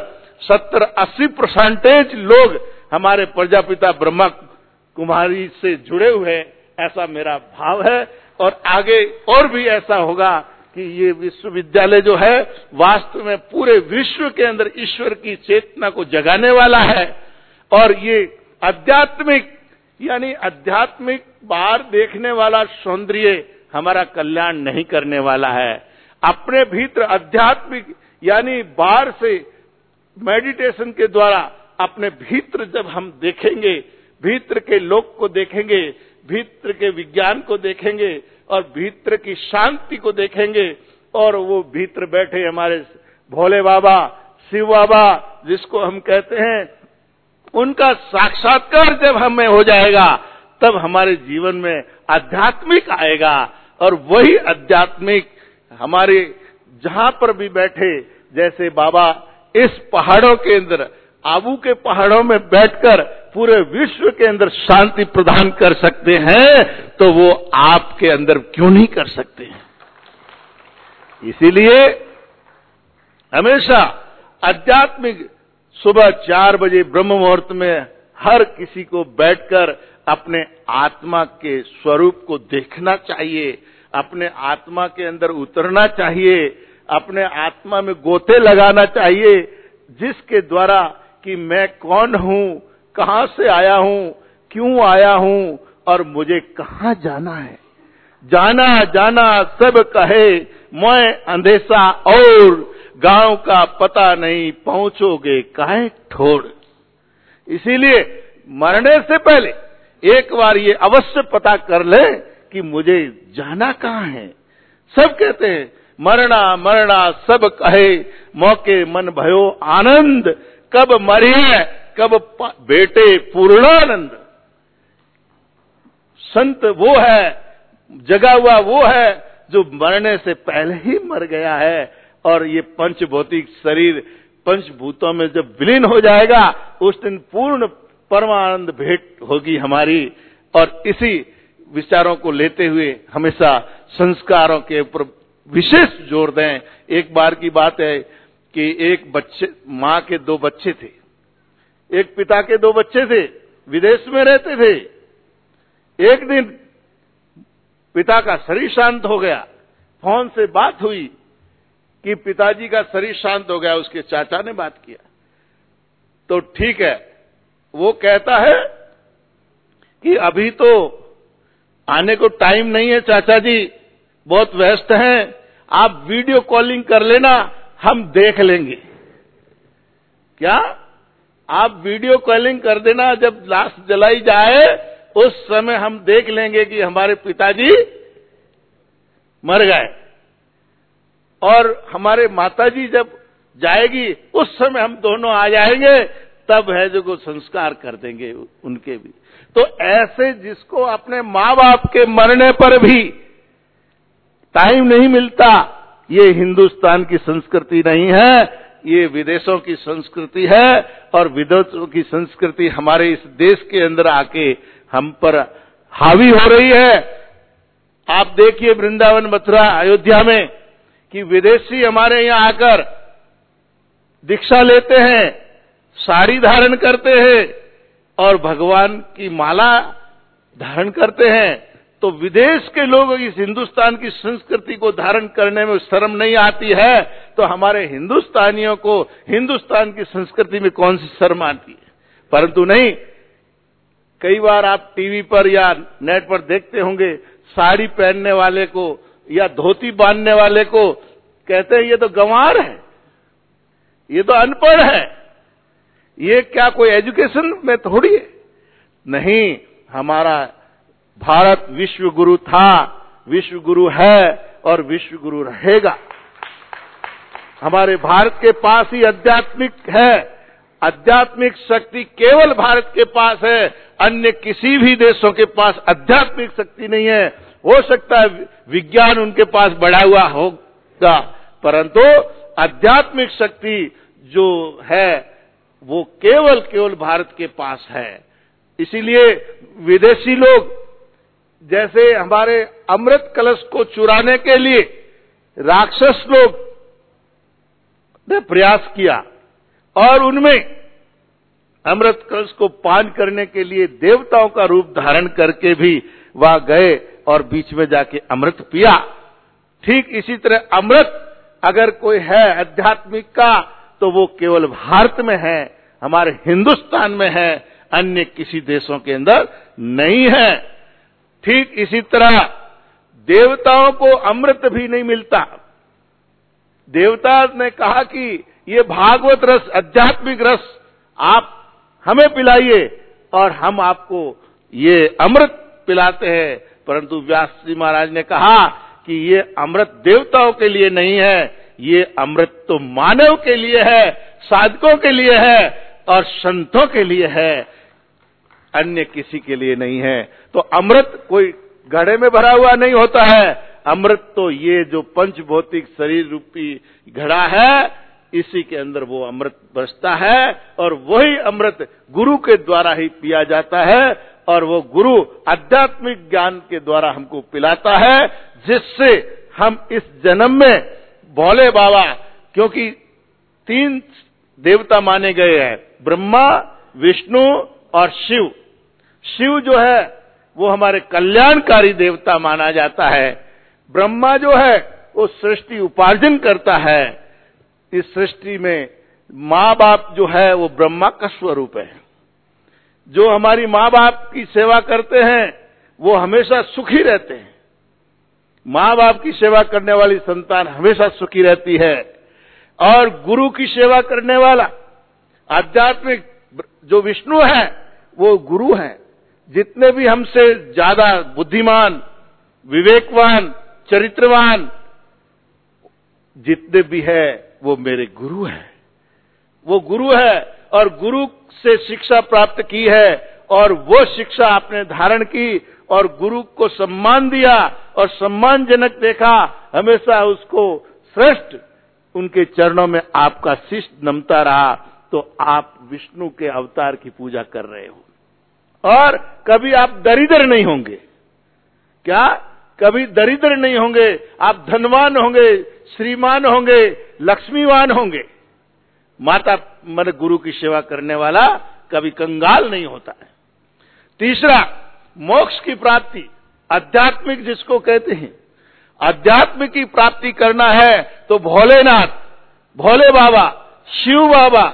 70-80% लोग हमारे प्रजापिता ब्रह्मा कुमारी से जुड़े हुए हैं, ऐसा मेरा भाव है। और आगे और भी ऐसा होगा कि ये विश्वविद्यालय जो है वास्तव में पूरे विश्व के अंदर ईश्वर की चेतना को जगाने वाला है। और ये आध्यात्मिक यानी आध्यात्मिक बाहर देखने वाला सौंदर्य हमारा कल्याण नहीं करने वाला है। अपने भीतर आध्यात्मिक यानी बाहर से मेडिटेशन के द्वारा अपने भीतर जब हम देखेंगे, भीतर के लोक को देखेंगे, भीतर के विज्ञान को देखेंगे और भीतर की शांति को देखेंगे, और वो भीतर बैठे हमारे भोले बाबा शिव बाबा जिसको हम कहते हैं, उनका साक्षात्कार जब हमें हो जाएगा तब हमारे जीवन में आध्यात्मिक आएगा। और वही आध्यात्मिक हमारे जहां पर भी बैठे, जैसे बाबा इस पहाड़ों के अंदर आबू के पहाड़ों में बैठकर पूरे विश्व के अंदर शांति प्रदान कर सकते हैं, तो वो आपके अंदर क्यों नहीं कर सकते हैं। इसीलिए हमेशा आध्यात्मिक सुबह 4 बजे ब्रह्म मुहूर्त में हर किसी को बैठकर अपने आत्मा के स्वरूप को देखना चाहिए, अपने आत्मा के अंदर उतरना चाहिए, अपने आत्मा में गोते लगाना चाहिए, जिसके द्वारा कि मैं कौन हूं, कहां से आया हूं, क्यों आया हूं और मुझे कहां जाना है। जाना जाना सब कहे मैं अंधेसा और गांव का पता नहीं पहुंचोगे काहे ठोड़। इसीलिए मरने से पहले एक बार ये अवश्य पता कर ले कि मुझे जाना कहां है। सब कहते हैं मरना मरना सब कहे मौके मन भयो आनंद, कब मरिए कब बेटे पूर्णानंद। संत वो है, जगा हुआ वो है जो मरने से पहले ही मर गया है, और ये पंचभौतिक शरीर पंचभूतों में जब विलीन हो जाएगा उस दिन पूर्ण परमानंद भेंट होगी हमारी। और इसी विचारों को लेते हुए हमेशा संस्कारों के ऊपर विशेष जोर दें। एक बार की बात है कि एक बच्चे, माँ के 2 बच्चे थे, एक पिता के 2 बच्चे थे, विदेश में रहते थे। एक दिन पिता का शरीर शांत हो गया, फोन से बात हुई कि पिताजी का शरीर शांत हो गया। उसके चाचा ने बात किया तो ठीक है, वो कहता है कि अभी तो आने को टाइम नहीं है चाचा जी, बहुत व्यस्त हैं, आप वीडियो कॉलिंग कर लेना, हम देख लेंगे। क्या आप वीडियो कॉलिंग कर देना, जब लाश जलाई जाए उस समय हम देख लेंगे कि हमारे पिताजी मर गए, और हमारे माताजी जब जाएगी उस समय हम दोनों आ जाएंगे, तब है जो को संस्कार कर देंगे उनके भी। तो ऐसे जिसको अपने माँ बाप के मरने पर भी टाइम नहीं मिलता, ये हिंदुस्तान की संस्कृति नहीं है, ये विदेशों की संस्कृति है। और विदेशों की संस्कृति हमारे इस देश के अंदर आके हम पर हावी हो रही है। आप देखिए वृंदावन, मथुरा, अयोध्या में कि विदेशी हमारे यहाँ आकर दीक्षा लेते हैं, साड़ी धारण करते हैं और भगवान की माला धारण करते हैं। तो विदेश के लोग इस हिंदुस्तान की संस्कृति को धारण करने में शर्म नहीं आती है, तो हमारे हिंदुस्तानियों को हिंदुस्तान की संस्कृति में कौन सी शर्म आती है? परंतु नहीं, कई बार आप टीवी पर या नेट पर देखते होंगे, साड़ी पहनने वाले को या धोती बांधने वाले को कहते हैं ये तो गंवार है, ये तो अनपढ़ है, ये क्या कोई एजुकेशन में थोड़ी है। नहीं, हमारा भारत विश्व गुरु था, विश्व गुरु है और विश्व गुरु रहेगा। हमारे भारत के पास ही आध्यात्मिक है, आध्यात्मिक शक्ति केवल भारत के पास है, अन्य किसी भी देशों के पास आध्यात्मिक शक्ति नहीं है। हो सकता है विज्ञान उनके पास बढ़ा हुआ होगा, परंतु आध्यात्मिक शक्ति जो है वो केवल भारत के पास है। इसीलिए विदेशी लोग जैसे हमारे अमृत कलश को चुराने के लिए राक्षस लोग ने प्रयास किया और उनमें अमृत कलश को पान करने के लिए देवताओं का रूप धारण करके भी वहां गए और बीच में जाके अमृत पिया। ठीक इसी तरह अमृत अगर कोई है आध्यात्मिक का तो वो केवल भारत में है, हमारे हिंदुस्तान में है, अन्य किसी देशों के अंदर नहीं है। ठीक इसी तरह देवताओं को अमृत भी नहीं मिलता। देवता ने कहा कि ये भागवत रस, आध्यात्मिक रस आप हमें पिलाइए और हम आपको ये अमृत पिलाते हैं। परंतु व्यास जी महाराज ने कहा कि ये अमृत देवताओं के लिए नहीं है, ये अमृत तो मानव के लिए है, साधकों के लिए है और संतों के लिए है, अन्य किसी के लिए नहीं है। तो अमृत कोई घड़े में भरा हुआ नहीं होता है, अमृत तो ये जो पंच भौतिक शरीर रूपी घड़ा है, इसी के अंदर वो अमृत बसता है और वही अमृत गुरु के द्वारा ही पिया जाता है और वो गुरु आध्यात्मिक ज्ञान के द्वारा हमको पिलाता है, जिससे हम इस जन्म में भोले बाबा, क्योंकि 3 देवता माने गए हैं, ब्रह्मा, विष्णु और शिव। शिव जो है वो हमारे कल्याणकारी देवता माना जाता है। ब्रह्मा जो है वो सृष्टि उपार्जन करता है। इस सृष्टि में माँ बाप जो है वो ब्रह्मा का स्वरूप है। जो हमारी माँ बाप की सेवा करते हैं वो हमेशा सुखी रहते हैं। माँ बाप की सेवा करने वाली संतान हमेशा सुखी रहती है। और गुरु की सेवा करने वाला आध्यात्मिक जो विष्णु है वो गुरु है। जितने भी हमसे ज्यादा बुद्धिमान, विवेकवान, चरित्रवान जितने भी है वो मेरे गुरु है। वो गुरु है और गुरु से शिक्षा प्राप्त की है और वो शिक्षा आपने धारण की और गुरु को सम्मान दिया और सम्मानजनक देखा, हमेशा उसको श्रेष्ठ उनके चरणों में आपका शीश नमता रहा, तो आप विष्णु के अवतार की पूजा कर रहे हो। और कभी आप दरिद्र नहीं होंगे। क्या? कभी दरिद्र नहीं होंगे, आप धनवान होंगे, श्रीमान होंगे, लक्ष्मीवान होंगे। माता मन गुरु की सेवा करने वाला कभी कंगाल नहीं होता है। तीसरा, मोक्ष की प्राप्ति, आध्यात्मिक जिसको कहते हैं, आध्यात्मिक की प्राप्ति करना है तो भोलेनाथ, भोले बाबा, शिव बाबा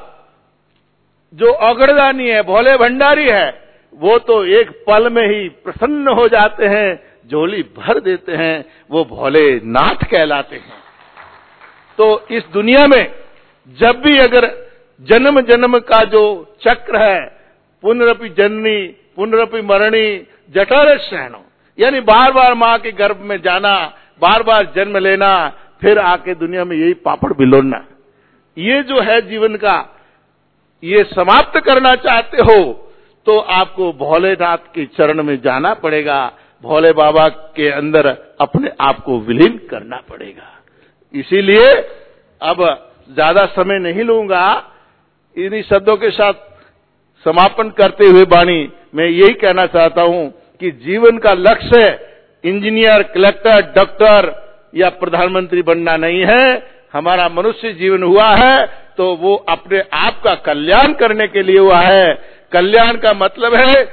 जो औगड़दानी है, भोले भंडारी है, वो तो एक पल में ही प्रसन्न हो जाते हैं, झोली भर देते हैं, वो भोलेनाथ कहलाते हैं। तो इस दुनिया में जब भी अगर जन्म जन्म का जो चक्र है, पुनरपि जननी पुनरपि मरणी जठर शयनो, यानी बार बार माँ के गर्भ में जाना, बार बार जन्म लेना, फिर आके दुनिया में यही पापड़ बिलोना, ये जो है जीवन का, ये समाप्त करना चाहते हो तो आपको भोलेनाथ के चरण में जाना पड़ेगा, भोले बाबा के अंदर अपने आप को विलीन करना पड़ेगा। इसीलिए अब ज्यादा समय नहीं लूंगा, इन्हीं शब्दों के साथ समापन करते हुए वाणी मैं यही कहना चाहता हूं कि जीवन का लक्ष्य इंजीनियर, कलेक्टर, डॉक्टर या प्रधानमंत्री बनना नहीं है। हमारा मनुष्य जीवन हुआ है तो वो अपने आप का कल्याण करने के लिए हुआ है। कल्याण का मतलब है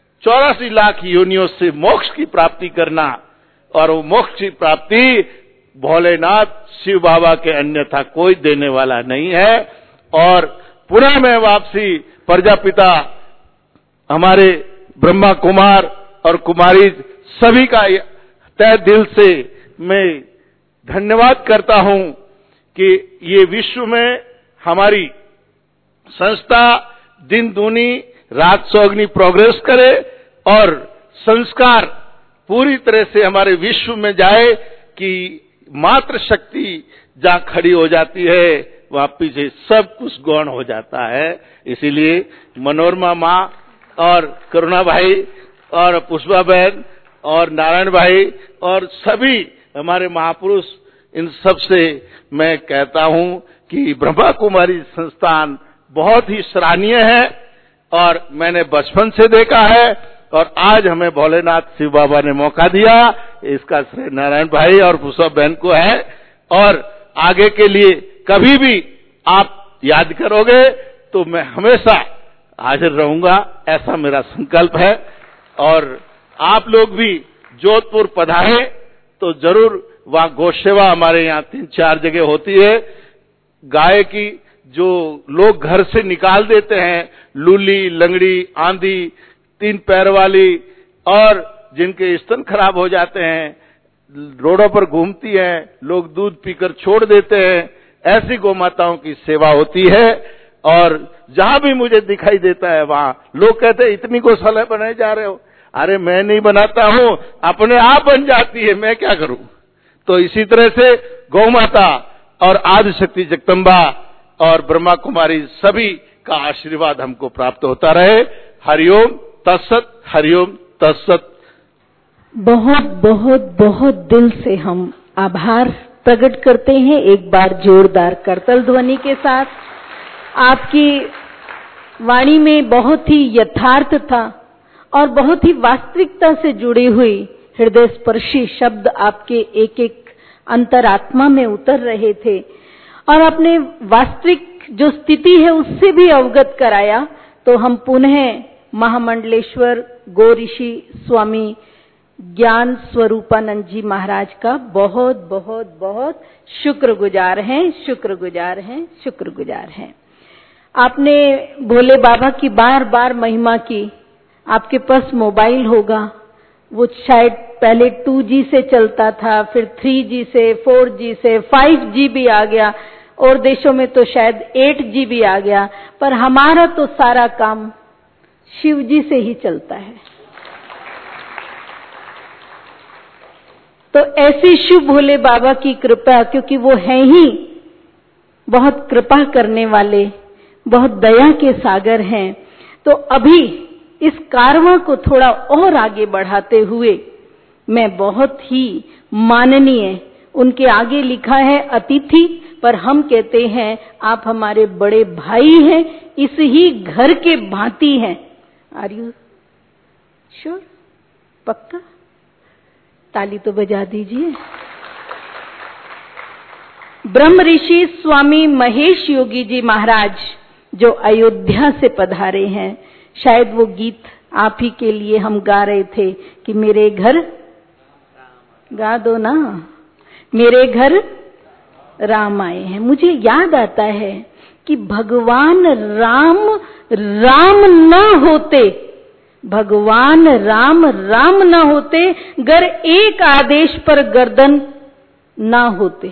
84 लाख योनियों से मोक्ष की प्राप्ति करना, और वो मोक्ष की प्राप्ति भोलेनाथ शिव बाबा के अन्यथा कोई देने वाला नहीं है। और पुनः मैं वापसी प्रजापिता हमारे ब्रह्मा कुमार और कुमारी सभी का तहे दिल से मैं धन्यवाद करता हूं कि ये विश्व में हमारी संस्था दिन दूनी रात सौगनी प्रोग्रेस करे और संस्कार पूरी तरह से हमारे विश्व में जाए कि मात्र शक्ति जहां खड़ी हो जाती है वहां पीछे सब कुछ गौण हो जाता है। इसीलिए मनोरमा माँ और करुणा भाई और पुष्पा बहन और नारायण भाई और सभी हमारे महापुरुष, इन सब से मैं कहता हूं कि ब्रह्मा कुमारी संस्थान बहुत ही सराहनीय है और मैंने बचपन से देखा है और आज हमें भोलेनाथ शिव बाबा ने मौका दिया, इसका श्रेय नारायण भाई और पुष्पा बहन को है। और आगे के लिए कभी भी आप याद करोगे तो मैं हमेशा हाजिर रहूंगा, ऐसा मेरा संकल्प है। और आप लोग भी जोधपुर पधारे तो जरूर वहां गौ सेवा हमारे यहाँ 3-4 जगह होती है। गाय की जो लोग घर से निकाल देते हैं, लूली, लंगड़ी, आंधी, 3 पैर वाली, और जिनके स्तन खराब हो जाते हैं, रोडों पर घूमती हैं, लोग दूध पीकर छोड़ देते हैं, ऐसी गौ माताओं की सेवा होती है। और जहां भी मुझे दिखाई देता है वहां लोग कहते हैं इतनी गौशाला बनाए जा रहे हो। अरे मैं नहीं बनाता हूं, अपने आप बन जाती है, मैं क्या करूं। तो इसी तरह से गौ माता और आदिशक्ति जगदम्बा और ब्रह्मा कुमारी सभी का आशीर्वाद हमको प्राप्त होता रहे। हरिओम तत्सत, हरिओम तत्सत। बहुत बहुत बहुत दिल से हम आभार प्रकट करते हैं, एक बार जोरदार करतल ध्वनि के साथ। आपकी वाणी में बहुत ही यथार्थ था और बहुत ही वास्तविकता से जुड़ी हुई हृदय स्पर्शी शब्द आपके एक एक अंतरात्मा में उतर रहे थे और अपने वास्तविक जो स्थिति है उससे भी अवगत कराया। तो हम पुनः महामंडलेश्वर गो ऋषि स्वामी ज्ञान स्वरूपानंद जी महाराज का बहुत बहुत बहुत शुक्रगुजार हैं, शुक्रगुजार हैं, शुक्रगुजार हैं। आपने भोले बाबा की बार बार महिमा की। आपके पास मोबाइल होगा, वो शायद पहले 2G से चलता था, फिर 3G से, 4G से, 5G भी आ गया और देशों में तो शायद 8G भी आ गया, पर हमारा तो सारा काम शिव जी से ही चलता है। तो ऐसी शिव भोले बाबा की कृपा, क्योंकि वो हैं ही बहुत कृपा करने वाले, बहुत दया के सागर हैं। तो अभी इस कारवां को थोड़ा और आगे बढ़ाते हुए मैं बहुत ही माननीय, उनके आगे लिखा है अतिथि, पर हम कहते हैं आप हमारे बड़े भाई हैं, इस ही घर के भांति हैं। Are you sure? पक्का? ताली तो बजा दीजिए। ब्रह्म ऋषि स्वामी महेश योगी जी महाराज जो अयोध्या से पधारे हैं, शायद वो गीत आप ही के लिए हम गा रहे थे कि मेरे घर, गा दो ना, मेरे घर राम आए हैं। मुझे याद आता है कि भगवान राम राम न होते, भगवान राम राम न होते, गर एक आदेश पर गर्दन ना होते।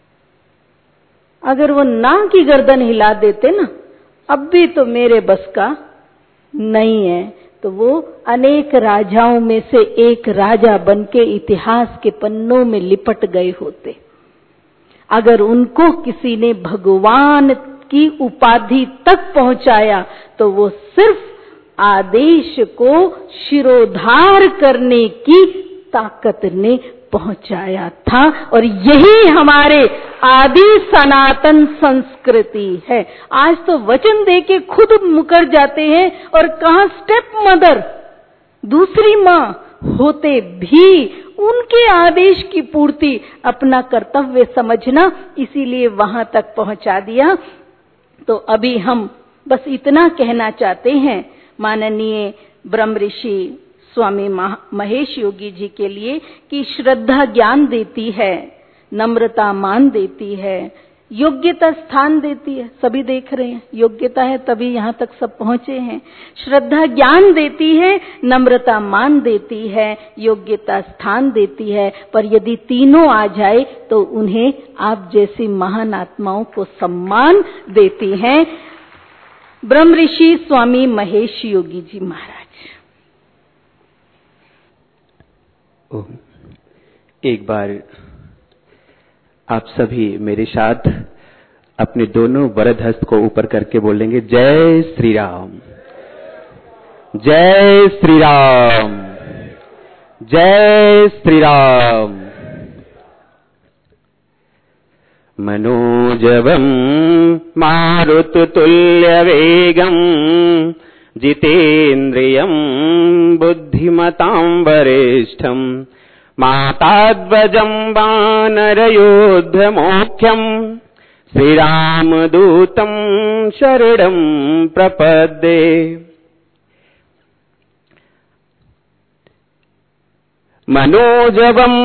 अगर वो ना की गर्दन हिला देते ना, अब भी तो मेरे बस का नहीं है, तो वो अनेक राजाओं में से एक राजा बनके इतिहास के पन्नों में लिपट गए होते। अगर उनको किसी ने भगवान की उपाधि तक पहुंचाया तो वो सिर्फ आदेश को शिरोधार करने की ताकत ने पहुंचाया था। और यही हमारे आदि सनातन संस्कृति है। आज तो वचन देके खुद मुकर जाते हैं, और कहां स्टेप मदर, दूसरी मां होते भी उनके आदेश की पूर्ति अपना कर्तव्य समझना, इसीलिए वहां तक पहुंचा दिया। तो अभी हम बस इतना कहना चाहते हैं माननीय ब्रह्म ऋषि स्वामी महेश योगी जी के लिए कि श्रद्धा ज्ञान देती है, नम्रता मान देती है, योग्यता स्थान देती है। सभी देख रहे हैं, योग्यता है तभी यहाँ तक सब पहुंचे हैं। श्रद्धा ज्ञान देती है, नम्रता मान देती है, योग्यता स्थान देती है। पर यदि तीनों आ जाए तो उन्हें आप जैसी महान आत्माओं को सम्मान देती हैं। ब्रह्म ऋषि स्वामी महेश योगी जी महाराज। एक बार आप सभी मेरे साथ अपने दोनों वरद हस्त को ऊपर करके बोलेंगे, जय श्री राम, जय श्री राम, जय श्री राम। मनोजवं मारुततुल्यवेगं जितेन्द्रियं बुद्धिमतां वरिष्ठं माताध्वजं वानरयोद्धमुख्यं श्रीरामदूतं शरणं प्रपद्ये। मनोजवं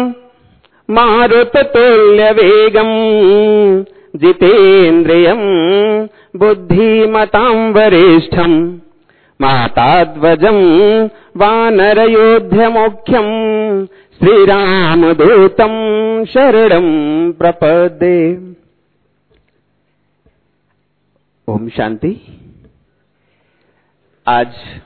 मारुततुल्यवेगं जितेन्द्रियं बुद्धिमतां वरिष्ठं माताध्वजं वानरयोद्धमुख्यं श्रीरामदूतं शरणं प्रपद्ये। ओम शांति। आज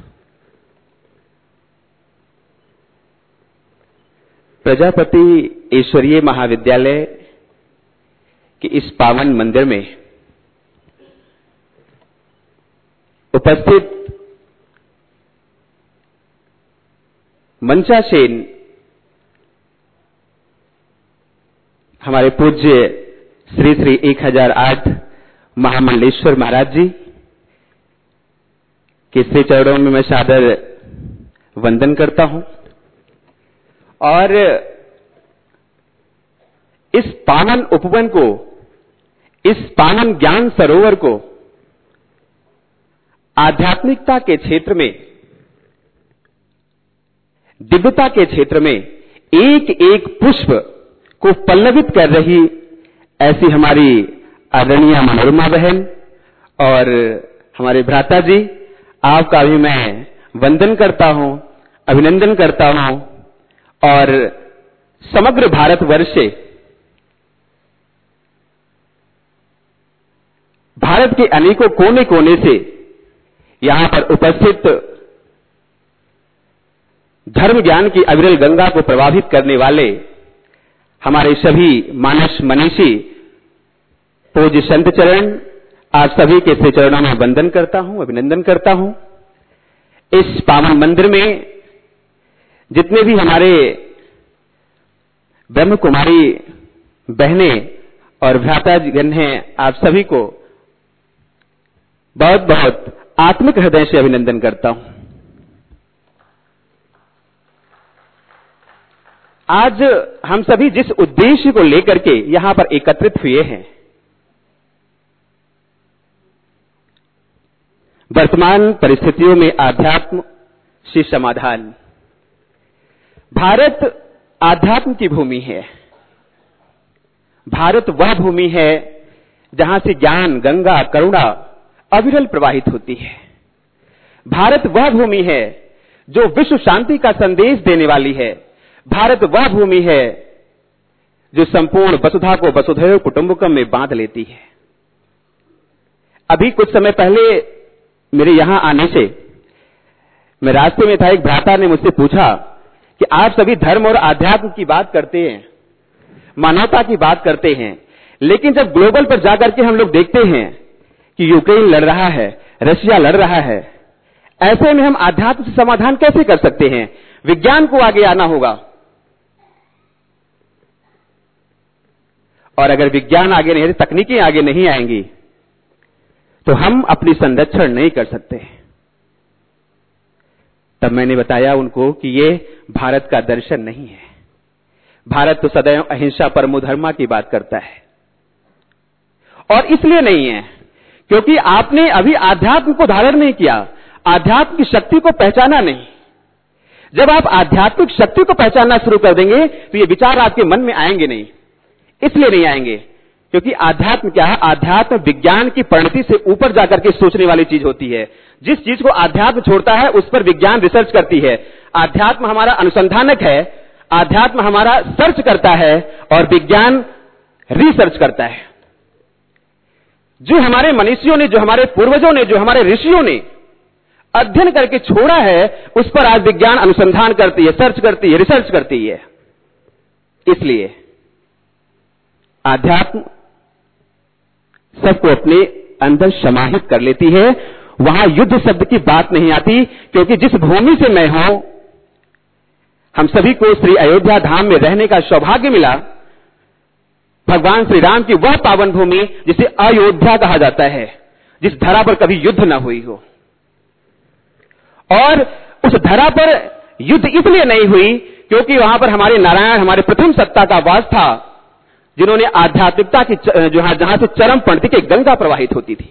प्रजापति ईश्वरीय महाविद्यालय के इस पावन मंदिर में उपस्थित मंचासेन हमारे पूज्य श्री श्री 1008 महामंडलेश्वर महाराज जी के श्री चरणों में मैं सादर वंदन करता हूं और इस पावन उपवन को, इस पावन ज्ञान सरोवर को आध्यात्मिकता के क्षेत्र में, दिव्यता के क्षेत्र में एक एक पुष्प को पल्लवित कर रही ऐसी हमारी आदरणीय मनोरमा बहन और हमारे भ्राता जी, आपका भी मैं वंदन करता हूं, अभिनंदन करता हूं और समग्र भारतवर्ष से, भारत के अनेकों कोने कोने से यहां पर उपस्थित धर्म ज्ञान की अविरल गंगा को प्रभावित करने वाले हमारे सभी मानस मनीषी पूज्य संत चरण, आप सभी के श्री चरणों में वंदन करता हूं, अभिनंदन करता हूं। इस पावन मंदिर में जितने भी हमारे ब्रह्म कुमारी बहनें और भ्रातागण हैं, आप सभी को बहुत बहुत आत्मिक हृदय से अभिनंदन करता हूं। आज हम सभी जिस उद्देश्य को लेकर के यहां पर एकत्रित हुए हैं, वर्तमान परिस्थितियों में आध्यात्म से समाधान। भारत आध्यात्म की भूमि है। भारत वह भूमि है जहां से ज्ञान, गंगा, करुणा अविरल प्रवाहित होती है। भारत वह भूमि है जो विश्व शांति का संदेश देने वाली है। भारत वह भूमि है जो संपूर्ण वसुधा को वसुधैव कुटुंबकम में बांध लेती है। अभी कुछ समय पहले मेरे यहां आने से मैं रास्ते में था, एक भ्राता ने मुझसे पूछा कि आप सभी धर्म और आध्यात्म की बात करते हैं, मानवता की बात करते हैं, लेकिन जब ग्लोबल पर जाकर के हम लोग देखते हैं कि यूक्रेन लड़ रहा है, रशिया लड़ रहा है, ऐसे में हम आध्यात्म से समाधान कैसे कर सकते हैं? विज्ञान को आगे आना होगा। और अगर विज्ञान आगे नहीं, तकनीकें आगे नहीं आएंगी तो हम अपनी संरक्षण नहीं कर सकते। तब मैंने बताया उनको कि ये भारत का दर्शन नहीं है। भारत तो सदैव अहिंसा परमो धर्मा की बात करता है। और इसलिए नहीं है क्योंकि आपने अभी आध्यात्म को धारण नहीं किया, आध्यात्म की शक्ति को पहचाना नहीं। जब आप आध्यात्मिक शक्ति को पहचानना शुरू कर देंगे तो ये विचार आपके मन में आएंगे नहीं। इसलिए नहीं आएंगे क्योंकि आध्यात्म क्या है? आध्यात्म विज्ञान की परिणति से ऊपर जाकर के सोचने वाली चीज होती है। जिस चीज को आध्यात्म छोड़ता है उस पर विज्ञान रिसर्च करती है। आध्यात्म हमारा अनुसंधानक है, आध्यात्म हमारा सर्च करता है और विज्ञान रिसर्च करता है। जो हमारे मनीषियों ने, जो हमारे पूर्वजों ने, जो हमारे ऋषियों ने अध्ययन करके छोड़ा है उस पर आज विज्ञान अनुसंधान करती है, सर्च करती है, रिसर्च करती है। इसलिए आध्यात्म सबको अपने अंदर समाहित कर लेती है। वहां युद्ध शब्द की बात नहीं आती क्योंकि जिस भूमि से मैं हूं, हम सभी को श्री अयोध्या धाम में रहने का सौभाग्य मिला। भगवान श्री राम की वह पावन भूमि जिसे अयोध्या कहा जाता है, जिस धरा पर कभी युद्ध न हुई हो। और उस धरा पर युद्ध इसलिए नहीं हुई क्योंकि वहां पर हमारे नारायण, हमारे प्रथम सत्ता का वास था, जिन्होंने आध्यात्मिकता की जहां से चरम पंक्ति की गंगा प्रवाहित होती थी।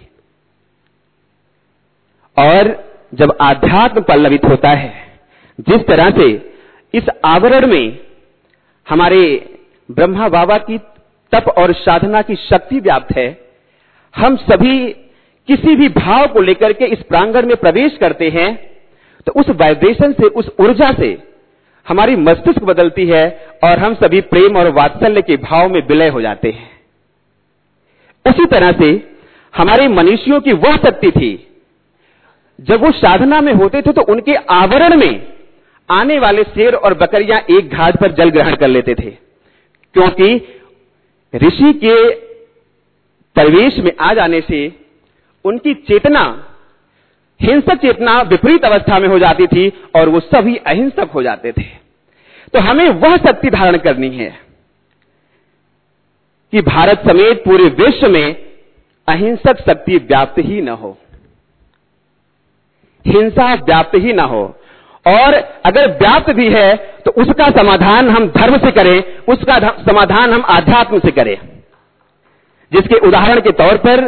और जब आध्यात्म पल्लवित होता है, जिस तरह से इस आवरण में हमारे ब्रह्मा बाबा की तप और साधना की शक्ति व्याप्त है, हम सभी किसी भी भाव को लेकर के इस प्रांगण में प्रवेश करते हैं तो उस वाइब्रेशन से, उस ऊर्जा से हमारी मस्तिष्क बदलती है और हम सभी प्रेम और वात्सल्य के भाव में विलय हो जाते हैं। उसी तरह से हमारे मनीषियों की वह शक्ति थी, जब वो साधना में होते थे तो उनके आवरण में आने वाले शेर और बकरियां एक घाट पर जल ग्रहण कर लेते थे, क्योंकि ऋषि के प्रवेश में आ जाने से उनकी चेतना, हिंसक चेतना विपरीत अवस्था में हो जाती थी और वो सभी अहिंसक हो जाते थे। तो हमें वह शक्ति धारण करनी है कि भारत समेत पूरे विश्व में अहिंसक शक्ति व्याप्त ही न हो, हिंसा व्याप्त ही न हो। और अगर व्याप्त भी है तो उसका समाधान हम धर्म से करें, उसका समाधान हम आध्यात्म से करें। जिसके उदाहरण के तौर पर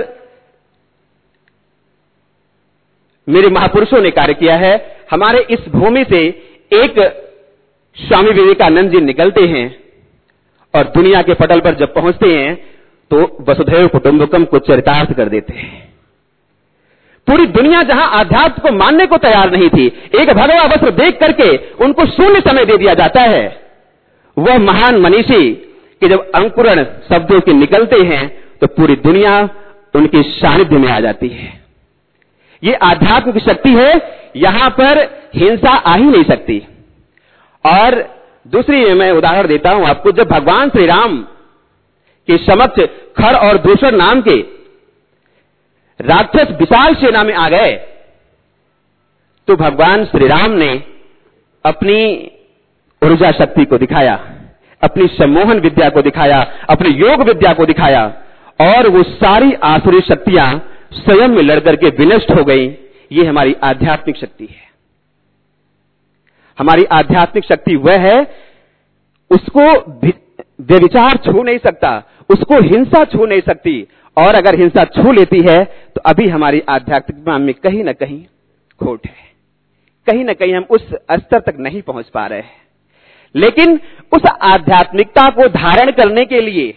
मेरे महापुरुषों ने कार्य किया है। हमारे इस भूमि से एक स्वामी विवेकानंद जी निकलते हैं और दुनिया के पटल पर जब पहुंचते हैं तो वसुधैव कुटुंबकम को चरितार्थ कर देते हैं। पूरी दुनिया जहां आध्यात्म को मानने को तैयार नहीं थी, एक भगवा वस्त्र देख करके उनको शून्य समय दे दिया जाता है। वह महान मनीषी कि जब अंकुरण शब्दों के निकलते हैं तो पूरी दुनिया उनके सानिध्य में आ जाती है। ये आध्यात्म की शक्ति है, यहां पर हिंसा आ ही नहीं सकती। और दूसरी मैं उदाहरण देता हूं आपको, जब भगवान श्री राम के समक्ष खर और दूसर नाम के राक्षस विशाल सेना में आ गए तो भगवान श्री राम ने अपनी ऊर्जा शक्ति को दिखाया, अपनी सम्मोहन विद्या को दिखाया, अपनी योग विद्या को दिखाया और वो सारी आसुरी शक्तियां स्वयं में लड़कर के विनष्ट हो गई। ये हमारी आध्यात्मिक शक्ति है। हमारी आध्यात्मिक शक्ति वह है, उसको व्यभिचार छू नहीं सकता, उसको हिंसा छू नहीं सकती। और अगर हिंसा छू लेती है तो अभी हमारी आध्यात्मिकता में कहीं ना कहीं खोट है, कहीं ना कहीं हम उस स्तर तक नहीं पहुंच पा रहे हैं। लेकिन उस आध्यात्मिकता को धारण करने के लिए,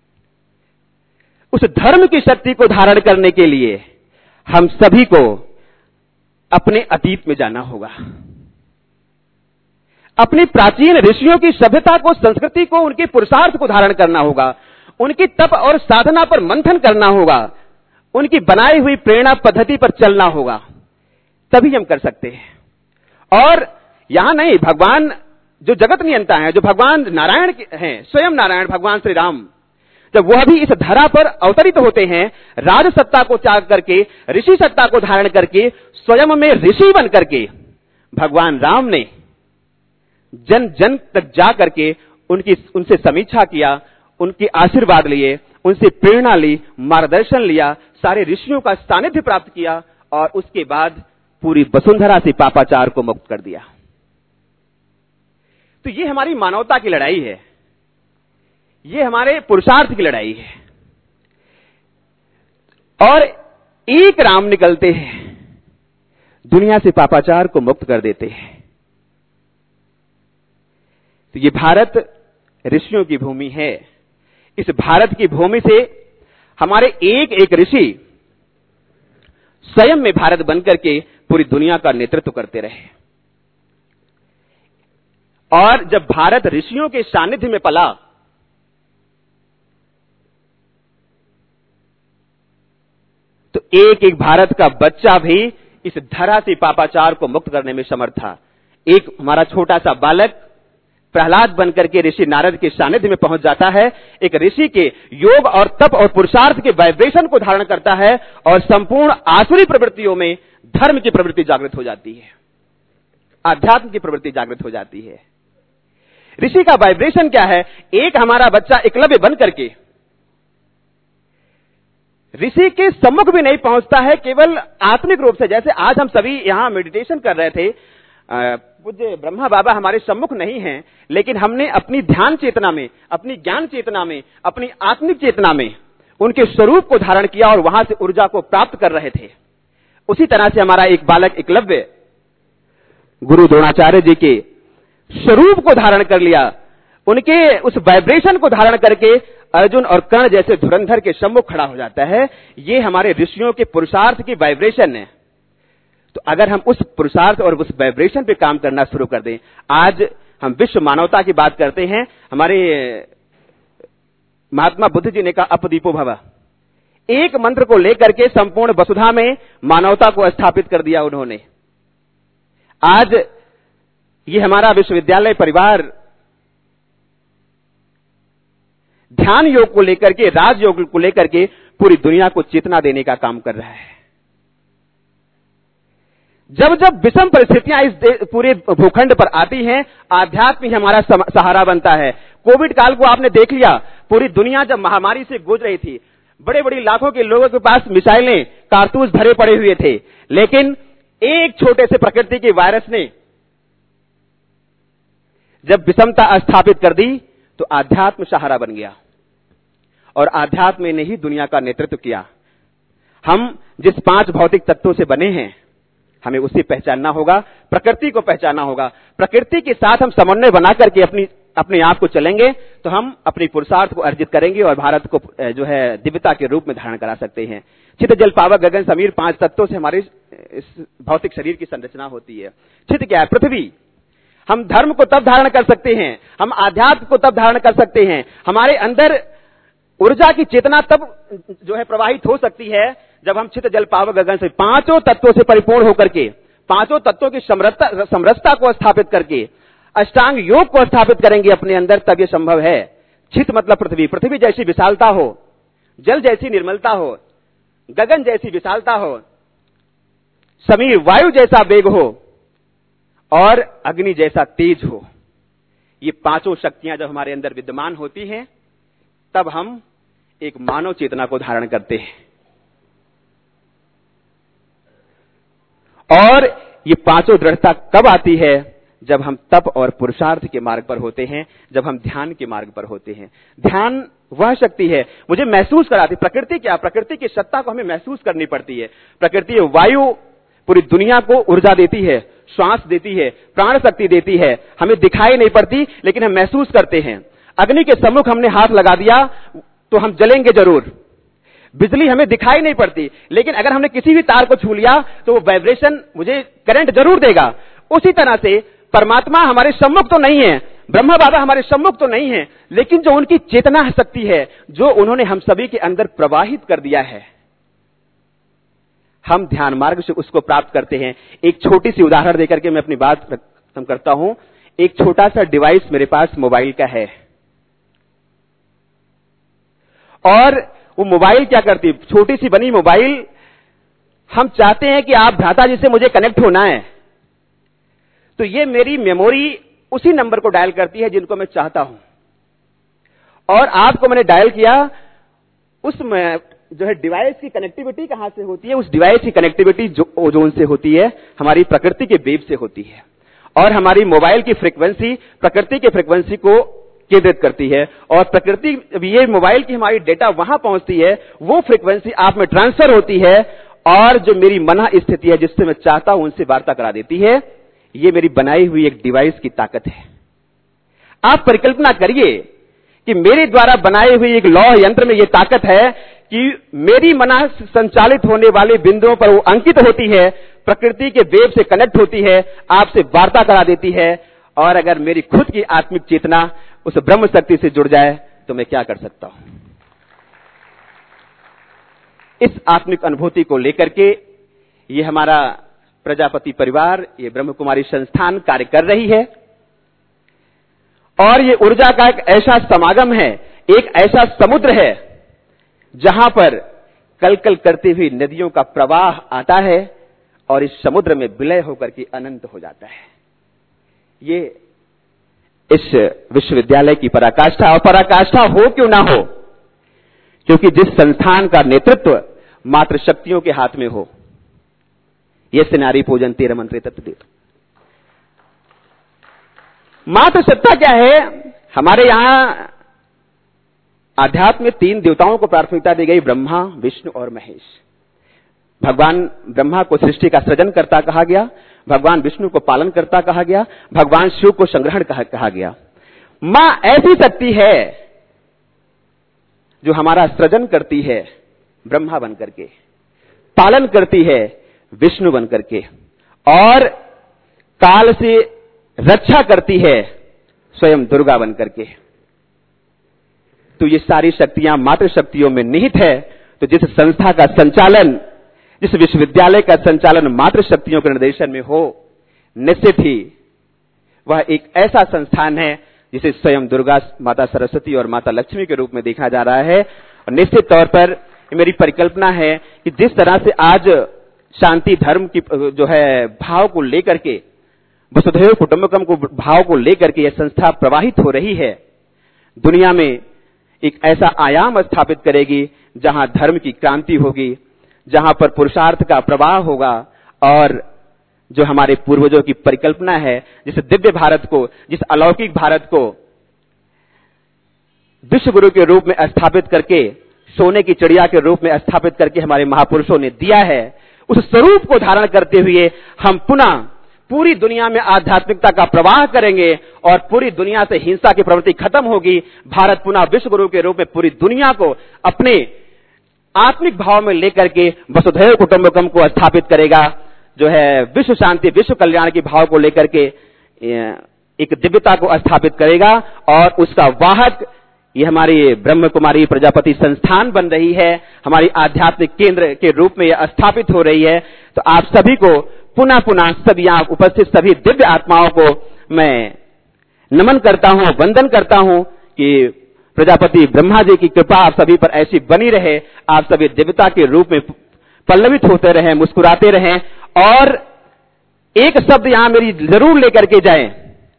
उस धर्म की शक्ति को धारण करने के लिए हम सभी को अपने अतीत में जाना होगा, अपनी प्राचीन ऋषियों की सभ्यता को, संस्कृति को, उनके पुरुषार्थ को धारण करना होगा, उनकी तप और साधना पर मंथन करना होगा, उनकी बनाई हुई प्रेरणा पद्धति पर चलना होगा, तभी हम कर सकते हैं। और यहां नहीं, भगवान जो जगत नियंता है, जो भगवान नारायण हैं, स्वयं नारायण भगवान श्री राम, जब वह भी इस धरा पर अवतरित होते हैं, राज सत्ता को त्याग करके, ऋषि सत्ता को धारण करके, स्वयं में ऋषि बन करके भगवान राम ने जन जन तक जा करके उनसे समीक्षा किया, उनके आशीर्वाद लिए, उनसे प्रेरणा ली, मार्गदर्शन लिया, सारे ऋषियों का सानिध्य प्राप्त किया और उसके बाद पूरी वसुंधरा से पापाचार को मुक्त कर दिया। तो ये हमारी मानवता की लड़ाई है। ये हमारे पुरुषार्थ की लड़ाई है। और एक राम निकलते हैं, दुनिया से पापाचार को मुक्त कर देते हैं। तो ये भारत ऋषियों की भूमि है। इस भारत की भूमि से हमारे एक एक ऋषि स्वयं में भारत बनकर के पूरी दुनिया का नेतृत्व करते रहे। और जब भारत ऋषियों के सानिध्य में पला, तो एक एक भारत का बच्चा भी इस धरा से पापाचार को मुक्त करने में समर्थ था। एक हमारा छोटा सा बालक प्रहलाद बनकर के ऋषि नारद के सानिध्य में पहुंच जाता है, एक ऋषि के योग और तप और पुरुषार्थ के वाइब्रेशन को धारण करता है और संपूर्ण आसुरी प्रवृत्तियों में धर्म की प्रवृत्ति जागृत हो जाती है, आध्यात्म की प्रवृत्ति जागृत हो जाती है। ऋषि का वाइब्रेशन क्या है? एक हमारा बच्चा एकलव्य बन करके ऋषि के सम्मुख भी नहीं पहुंचता है, केवल आत्मिक रूप से। जैसे आज हम सभी यहां मेडिटेशन कर रहे थे, पूज्य ब्रह्मा बाबा हमारे सम्मुख नहीं हैं, लेकिन हमने अपनी ध्यान चेतना में, अपनी ज्ञान चेतना में, अपनी आत्मिक चेतना में उनके स्वरूप को धारण किया और वहां से ऊर्जा को प्राप्त कर रहे थे। उसी तरह से हमारा एक बालक एकलव्य गुरु द्रोणाचार्य जी के स्वरूप को धारण कर लिया, उनके उस वाइब्रेशन को धारण करके अर्जुन और कर्ण जैसे धुरंधर के सम्मुख खड़ा हो जाता है। ये हमारे ऋषियों के पुरुषार्थ की वाइब्रेशन है। तो अगर हम उस पुरुषार्थ और उस वाइब्रेशन पे काम करना शुरू कर दें, आज हम विश्व मानवता की बात करते हैं। हमारे महात्मा बुद्ध जी ने कहा अपदीपो भव, एक मंत्र को लेकर के संपूर्ण वसुधा में मानवता को स्थापित कर दिया उन्होंने। आज ये हमारा विश्वविद्यालय परिवार ध्यान योग को लेकर के, राजयोग को लेकर के पूरी दुनिया को चेतना देने का काम कर रहा है। जब जब विषम परिस्थितियां इस पूरे भूखंड पर आती हैं, आध्यात्म ही हमारा सहारा बनता है। कोविड काल को आपने देख लिया, पूरी दुनिया जब महामारी से गूंज रही थी, बड़े बड़े लाखों के लोगों के पास मिसाइलें, कारतूस भरे पड़े हुए थे, लेकिन एक छोटे से प्रकृति के वायरस ने जब विषमता स्थापित कर दी तो आध्यात्म सहारा बन गया और आध्यात्म ने ही दुनिया का नेतृत्व किया। हम जिस 5 भौतिक तत्वों से बने हैं, हमें उसे पहचानना होगा, प्रकृति को पहचानना होगा। प्रकृति के साथ हम समन्वय बना करके अपने आप को चलेंगे तो हम अपनी पुरुषार्थ को अर्जित करेंगे और भारत को जो है दिव्यता के रूप में धारण करा सकते हैं। चित्त जल पावक गगन समीर 5 तत्वों से हमारे इस भौतिक शरीर की संरचना होती है। चित्त क्या है? पृथ्वी। हम धर्म को तब धारण कर सकते हैं, हम आध्यात्म को तब धारण कर सकते हैं, हमारे अंदर ऊर्जा की चेतना तब जो है प्रवाहित हो सकती है जब हम चित्त जल पावक गगन से 5 तत्वों से परिपूर्ण होकर के 5 तत्वों की समरसता को स्थापित करके अष्टांग योग को स्थापित करेंगे अपने अंदर, तब यह संभव है। चित्त मतलब पृथ्वी, पृथ्वी जैसी विशालता हो, जल जैसी निर्मलता हो, गगन जैसी विशालता हो, समीर वायु जैसा वेग हो और अग्नि जैसा तेज हो। ये 5 शक्तियां जब हमारे अंदर विद्यमान होती हैं, तब हम एक मानव चेतना को धारण करते हैं। और ये 5 दृढ़ता कब आती है? जब हम तप और पुरुषार्थ के मार्ग पर होते हैं, जब हम ध्यान के मार्ग पर होते हैं। ध्यान वह शक्ति है मुझे महसूस कराती। प्रकृति क्या? प्रकृति की सत्ता को हमें महसूस करनी पड़ती है। प्रकृति वायु पूरी दुनिया को ऊर्जा देती है, श्वास देती है, प्राण शक्ति देती है। हमें दिखाई नहीं पड़ती लेकिन हम महसूस करते हैं। अग्नि के सम्मुख हमने हाथ लगा दिया तो हम जलेंगे जरूर। बिजली हमें दिखाई नहीं पड़ती लेकिन अगर हमने किसी भी तार को छू लिया तो वो वाइब्रेशन मुझे करंट जरूर देगा। उसी तरह से परमात्मा हमारे सम्मुख तो नहीं है, ब्रह्मा बाबा हमारे सम्मुख तो नहीं है, लेकिन जो उनकी चेतना शक्ति है, जो उन्होंने हम सभी के अंदर प्रवाहित कर दिया है, हम ध्यान मार्ग से उसको प्राप्त करते हैं। एक छोटी सी उदाहरण देकर के मैं अपनी बात खत्म करता हूं। एक छोटा सा डिवाइस मेरे पास मोबाइल का है और वो मोबाइल क्या करती, छोटी सी बनी मोबाइल, हम चाहते हैं कि आप भ्राता जी से मुझे कनेक्ट होना है, तो ये मेरी मेमोरी उसी नंबर को डायल करती है जिनको मैं चाहता हूं। और आपको मैंने डायल किया, उसमें जो है डिवाइस की कनेक्टिविटी कहां से होती है? उस डिवाइस की कनेक्टिविटी जो ओजोन से होती है, हमारी प्रकृति के वेव से होती है। और हमारी मोबाइल की फ्रीक्वेंसी प्रकृति के फ्रीक्वेंसी को केंद्रित करती है और प्रकृति, ये मोबाइल की हमारी डेटा वहां पहुंचती है, वो फ्रीक्वेंसी आप में ट्रांसफर होती है और जो मेरी मन स्थिति है जिससे मैं चाहता हूं उनसे वार्ता करा देती है। ये मेरी बनाई हुई एक डिवाइस की ताकत है। आप परिकल्पना करिए कि मेरे द्वारा बनाए हुए एक लौह यंत्र में यह ताकत है कि मेरी मन संचालित होने वाले बिंदुओं पर वो अंकित होती है, प्रकृति के वेव से कनेक्ट होती है, आपसे वार्ता करा देती है। और अगर मेरी खुद की आत्मिक चेतना उस ब्रह्म शक्ति से जुड़ जाए तो मैं क्या कर सकता हूं। इस आत्मिक अनुभूति को लेकर के ये हमारा प्रजापति परिवार, ये ब्रह्म कुमारी संस्थान कार्य कर रही है और ये ऊर्जा का एक ऐसा समागम है, एक ऐसा समुद्र है जहां पर कलकल करती हुई नदियों का प्रवाह आता है और इस समुद्र में विलय होकर के अनंत हो जाता है। ये इस विश्वविद्यालय की पराकाष्ठा, और पराकाष्ठा हो क्यों ना हो, क्योंकि जिस संस्थान का नेतृत्व मात्र शक्तियों के हाथ में हो, यह से नारी पूजन 13 मंत्रे तत्व। मात्र सत्ता क्या है? हमारे यहां आध्यात्म में 3 देवताओं को प्राथमिकता दी गई, ब्रह्मा, विष्णु और महेश। भगवान ब्रह्मा को सृष्टि का सृजन करता कहा गया, भगवान विष्णु को पालन करता कहा गया, भगवान शिव को संग्रहण कहा गया। मां ऐसी शक्ति है जो हमारा सृजन करती है ब्रह्मा बन करके, पालन करती है विष्णु बन करके, और काल से रक्षा करती है स्वयं दुर्गा बन करके। तो ये सारी शक्तियां मात्र शक्तियों में निहित है। तो जिस संस्था का संचालन, जिस विश्वविद्यालय का संचालन मात्र शक्तियों के निर्देशन में हो, निश्चित ही वह एक ऐसा संस्थान है जिसे स्वयं दुर्गा माता सरस्वती और माता लक्ष्मी के रूप में देखा जा रहा है। और निश्चित तौर पर मेरी परिकल्पना है कि जिस तरह से आज शांति धर्म की जो है भाव को लेकर के, वसुधैव कुटुंबकम को भाव को लेकर के यह संस्था प्रवाहित हो रही है, दुनिया में एक ऐसा आयाम स्थापित करेगी जहां धर्म की क्रांति होगी, जहां पर पुरुषार्थ का प्रवाह होगा और जो हमारे पूर्वजों की परिकल्पना है, जिस दिव्य भारत को, जिस अलौकिक भारत को विश्व गुरु के रूप में स्थापित करके, सोने की चिड़िया के रूप में स्थापित करके हमारे महापुरुषों ने दिया है, उस स्वरूप को धारण करते हुए हम पुनः पूरी दुनिया में आध्यात्मिकता का प्रवाह करेंगे और पूरी दुनिया से हिंसा की प्रवृत्ति खत्म होगी। भारत पुनः विश्व गुरु के रूप में पूरी दुनिया को अपने आत्मिक भाव में लेकर के वसुधैव कुटुंबकम को स्थापित करेगा, जो है विश्व शांति, विश्व कल्याण की भाव को लेकर के एक दिव्यता को स्थापित करेगा। और उसका वाहक ये हमारी ब्रह्म कुमारी प्रजापति संस्थान बन रही है, हमारी आध्यात्मिक केंद्र के रूप में यह स्थापित हो रही है। तो आप सभी को पुनः पुनः सभी यहाँ उपस्थित सभी दिव्य आत्माओं को मैं नमन करता हूँ, वंदन करता हूँ कि प्रजापति ब्रह्मा जी की कृपा आप सभी पर ऐसी बनी रहे, आप सभी दिव्यता के रूप में पल्लवित होते रहें, मुस्कुराते रहें। और एक शब्द यहां मेरी जरूर लेकर के जाएं।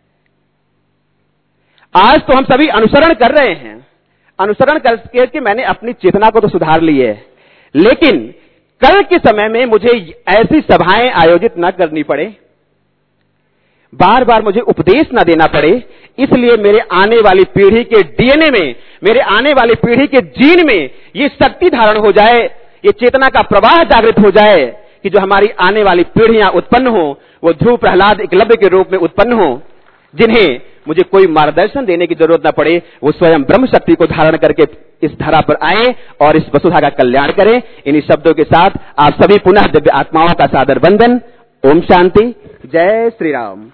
आज तो हम सभी अनुसरण कर रहे हैं, अनुसरण करके मैंने अपनी चेतना को तो सुधार ली है, लेकिन कल के समय में मुझे ऐसी सभाएं आयोजित न करनी पड़े, बार बार मुझे उपदेश न देना पड़े, इसलिए मेरे आने वाली पीढ़ी के डीएनए में, मेरे आने वाली पीढ़ी के जीन में ये शक्ति धारण हो जाए, ये चेतना का प्रवाह जागृत हो जाए कि जो हमारी आने वाली पीढ़ियां उत्पन्न हो वो ध्रुव, प्रहलाद, एकलव्य के रूप में उत्पन्न हो, जिन्हें मुझे कोई मार्गदर्शन देने की जरूरत न पड़े, वो स्वयं ब्रह्म शक्ति को धारण करके इस धरा पर आए और इस वसुधा का कल्याण करें। इन्हीं शब्दों के साथ आप सभी पुनः दिव्य आत्माओं का सादर वंदन। ओम शांति, जय श्री राम।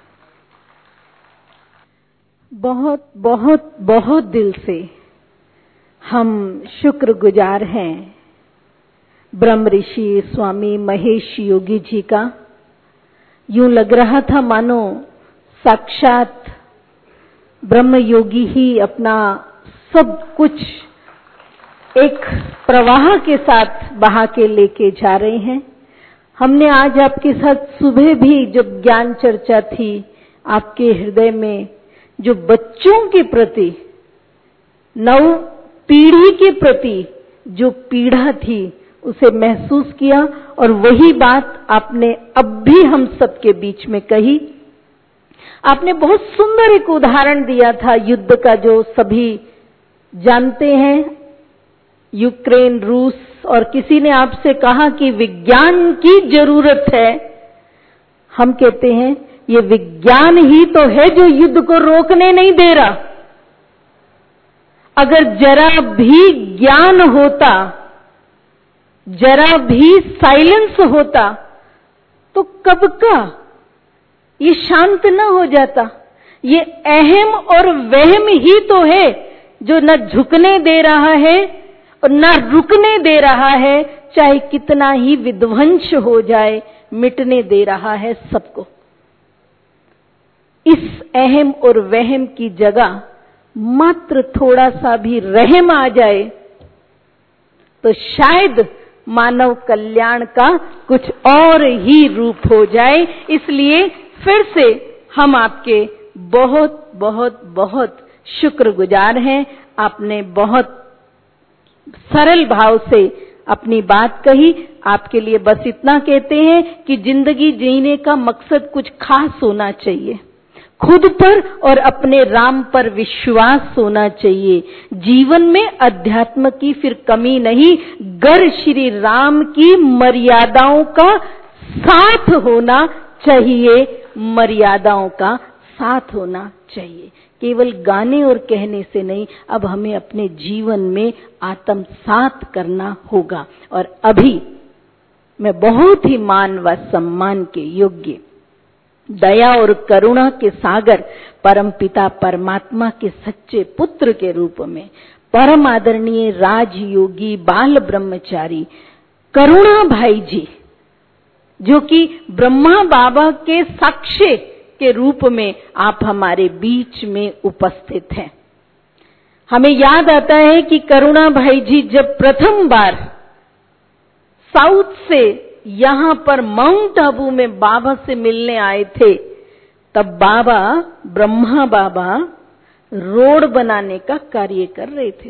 बहुत बहुत बहुत दिल से हम शुक्रगुजार हैं ब्रह्म ऋषि स्वामी महेश योगी जी का। यूं लग रहा था मानो साक्षात ब्रह्म योगी ही अपना सब कुछ एक प्रवाह के साथ बहा के लेके जा रहे हैं। हमने आज आपके साथ सुबह भी जब ज्ञान चर्चा थी, आपके हृदय में जो बच्चों के प्रति, नव पीढ़ी के प्रति जो पीड़ा थी उसे महसूस किया, और वही बात आपने अब भी हम सबके बीच में कही आपने बहुत सुंदर एक उदाहरण दिया था युद्ध का, जो सभी जानते हैं, यूक्रेन रूस, और किसी ने आपसे कहा कि विज्ञान की जरूरत है। हम कहते हैं ये विज्ञान ही तो है जो युद्ध को रोकने नहीं दे रहा। अगर जरा भी ज्ञान होता, जरा भी साइलेंस होता, तो कब का ये शांत न हो जाता। ये अहम और वहम ही तो है जो न झुकने दे रहा है और न रुकने दे रहा है, चाहे कितना ही विध्वंस हो जाए, मिटने दे रहा है सबको। इस अहम और वहम की जगह मात्र थोड़ा सा भी रहम आ जाए तो शायद मानव कल्याण का कुछ और ही रूप हो जाए। इसलिए फिर से हम आपके बहुत बहुत बहुत शुक्रगुजार हैं। आपने बहुत सरल भाव से अपनी बात कही। आपके लिए बस इतना कहते हैं कि जिंदगी जीने का मकसद कुछ खास होना चाहिए, खुद पर और अपने राम पर विश्वास होना चाहिए। जीवन में अध्यात्म की फिर कमी नहीं, गर श्री राम की मर्यादाओं का साथ होना चाहिए, मर्यादाओं का साथ होना चाहिए। केवल गाने और कहने से नहीं, अब हमें अपने जीवन में आत्मसात करना होगा। और अभी मैं बहुत ही मान व सम्मान के योग्य, दया और करुणा के सागर, परमपिता परमात्मा के सच्चे पुत्र के रूप में परम आदरणीय राजयोगी बाल ब्रह्मचारी करुणा भाई जी, जो कि ब्रह्मा बाबा के साक्ष्य के रूप में आप हमारे बीच में उपस्थित हैं। हमें याद आता है कि करुणा भाई जी जब प्रथम बार साउथ से यहां पर माउंट आबू में बाबा से मिलने आए थे, तब बाबा, ब्रह्मा बाबा रोड बनाने का कार्य कर रहे थे।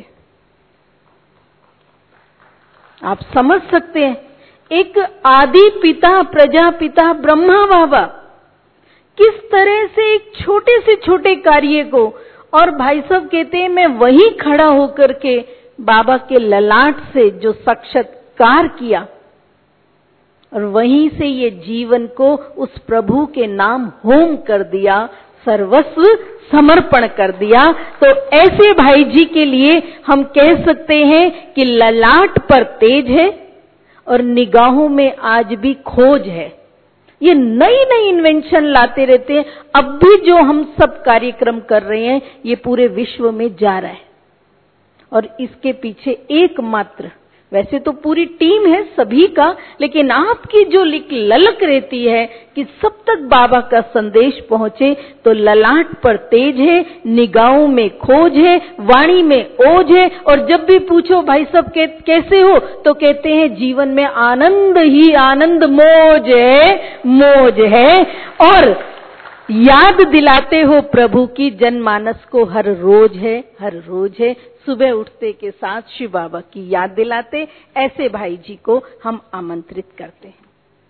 आप समझ सकते हैं, एक आदि पिता प्रजापिता ब्रह्मा बाबा किस तरह से एक छोटे से छोटे कार्य को, और भाई साहब कहते हैं मैं वहीं खड़ा होकर के बाबा के ललाट से जो साक्षात्कार किया, और वहीं से ये जीवन को उस प्रभु के नाम होम कर दिया, सर्वस्व समर्पण कर दिया। तो ऐसे भाई जी के लिए हम कह सकते हैं कि ललाट पर तेज है और निगाहों में आज भी खोज है। ये नई नई इन्वेंशन लाते रहते हैं। अब भी जो हम सब कार्यक्रम कर रहे हैं, ये पूरे विश्व में जा रहा है, और इसके पीछे एकमात्र, वैसे तो पूरी टीम है सभी का, लेकिन आपकी जो ललक रहती है कि सब तक बाबा का संदेश पहुंचे, तो ललाट पर तेज है, निगाहों में खोज है, वाणी में ओज है। और जब भी पूछो भाई सब कैसे हो, तो कहते हैं जीवन में आनंद ही आनंद, मौज है, मौज है। और याद दिलाते हो प्रभु की जनमानस को, हर रोज है, हर रोज है। सुबह उठते के साथ शिव बाबा की याद दिलाते, ऐसे भाई जी को हम आमंत्रित करते हैं।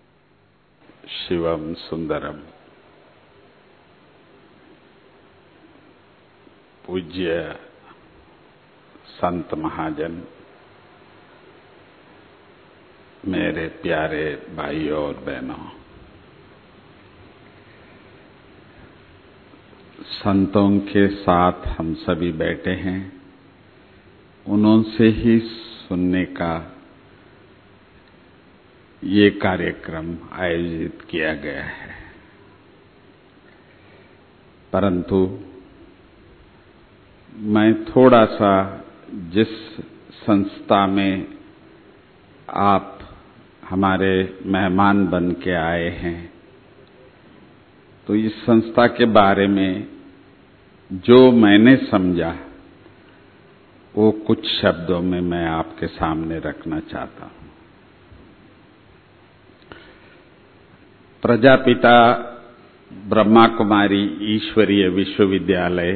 शिवम सुंदरम। पूज्य संत महाजन, मेरे प्यारे भाइयों और बहनों, संतों के साथ हम सभी बैठे हैं, उनसे ही सुनने का ये कार्यक्रम आयोजित किया गया है। परंतु मैं थोड़ा सा, जिस संस्था में आप हमारे मेहमान बन के आए हैं, तो इस संस्था के बारे में जो मैंने समझा वो कुछ शब्दों में मैं आपके सामने रखना चाहता हूं। प्रजापिता ब्रह्मा कुमारी ईश्वरीय विश्वविद्यालय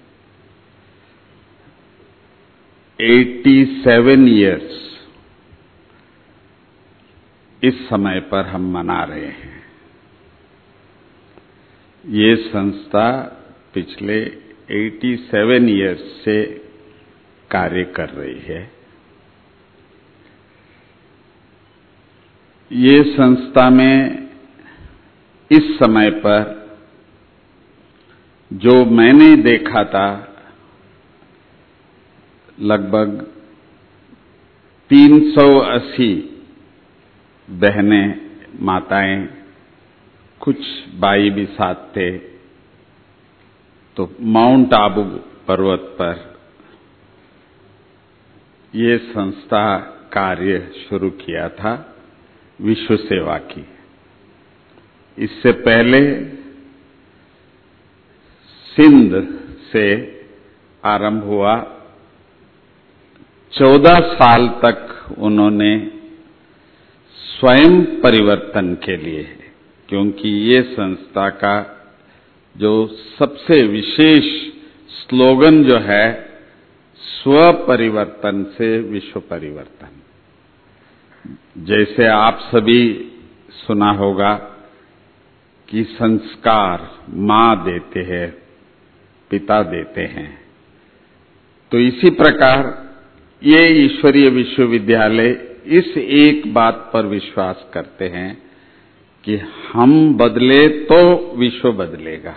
87 इयर्स इस समय पर हम मना रहे हैं। ये संस्था पिछले 87 इयर्स से कार्य कर रही है। ये संस्था में इस समय पर जो मैंने देखा था, लगभग 380 बहनें, माताएं, कुछ भाई भी साथ थे। तो माउंट आबू पर्वत पर ये संस्था कार्य शुरू किया था विश्व सेवा की। इससे पहले सिंध से आरंभ हुआ। 14 साल तक उन्होंने स्वयं परिवर्तन के लिए, क्योंकि ये संस्था का जो सबसे विशेष स्लोगन जो है, स्व परिवर्तन से विश्व परिवर्तन। जैसे आप सभी सुना होगा कि संस्कार मां देते हैं, पिता देते हैं, तो इसी प्रकार ये ईश्वरीय विश्वविद्यालय इस एक बात पर विश्वास करते हैं कि हम बदले तो विश्व बदलेगा।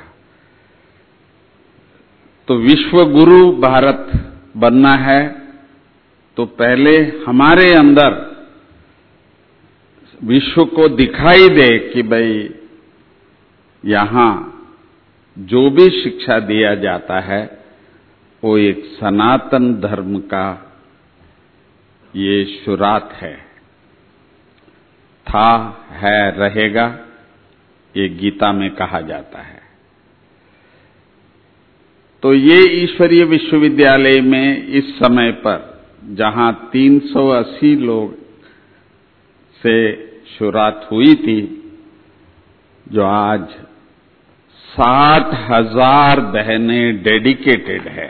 तो विश्व गुरु भारत बनना है तो पहले हमारे अंदर विश्व को दिखाई दे कि भाई यहां जो भी शिक्षा दिया जाता है वो एक सनातन धर्म का ये शुरात है, था, है, रहेगा, ये गीता में कहा जाता है। तो ये ईश्वरीय विश्वविद्यालय में इस समय पर जहां 380 लोग से शुरुआत हुई थी, जो आज 60,000 बहनें डेडिकेटेड है,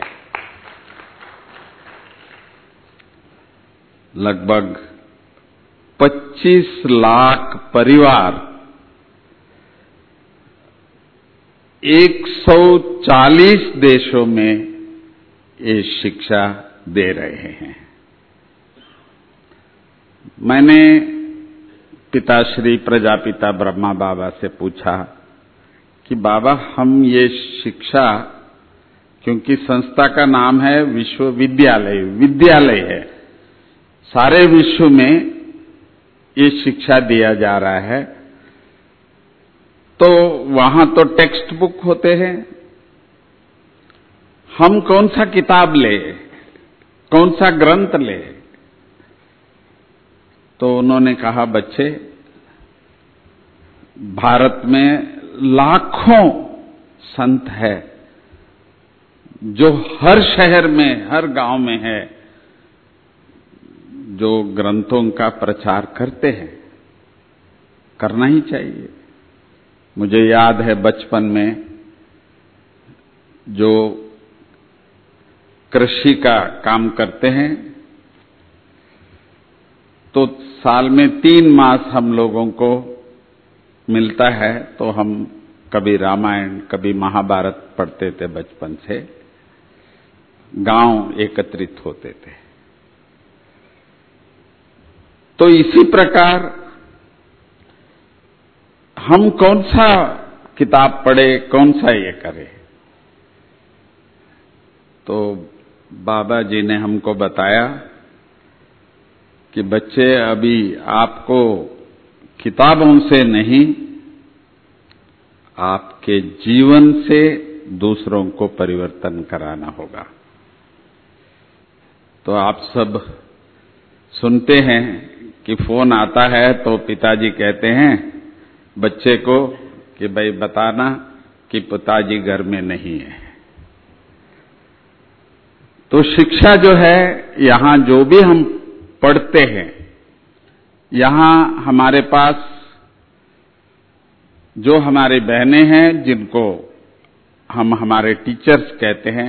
लगभग 25 लाख परिवार 140 देशों में ये शिक्षा दे रहे हैं। मैंने पिताश्री प्रजापिता ब्रह्मा बाबा से पूछा कि बाबा हम ये शिक्षा, क्योंकि संस्था का नाम है विश्वविद्यालय, विद्यालय है, सारे विश्व में ये शिक्षा दिया जा रहा है, तो वहां तो टेक्स्ट बुक होते हैं, हम कौन सा किताब ले, कौन सा ग्रंथ ले? तो उन्होंने कहा बच्चे, भारत में लाखों संत है जो हर शहर में, हर गांव में है, जो ग्रंथों का प्रचार करते हैं, करना ही चाहिए। मुझे याद है बचपन में जो कृषि का काम करते हैं, तो साल में 3 मास हम लोगों को मिलता है, तो हम कभी रामायण कभी महाभारत पढ़ते थे। बचपन से गांव एकत्रित होते थे। तो इसी प्रकार हम कौन सा किताब पढ़े, कौन सा ये करे? तो बाबा जी ने हमको बताया कि बच्चे, अभी आपको किताबों से नहीं, आपके जीवन से दूसरों को परिवर्तन कराना होगा। तो आप सब सुनते हैं कि फोन आता है तो पिताजी कहते हैं बच्चे को कि भाई बताना कि पिताजी घर में नहीं है। तो शिक्षा जो है, यहां जो भी हम पढ़ते हैं, यहां हमारे पास जो हमारी बहनें हैं, जिनको हम हमारे टीचर्स कहते हैं,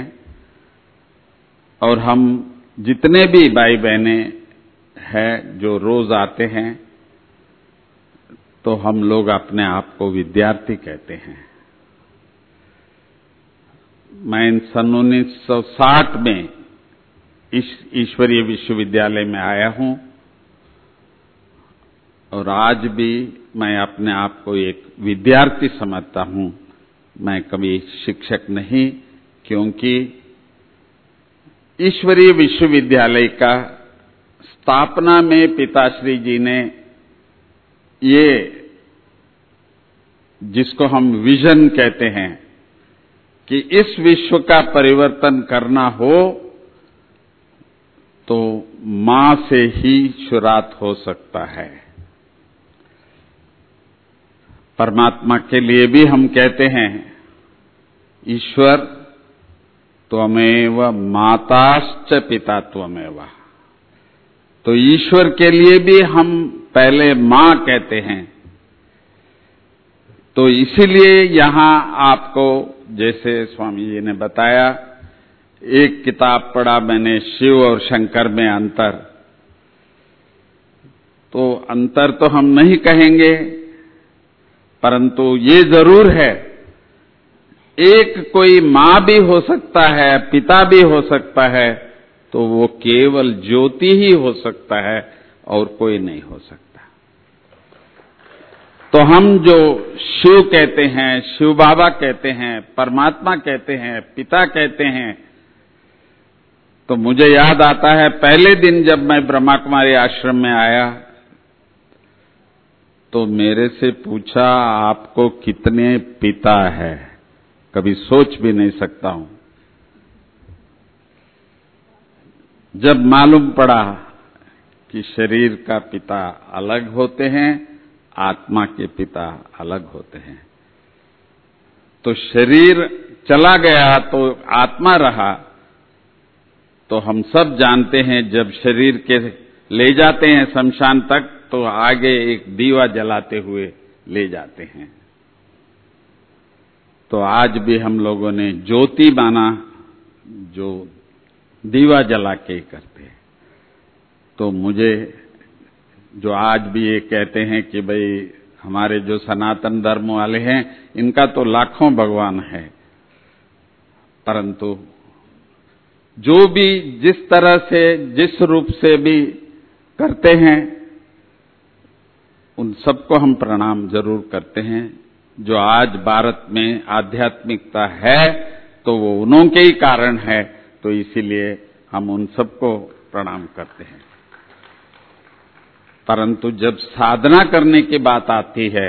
और हम जितने भी भाई बहनें हैं जो रोज आते हैं, तो हम लोग अपने आप को विद्यार्थी कहते हैं। मैं सन 1960 में इस ईश्वरीय विश्वविद्यालय में आया हूं और आज भी मैं अपने आप को एक विद्यार्थी समझता हूं। मैं कभी शिक्षक नहीं, क्योंकि ईश्वरीय विश्वविद्यालय का स्थापना में पिताश्री जी ने ये जिसको हम विजन कहते हैं कि इस विश्व का परिवर्तन करना हो तो मां से ही शुरुआत हो सकता है। परमात्मा के लिए भी हम कहते हैं ईश्वर त्वमेव माताश्च पिता त्वमेव। तो ईश्वर के लिए भी हम पहले मां कहते हैं। तो इसीलिए यहां आपको, जैसे स्वामी जी ने बताया, एक किताब पढ़ा मैंने, शिव और शंकर में अंतर। तो अंतर तो हम नहीं कहेंगे, परंतु ये जरूर है, एक कोई मां भी हो सकता है, पिता भी हो सकता है, तो वो केवल ज्योति ही हो सकता है और कोई नहीं हो सकता। तो हम जो शिव कहते हैं, शिव बाबा कहते हैं, परमात्मा कहते हैं, पिता कहते हैं, तो मुझे याद आता है पहले दिन जब मैं ब्रह्मा कुमारी आश्रम में आया तो मेरे से पूछा आपको कितने पिता है। कभी सोच भी नहीं सकता हूं। जब मालूम पड़ा कि शरीर का पिता अलग होते हैं, आत्मा के पिता अलग होते हैं, तो शरीर चला गया तो आत्मा रहा। तो हम सब जानते हैं जब शरीर के ले जाते हैं शमशान तक तो आगे एक दीवा जलाते हुए ले जाते हैं। तो आज भी हम लोगों ने ज्योति माना, जो दीवा जला के करते हैं। तो मुझे जो आज भी ये कहते हैं कि भाई हमारे जो सनातन धर्म वाले हैं इनका तो लाखों भगवान है, परंतु जो भी जिस तरह से जिस रूप से भी करते हैं उन सबको हम प्रणाम जरूर करते हैं। जो आज भारत में आध्यात्मिकता है तो वो उन्हों के ही कारण है, तो इसीलिए हम उन सबको प्रणाम करते हैं। परंतु जब साधना करने की बात आती है,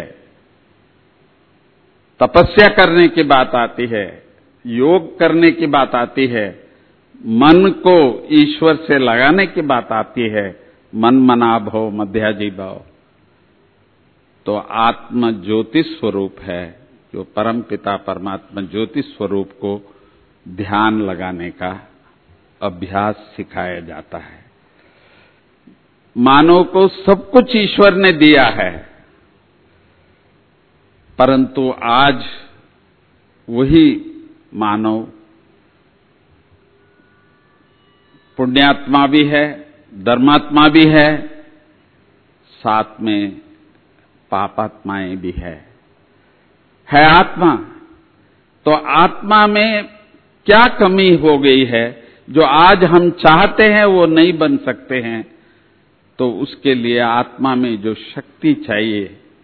तपस्या करने की बात आती है, योग करने की बात आती है, मन को ईश्वर से लगाने की बात आती है, मन मना भव मध्याजी भाव, तो आत्म ज्योति स्वरूप है, जो परम पिता परमात्मा ज्योति स्वरूप को ध्यान लगाने का अभ्यास सिखाया जाता है। मानव को सब कुछ ईश्वर ने दिया है, परंतु आज वही मानव पुण्यात्मा भी है, धर्मात्मा भी है, साथ में पापात्माएं भी है आत्मा। तो आत्मा में क्या कमी हो गई है जो आज हम चाहते हैं वो नहीं बन सकते हैं? तो उसके लिए आत्मा में जो शक्ति चाहिए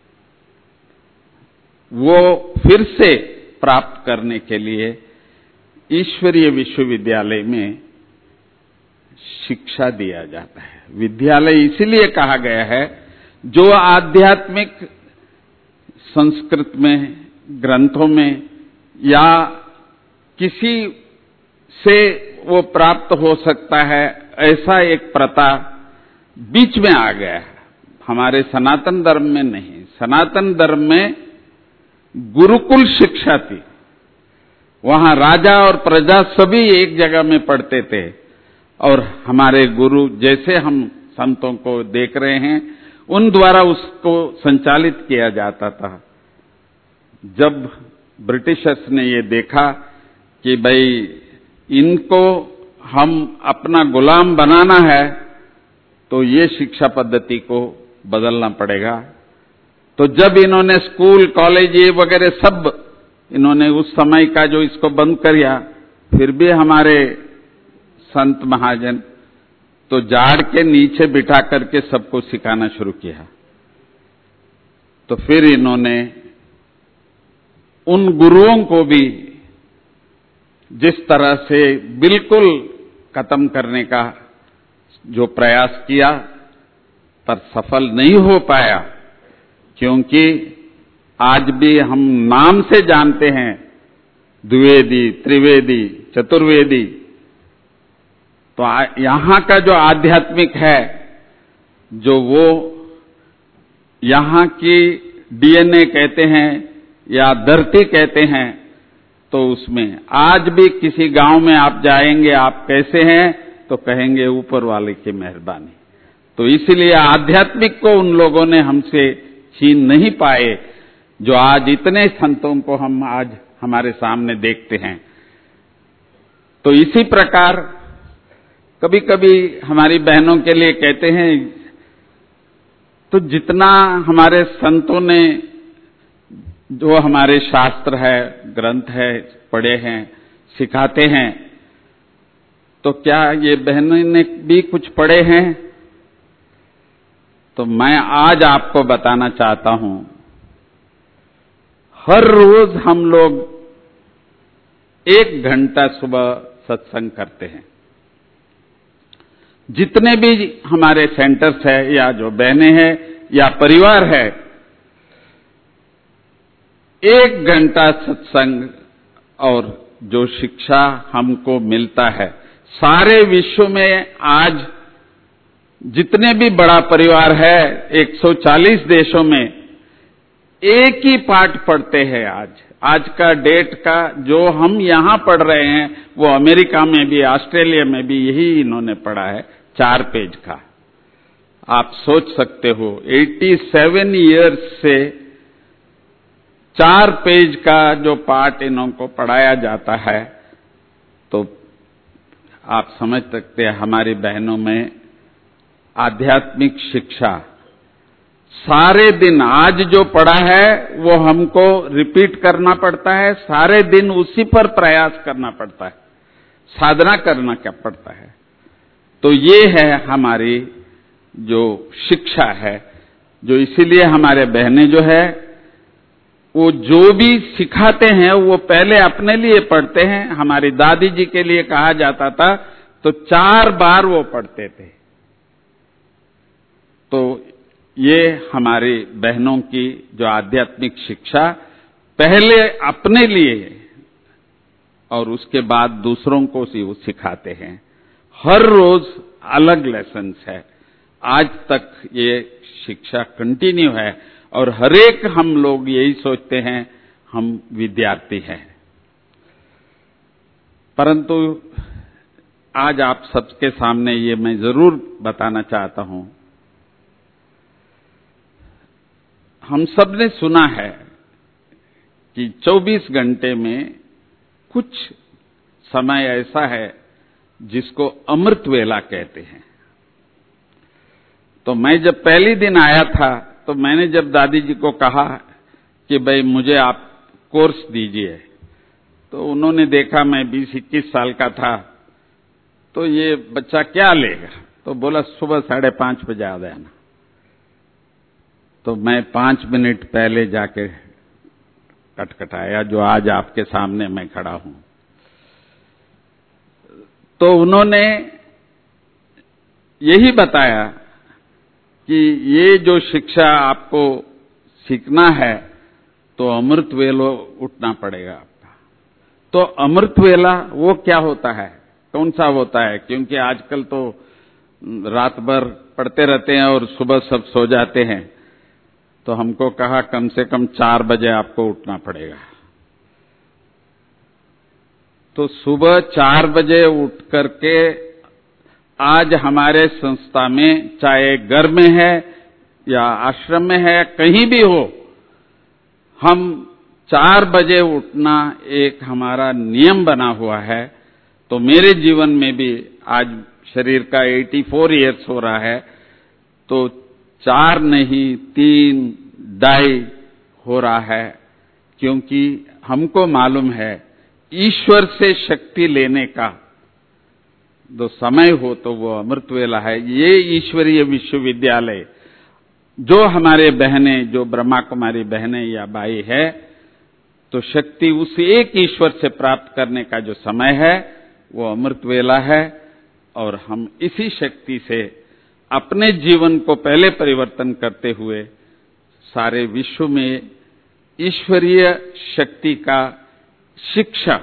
वो फिर से प्राप्त करने के लिए ईश्वरीय विश्वविद्यालय में शिक्षा दिया जाता है। विद्यालय इसीलिए कहा गया है जो आध्यात्मिक संस्कृत में ग्रंथों में या किसी से वो प्राप्त हो सकता है, ऐसा एक प्रथा बीच में आ गया है। हमारे सनातन धर्म में नहीं, सनातन धर्म में गुरुकुल शिक्षा थी। वहां राजा और प्रजा सभी एक जगह में पढ़ते थे और हमारे गुरु जैसे हम संतों को देख रहे हैं उन द्वारा उसको संचालित किया जाता था। जब ब्रिटिशर्स ने ये देखा कि भाई इनको हम अपना गुलाम बनाना है तो ये शिक्षा पद्धति को बदलना पड़ेगा, तो जब इन्होंने स्कूल कॉलेज ये वगैरह सब इन्होंने उस समय का जो इसको बंद किया फिर भी हमारे संत महाजन तो झाड़ के नीचे बिठा करके सबको सिखाना शुरू किया। तो फिर इन्होंने उन गुरुओं को भी जिस तरह से बिल्कुल खत्म करने का जो प्रयास किया, पर सफल नहीं हो पाया, क्योंकि आज भी हम नाम से जानते हैं द्विवेदी, त्रिवेदी, चतुर्वेदी। तो यहां का जो आध्यात्मिक है, जो वो यहां की डीएनए कहते हैं या धरती कहते हैं, तो उसमें आज भी किसी गांव में आप जाएंगे, आप कैसे हैं, तो कहेंगे ऊपर वाले की मेहरबानी। तो इसीलिए आध्यात्मिक को उन लोगों ने हमसे छीन नहीं पाए, जो आज इतने संतों को हम आज हमारे सामने देखते हैं। तो इसी प्रकार कभी कभी हमारी बहनों के लिए कहते हैं, तो जितना हमारे संतों ने जो हमारे शास्त्र है, ग्रंथ है, पढ़े हैं, सिखाते हैं, तो क्या ये बहनों ने भी कुछ पढ़े हैं? तो मैं आज आपको बताना चाहता हूं, हर रोज हम लोग 1 घंटा सुबह सत्संग करते हैं। जितने भी हमारे सेंटर्स है, या जो बहनें हैं या परिवार है, 1 घंटा सत्संग और जो शिक्षा हमको मिलता है, सारे विश्व में आज जितने भी बड़ा परिवार है 140 देशों में एक ही पाठ पढ़ते हैं। आज का डेट का जो हम यहां पढ़ रहे हैं, वो अमेरिका में भी, ऑस्ट्रेलिया में भी यही इन्होंने पढ़ा है, 4 पेज का। आप सोच सकते हो 87 इयर्स से 4 पेज का जो पाठ इनको पढ़ाया जाता है, तो आप समझ सकते हैं हमारी बहनों में आध्यात्मिक शिक्षा सारे दिन, आज जो पढ़ा है वो हमको रिपीट करना पड़ता है, सारे दिन उसी पर प्रयास करना पड़ता है, साधना करना क्या पड़ता है। तो ये है हमारी जो शिक्षा है, जो इसीलिए हमारे बहनें जो है वो जो भी सिखाते हैं वो पहले अपने लिए पढ़ते हैं। हमारी दादी जी के लिए कहा जाता था तो 4 बार वो पढ़ते थे। तो ये हमारी बहनों की जो आध्यात्मिक शिक्षा पहले अपने लिए और उसके बाद दूसरों को वो सिखाते हैं। हर रोज अलग लेसन्स है। आज तक ये शिक्षा कंटिन्यू है और हरेक हम लोग यही सोचते हैं हम विद्यार्थी हैं। परंतु आज आप सबके सामने ये मैं जरूर बताना चाहता हूं, हम सब ने सुना है कि 24 घंटे में कुछ समय ऐसा है जिसको अमृत वेला कहते हैं। तो मैं जब पहली दिन आया था तो मैंने जब दादी जी को कहा कि भाई मुझे आप कोर्स दीजिए, तो उन्होंने देखा मैं 20-21 साल का था, तो ये बच्चा क्या लेगा, तो बोला सुबह 5:30 बजे आ जाना। तो मैं 5 मिनट पहले जाके कटकटाया, जो आज आपके सामने मैं खड़ा हूं। तो उन्होंने यही बताया कि ये जो शिक्षा आपको सीखना है तो अमृत वेला उठना पड़ेगा आपका। तो अमृत वेला वो क्या होता है, कौन सा होता है? क्योंकि आजकल तो रात भर पढ़ते रहते हैं और सुबह सब सो जाते हैं। तो हमको कहा कम से कम 4 बजे आपको उठना पड़ेगा। तो सुबह 4 बजे उठ करके आज हमारे संस्था में, चाहे घर में है या आश्रम में है, कहीं भी हो, हम 4 बजे उठना एक हमारा नियम बना हुआ है। तो मेरे जीवन में भी आज शरीर का 84 इयर्स हो रहा है, तो 4 नहीं 3, 2.5 हो रहा है, क्योंकि हमको मालूम है ईश्वर से शक्ति लेने का जो समय हो तो वो अमृत वेला है। ये ईश्वरीय विश्वविद्यालय जो हमारे बहनें, जो ब्रह्मा कुमारी बहनें या भाई है, तो शक्ति उस एक ईश्वर से प्राप्त करने का जो समय है वो अमृत वेला है। और हम इसी शक्ति से अपने जीवन को पहले परिवर्तन करते हुए सारे विश्व में ईश्वरीय शक्ति का शिक्षा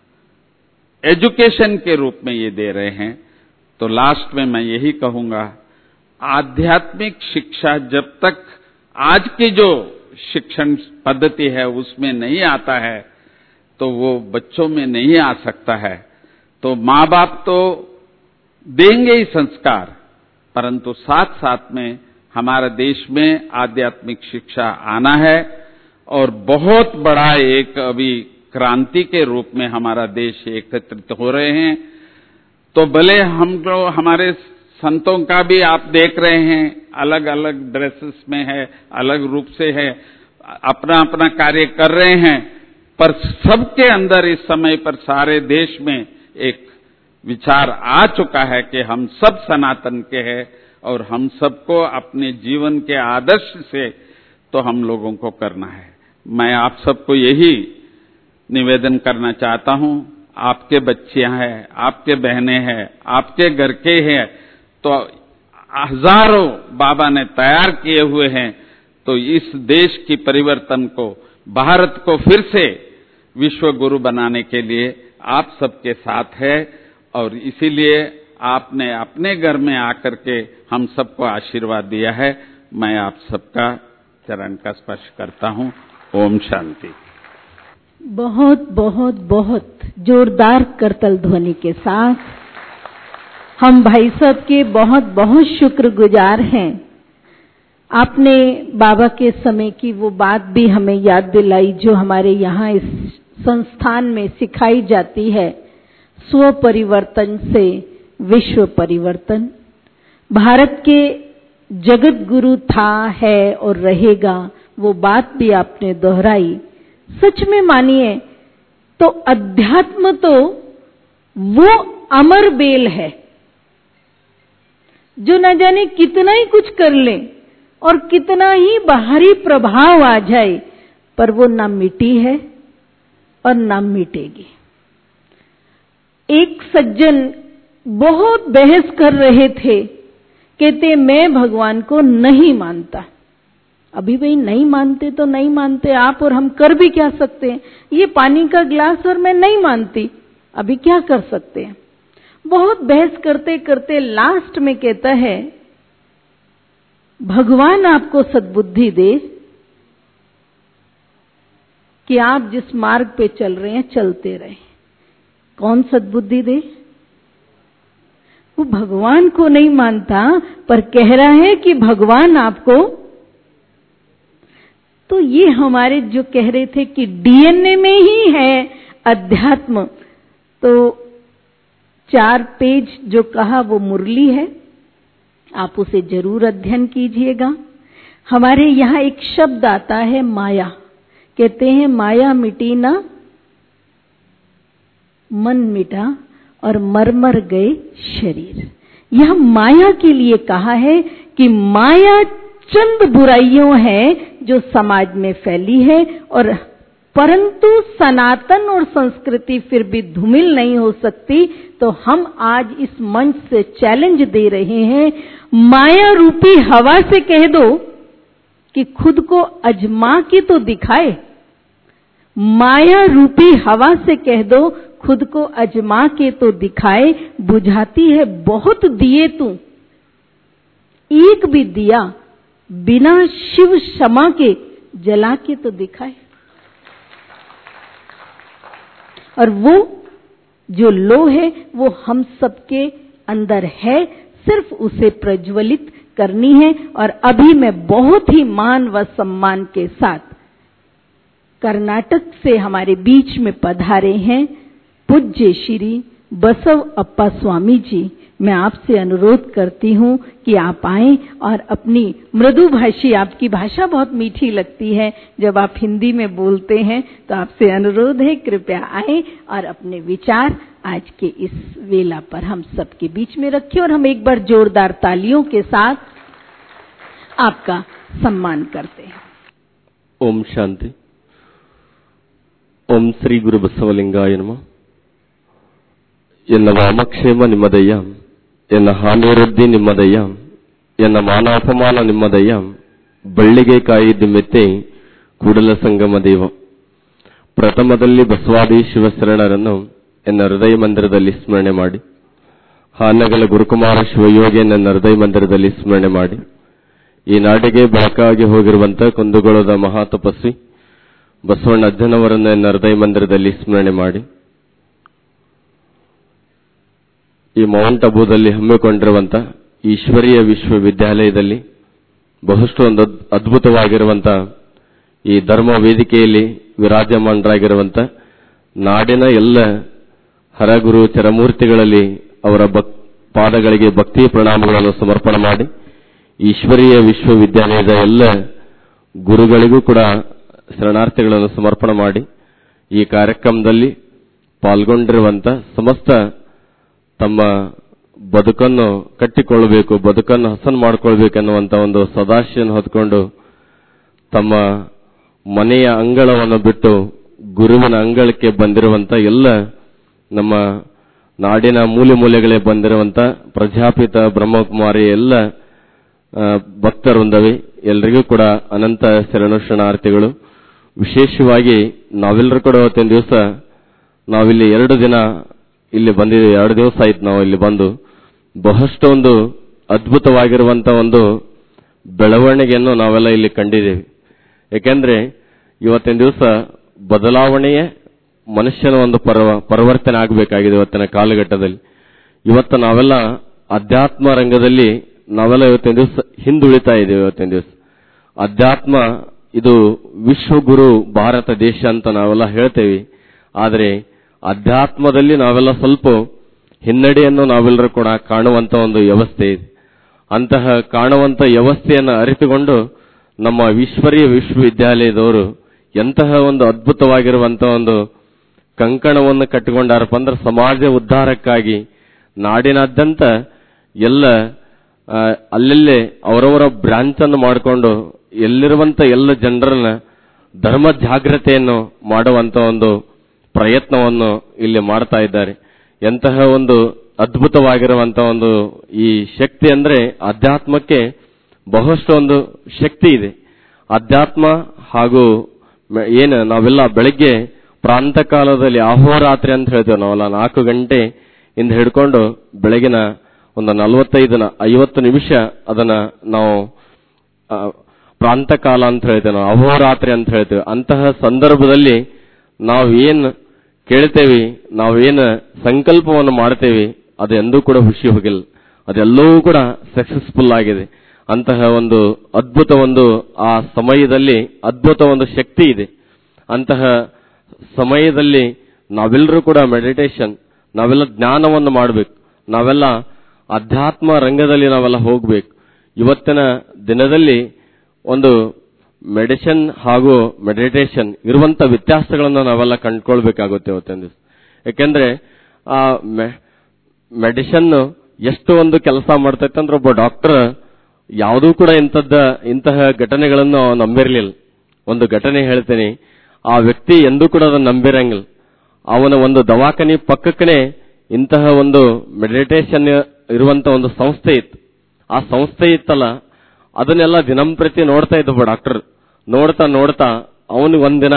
एजुकेशन के रूप में ये दे रहे हैं। तो लास्ट में मैं यही कहूंगा, आध्यात्मिक शिक्षा जब तक आज की जो शिक्षण पद्धति है उसमें नहीं आता है तो वो बच्चों में नहीं आ सकता है। तो माँ बाप तो देंगे ही संस्कार, परंतु साथ साथ में हमारे देश में आध्यात्मिक शिक्षा आना है और बहुत बड़ा एक अभी क्रांति के रूप में हमारा देश एकत्रित हो रहे हैं। तो भले हम लोग, हमारे संतों का भी आप देख रहे हैं, अलग अलग ड्रेसेस में है, अलग रूप से है, अपना अपना कार्य कर रहे हैं, पर सबके अंदर इस समय पर सारे देश में एक विचार आ चुका है कि हम सब सनातन के हैं और हम सबको अपने जीवन के आदर्श से तो हम लोगों को करना है। मैं आप सबको यही निवेदन करना चाहता हूं, आपके बच्चियां हैं, आपके बहनें हैं, आपके घर के हैं, तो हजारों बाबा ने तैयार किए हुए हैं। तो इस देश की परिवर्तन को, भारत को फिर से विश्व गुरु बनाने के लिए आप सबके साथ है और इसीलिए आपने अपने घर में आकर के हम सबको आशीर्वाद दिया है। मैं आप सबका चरण का स्पर्श करता हूं। ओम शांति। बहुत बहुत बहुत जोरदार करतल ध्वनि के साथ हम भाई साहब के बहुत बहुत शुक्रगुजार हैं। आपने बाबा के समय की वो बात भी हमें याद दिलाई जो हमारे यहाँ इस संस्थान में सिखाई जाती है, स्व परिवर्तन से विश्व परिवर्तन। भारत के जगत गुरु था, है और रहेगा, वो बात भी आपने दोहराई। सच में मानिए तो अध्यात्म तो वो अमर बेल है जो न जाने कितना ही कुछ कर ले और कितना ही बाहरी प्रभाव आ जाए, पर वो ना मिटी है और ना मिटेगी। एक सज्जन बहुत बहस कर रहे थे, कहते मैं भगवान को नहीं मानता। अभी भाई नहीं मानते तो नहीं मानते आप, और हम कर भी क्या सकते हैं। ये पानी का गिलास और मैं नहीं मानती, अभी क्या कर सकते हैं। बहुत बहस करते करते लास्ट में कहता है भगवान आपको सद्बुद्धि दे कि आप जिस मार्ग पे चल रहे हैं चलते रहे। कौन सद्बुद्धि दे? वो भगवान को नहीं मानता पर कह रहा है कि भगवान आपको। तो ये हमारे जो कह रहे थे कि डीएनए में ही है अध्यात्म, तो 4 पेज जो कहा वो मुरली है, आप उसे जरूर अध्ययन कीजिएगा। हमारे यहाँ एक शब्द आता है माया, कहते हैं माया मिटी ना मन मिटा और मर गए शरीर। यह माया के लिए कहा है कि माया चंद बुराइयों है जो समाज में फैली है, और परंतु सनातन और संस्कृति फिर भी धूमिल नहीं हो सकती। तो हम आज इस मंच से चैलेंज दे रहे हैं, माया रूपी हवा से कह दो कि खुद को अजमा के तो दिखाए। माया रूपी हवा से कह दो खुद को अजमा के तो दिखाए। बुझाती है बहुत दिए तू, एक भी दिया बिना शिव क्षमा के जला के तो दिखाए। और वो जो लो है वो हम सबके अंदर है, सिर्फ उसे प्रज्वलित करनी है। और अभी मैं बहुत ही मान व सम्मान के साथ कर्नाटक से हमारे बीच में पधारे हैं पूज्य श्री बसव अप्पा स्वामी जी, मैं आपसे अनुरोध करती हूँ कि आप आएं और अपनी मृदुभाषी, आपकी भाषा बहुत मीठी लगती है जब आप हिंदी में बोलते हैं, तो आपसे अनुरोध है कृपया आएं और अपने विचार आज के इस वेला पर हम सबके बीच में रखें और हम एक बार जोरदार तालियों के साथ आपका सम्मान करते हैं। ओम शांति। ओम श्री गुरु बसवलिंगाय नमः। ಎನ್ನ ವಾಮಕ್ಷೇಮ ನಿಮ್ಮದಯ್ಯ, ಎನ್ನ ಹಾನಿವೃದ್ಧಿ ನಿಮ್ಮದಯ್ಯ, ಎನ್ನ ಮಾನಾಪಮಾನ ನಿಮ್ಮದಯ್ಯ, ಬಳ್ಳಿಗೆ ಕಾಯಿದ್ದು ಮೆತ್ತೆ ಕೂಡಲ ಸಂಗಮ ದೇವ. ಪ್ರಥಮದಲ್ಲಿ ಬಸವಾದಿ ಶಿವಶರಣರನ್ನು ಎನ್ನ ಹೃದಯ ಮಂದಿರದಲ್ಲಿ ಸ್ಮರಣೆ ಮಾಡಿ, ಹಾನಗಲ ಗುರುಕುಮಾರ ಶಿವಯೋಗಿ ನನ್ನ ಹೃದಯ ಮಂದಿರದಲ್ಲಿ ಸ್ಮರಣೆ ಮಾಡಿ, ಈ ನಾಡಿಗೆ ಬೆಳಕಾಗಿ ಹೋಗಿರುವಂತಹ ಕುಂದಗೋಳದ ಮಹಾತಪಸ್ವಿ ಬಸವಣ್ಣ ಅಜ್ಜನವರನ್ನು ಎನ್ನ ಹೃದಯ ಮಂದಿರದಲ್ಲಿ ಸ್ಮರಣೆ ಮಾಡಿ, ಈ ಮೌಂಟ್ ಅಬೂದಲ್ಲಿ ಹಮ್ಮಿಕೊಂಡಿರುವಂತಹ ಈಶ್ವರೀಯ ವಿಶ್ವವಿದ್ಯಾಲಯದಲ್ಲಿ ಬಹಳಷ್ಟು ಒಂದು ಅದ್ಭುತವಾಗಿರುವಂತಹ ಈ ಧರ್ಮ ವೇದಿಕೆಯಲ್ಲಿ ವಿರಾಜಮಾನರಾಗಿರುವಂತಹ ನಾಡಿನ ಎಲ್ಲ ಹರಗುರು ಚರಮೂರ್ತಿಗಳಲ್ಲಿ ಅವರ ಪಾದಗಳಿಗೆ ಭಕ್ತಿ ಪ್ರಣಾಮಗಳನ್ನು ಸಮರ್ಪಣೆ ಮಾಡಿ, ಈಶ್ವರೀಯ ವಿಶ್ವವಿದ್ಯಾಲಯದ ಎಲ್ಲ ಗುರುಗಳಿಗೂ ಕೂಡ ಶರಣಾರ್ಥಿಗಳನ್ನು ಸಮರ್ಪಣೆ ಮಾಡಿ, ಈ ಕಾರ್ಯಕ್ರಮದಲ್ಲಿ ಪಾಲ್ಗೊಂಡಿರುವಂತಹ ಸಮಸ್ತ ತಮ್ಮ ಬದುಕನ್ನು ಕಟ್ಟಿಕೊಳ್ಳಬೇಕು, ಬದುಕನ್ನು ಹಸನ್ ಮಾಡಿಕೊಳ್ಬೇಕನ್ನುವಂತ ಒಂದು ಸದಾಶಯನ್ನು ಹೊತ್ಕೊಂಡು ತಮ್ಮ ಮನೆಯ ಅಂಗಳವನ್ನು ಬಿಟ್ಟು ಗುರುವಿನ ಅಂಗಳಕ್ಕೆ ಬಂದಿರುವಂತ ಎಲ್ಲ ನಮ್ಮ ನಾಡಿನ ಮೂಲೆ ಮೂಲೆಗಳೇ ಬಂದಿರುವಂತ ಪ್ರಜಾಪಿತ ಬ್ರಹ್ಮಕುಮಾರಿ ಎಲ್ಲ ಭಕ್ತವೃಂದವೇ, ಎಲ್ಲರಿಗೂ ಕೂಡ ಅನಂತ ಶರಣಾರ್ಥಿಗಳು. ವಿಶೇಷವಾಗಿ ನಾವೆಲ್ಲರೂ ಕೂಡ ಇವತ್ತಿನ ದಿವಸ ನಾವಿಲ್ಲಿ 2 ದಿನ ಇಲ್ಲಿ ಬಂದಿದ್ದೇವೆ. 2 ದಿವಸ ಆಯ್ತು ನಾವು ಇಲ್ಲಿ ಬಂದು. ಬಹಳಷ್ಟು ಒಂದು ಅದ್ಭುತವಾಗಿರುವಂತ ಒಂದು ಬೆಳವಣಿಗೆಯನ್ನು ನಾವೆಲ್ಲ ಇಲ್ಲಿ ಕಂಡಿದ್ದೇವೆ. ಯಾಕೆಂದ್ರೆ ಇವತ್ತಿನ ದಿವಸ ಬದಲಾವಣೆಯೇ ಮನುಷ್ಯನ ಒಂದು ಪರಿವರ್ತನೆ ಆಗಬೇಕಾಗಿದೆ ಇವತ್ತಿನ ಕಾಲಘಟ್ಟದಲ್ಲಿ. ಇವತ್ತು ನಾವೆಲ್ಲ ಅಧ್ಯಾತ್ಮ ರಂಗದಲ್ಲಿ ನಾವೆಲ್ಲ ಇವತ್ತಿನ ದಿವಸ ಹಿಂದುಳಿತಾ ಇದ್ದೇವೆ. ಇವತ್ತಿನ ದಿವಸ ಅಧ್ಯಾತ್ಮ ಇದು ವಿಶ್ವಗುರು ಭಾರತ ದೇಶ ಅಂತ ನಾವೆಲ್ಲ ಹೇಳ್ತೇವೆ. ಆದರೆ ಅಧ್ಯಾತ್ಮದಲ್ಲಿ ನಾವೆಲ್ಲ ಸ್ವಲ್ಪ ಹಿನ್ನಡೆಯನ್ನು ನಾವೆಲ್ಲರೂ ಕೂಡ ಕಾಣುವಂತ ಒಂದು ವ್ಯವಸ್ಥೆ ಇದೆ. ಅಂತಹ ಕಾಣುವಂತ ವ್ಯವಸ್ಥೆಯನ್ನು ಅರಿತುಕೊಂಡು ನಮ್ಮ ಈಶ್ವರೀಯ ವಿಶ್ವವಿದ್ಯಾಲಯದವರು ಎಂತಹ ಒಂದು ಅದ್ಭುತವಾಗಿರುವಂತ ಒಂದು ಕಂಕಣವನ್ನು ಕಟ್ಟಿಕೊಂಡಾರಪ್ಪ ಅಂದ್ರೆ ಸಮಾಜ ಉದ್ಧಾರಕ್ಕಾಗಿ ನಾಡಿನಾದ್ಯಂತ ಎಲ್ಲ ಅಲ್ಲೆಲ್ಲೇ ಅವರವರ ಬ್ರಾಂಚ್ ಅನ್ನು ಮಾಡಿಕೊಂಡು ಎಲ್ಲಿರುವಂತ ಎಲ್ಲ ಜನರನ್ನ ಧರ್ಮ ಜಾಗೃತೆಯನ್ನು ಮಾಡುವಂತ ಒಂದು ಪ್ರಯತ್ನವನ್ನು ಇಲ್ಲಿ ಮಾಡ್ತಾ ಇದ್ದಾರೆ. ಎಂತಹ ಒಂದು ಅದ್ಭುತವಾಗಿರುವಂತಹ ಒಂದು ಈ ಶಕ್ತಿ ಅಂದ್ರೆ ಅಧ್ಯಾತ್ಮಕ್ಕೆ ಬಹಳಷ್ಟು ಒಂದು ಶಕ್ತಿ ಇದೆ. ಅಧ್ಯಾತ್ಮ ಹಾಗೂ ಏನು ನಾವೆಲ್ಲ ಬೆಳಗ್ಗೆ ಪ್ರಾಂತ ಕಾಲದಲ್ಲಿ ಅಹೋರಾತ್ರಿ ಅಂತ ಹೇಳ್ತೇವೆ ನಾವೆಲ್ಲ 4 ಗಂಟೆ ಇಂದ ಹಿಡ್ಕೊಂಡು ಬೆಳಗಿನ ಒಂದು 45-50 ನಿಮಿಷ ಅದನ್ನ ನಾವು ಪ್ರಾಂತ ಕಾಲ ಅಂತ ಹೇಳ್ತೇವೆ, ನಾವು ಅಹೋರಾತ್ರಿ ಅಂತ ಹೇಳ್ತೇವೆ. ಅಂತಹ ಸಂದರ್ಭದಲ್ಲಿ ನಾವೇನು ಕೇಳ್ತೇವೆ, ನಾವೇನು ಸಂಕಲ್ಪವನ್ನು ಮಾಡ್ತೇವೆ, ಅದು ಎಂದೂ ಕೂಡ ಹುಸಿ ಹೋಗಿಲ್ಲ, ಅದೆಲ್ಲವೂ ಕೂಡ ಸಕ್ಸಸ್ಫುಲ್ ಆಗಿದೆ. ಅಂತಹ ಒಂದು ಅದ್ಭುತ ಒಂದು ಆ ಸಮಯದಲ್ಲಿ ಅದ್ಭುತ ಒಂದು ಶಕ್ತಿ ಇದೆ. ಅಂತಹ ಸಮಯದಲ್ಲಿ ನಾವೆಲ್ಲರೂ ಕೂಡ ಮೆಡಿಟೇಷನ್, ನಾವೆಲ್ಲ ಜ್ಞಾನವನ್ನು ಮಾಡಬೇಕು, ನಾವೆಲ್ಲ ಅಧ್ಯಾತ್ಮ ರಂಗದಲ್ಲಿ ನಾವೆಲ್ಲ ಹೋಗ್ಬೇಕು. ಇವತ್ತಿನ ದಿನದಲ್ಲಿ ಒಂದು ಮೆಡಿಸಿನ್ ಹಾಗೂ ಮೆಡಿಟೇಷನ್ ಇರುವಂತ ವ್ಯತ್ಯಾಸಗಳನ್ನು ನಾವೆಲ್ಲ ಕಂಡುಕೊಳ್ಬೇಕಾಗುತ್ತೆ ಇವತ್ತಿನ ದಿವಸ. ಯಾಕೆಂದ್ರೆ ಆ ಮೆಡಿಸಿನ್ ಎಷ್ಟು ಒಂದು ಕೆಲಸ ಮಾಡ್ತೈತೆ ಅಂದ್ರೆ ಒಬ್ಬ ಡಾಕ್ಟರ್ ಯಾವುದೂ ಕೂಡ ಇಂತಹ ಘಟನೆಗಳನ್ನು ನಂಬಿರಲಿಲ್ಲ. ಒಂದು ಘಟನೆ ಹೇಳ್ತೇನೆ, ಆ ವ್ಯಕ್ತಿ ಎಂದೂ ಕೂಡ ಅದನ್ನು ನಂಬಿರಂಗಿಲ್ಲ. ಅವನ ಒಂದು ದವಾಖಾನೆ ಪಕ್ಕಕ್ಕನೆ ಇಂತಹ ಒಂದು ಮೆಡಿಟೇಷನ್ ಇರುವಂತ ಒಂದು ಸಂಸ್ಥೆ ಇತ್ತು. ಆ ಸಂಸ್ಥೆ ಇತ್ತಲ್ಲ, ಅದನ್ನೆಲ್ಲ ದಿನಂಪ್ರತಿ ನೋಡ್ತಾ ಇದ್ದಪ್ಪ ಡಾಕ್ಟರ್. ನೋಡ್ತಾ ನೋಡ್ತಾ ಅವನಿಗೆ ಒಂದಿನ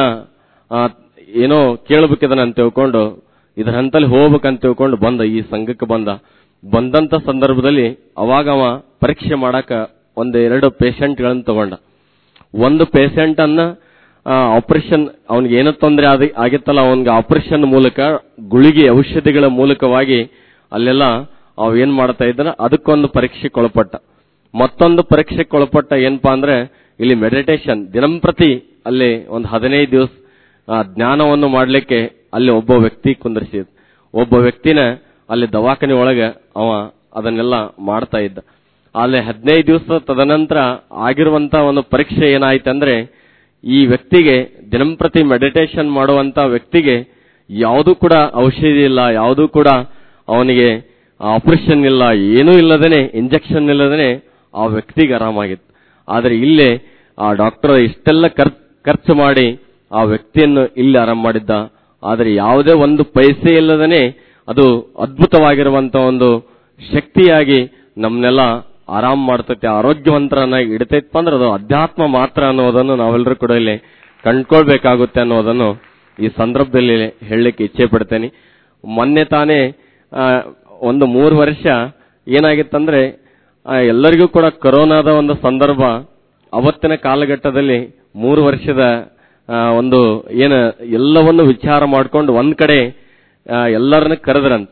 ಏನೋ ಕೇಳಬೇಕಿದನ ಅಂತ ತಿಳ್ಕೊಂಡು ಇದ್ರ ಹಂತಲ್ಲಿ ಹೋಗ್ಬೇಕಂತ ತಿಳ್ಕೊಂಡು ಬಂದ, ಈ ಸಂಘಕ್ಕೆ ಬಂದಂತ ಸಂದರ್ಭದಲ್ಲಿ ಅವಾಗ ಅವ ಪರೀಕ್ಷೆ ಮಾಡಾಕ 1-2 ಪೇಷಂಟ್ಗಳನ್ನು ತಗೊಂಡ. ಒಂದು ಪೇಷಂಟ್ ಅನ್ನ ಆಪರೇಷನ್, ಅವನಿಗೆ ಏನೋ ತೊಂದರೆ ಆಗಿತ್ತಲ್ಲ, ಅವನಿಗೆ ಆಪರೇಷನ್ ಮೂಲಕ ಗುಳಿಗೆ ಔಷಧಿಗಳ ಮೂಲಕವಾಗಿ ಅಲ್ಲೆಲ್ಲ ಅವ ಏನ್ ಮಾಡ್ತಾ ಇದ್ದಾನ ಅದಕ್ಕೊಂದು ಪರೀಕ್ಷೆಗೆ ಒಳಪಟ್ಟ. ಮತ್ತೊಂದು ಪರೀಕ್ಷೆಗೆ ಒಳಪಟ್ಟ ಏನಪ್ಪಾ ಅಂದ್ರೆ ಇಲ್ಲಿ ಮೆಡಿಟೇಷನ್ ದಿನಂಪ್ರತಿ ಅಲ್ಲಿ ಒಂದು 15 ದಿವಸ ಜ್ಞಾನವನ್ನು ಮಾಡ್ಲಿಕ್ಕೆ ಅಲ್ಲಿ ಒಬ್ಬ ವ್ಯಕ್ತಿ ಕುಂದರ್ಸಿದ್. ಒಬ್ಬ ವ್ಯಕ್ತಿನ ಅಲ್ಲಿ ದವಾಖಾನೆ ಒಳಗೆ ಅವ ಅದನ್ನೆಲ್ಲ ಮಾಡ್ತಾ ಇದ್ದ. ಆದರೆ 15 ದಿವಸ ತದನಂತರ ಆಗಿರುವಂತ ಒಂದು ಪರೀಕ್ಷೆ ಏನಾಯ್ತಂದ್ರೆ, ಈ ವ್ಯಕ್ತಿಗೆ ದಿನಂಪ್ರತಿ ಮೆಡಿಟೇಷನ್ ಮಾಡುವಂತ ವ್ಯಕ್ತಿಗೆ ಯಾವುದೂ ಕೂಡ ಔಷಧಿ ಇಲ್ಲ, ಯಾವುದೂ ಕೂಡ ಅವನಿಗೆ ಆಪರೇಷನ್ ಇಲ್ಲ, ಏನೂ ಇಲ್ಲದೇನೆ, ಇಂಜೆಕ್ಷನ್ ಇಲ್ಲದೇನೆ ಆ ವ್ಯಕ್ತಿಗೆ ಆರಾಮಾಗಿತ್ತು. ಆದರೆ ಇಲ್ಲೇ ಆ ಡಾಕ್ಟರ್ ಇಷ್ಟೆಲ್ಲ ಖರ್ಚು ಮಾಡಿ ಆ ವ್ಯಕ್ತಿಯನ್ನು ಇಲ್ಲಿ ಆರಾಮ್ ಮಾಡಿದ್ದ. ಆದರೆ ಯಾವುದೇ ಒಂದು ಪೈಸೆ ಇಲ್ಲದೇನೆ ಅದು ಅದ್ಭುತವಾಗಿರುವಂತ ಒಂದು ಶಕ್ತಿಯಾಗಿ ನಮ್ಮನ್ನೆಲ್ಲ ಆರಾಮ್ ಮಾಡ್ತೈತೆ, ಆರೋಗ್ಯವಂತರನ್ನಾಗಿ ಇಡ್ತೈತಪ್ಪ ಅಂದ್ರೆ ಅದು ಅಧ್ಯಾತ್ಮ ಮಾತ್ರ ಅನ್ನೋದನ್ನು ನಾವೆಲ್ಲರೂ ಕೂಡ ಇಲ್ಲಿ ಕಂಡ್ಕೊಳ್ಬೇಕಾಗುತ್ತೆ ಅನ್ನೋದನ್ನು ಈ ಸಂದರ್ಭದಲ್ಲಿ ಹೇಳಲಿಕ್ಕೆ ಇಚ್ಛೆ ಪಡ್ತೇನೆ. ಮೊನ್ನೆ ತಾನೇ ಒಂದು 3 ವರ್ಷ ಏನಾಗಿತ್ತಂದ್ರೆ, ಎಲ್ಲರಿಗೂ ಕೂಡ ಕೊರೋನಾದ ಒಂದು ಸಂದರ್ಭ. ಅವತ್ತಿನ ಕಾಲಘಟ್ಟದಲ್ಲಿ 3 ವರ್ಷದ ಒಂದು ಎಲ್ಲವನ್ನು ವಿಚಾರ ಮಾಡಿಕೊಂಡು ಒಂದ್ ಕಡೆ ಎಲ್ಲರನ್ನ ಕರೆದ್ರಂತ.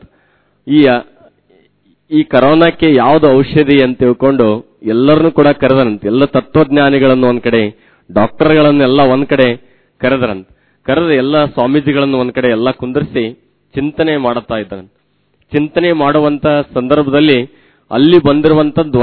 ಈ ಕರೋನಾಕ್ಕೆ ಯಾವ್ದು ಔಷಧಿ ಅಂತ ತಿಳ್ಕೊಂಡು ಎಲ್ಲರನ್ನು ಕೂಡ ಕರೆದ್ರಂತ. ಎಲ್ಲ ತತ್ವಜ್ಞಾನಿಗಳನ್ನು ಒಂದ್ ಕಡೆ, ಡಾಕ್ಟರ್ಗಳನ್ನೆಲ್ಲ ಒಂದ್ ಕಡೆ ಕರೆದ್ರಂತ. ಕರೆದು ಎಲ್ಲ ಸ್ವಾಮೀಜಿಗಳನ್ನು ಒಂದ್ ಕಡೆ ಎಲ್ಲ ಕುಂದರ್ಸಿ ಚಿಂತನೆ ಮಾಡುತ್ತಾ ಇದ್ರಂತ. ಚಿಂತನೆ ಮಾಡುವಂತ ಸಂದರ್ಭದಲ್ಲಿ ಅಲ್ಲಿ ಬಂದಿರುವಂತದ್ದು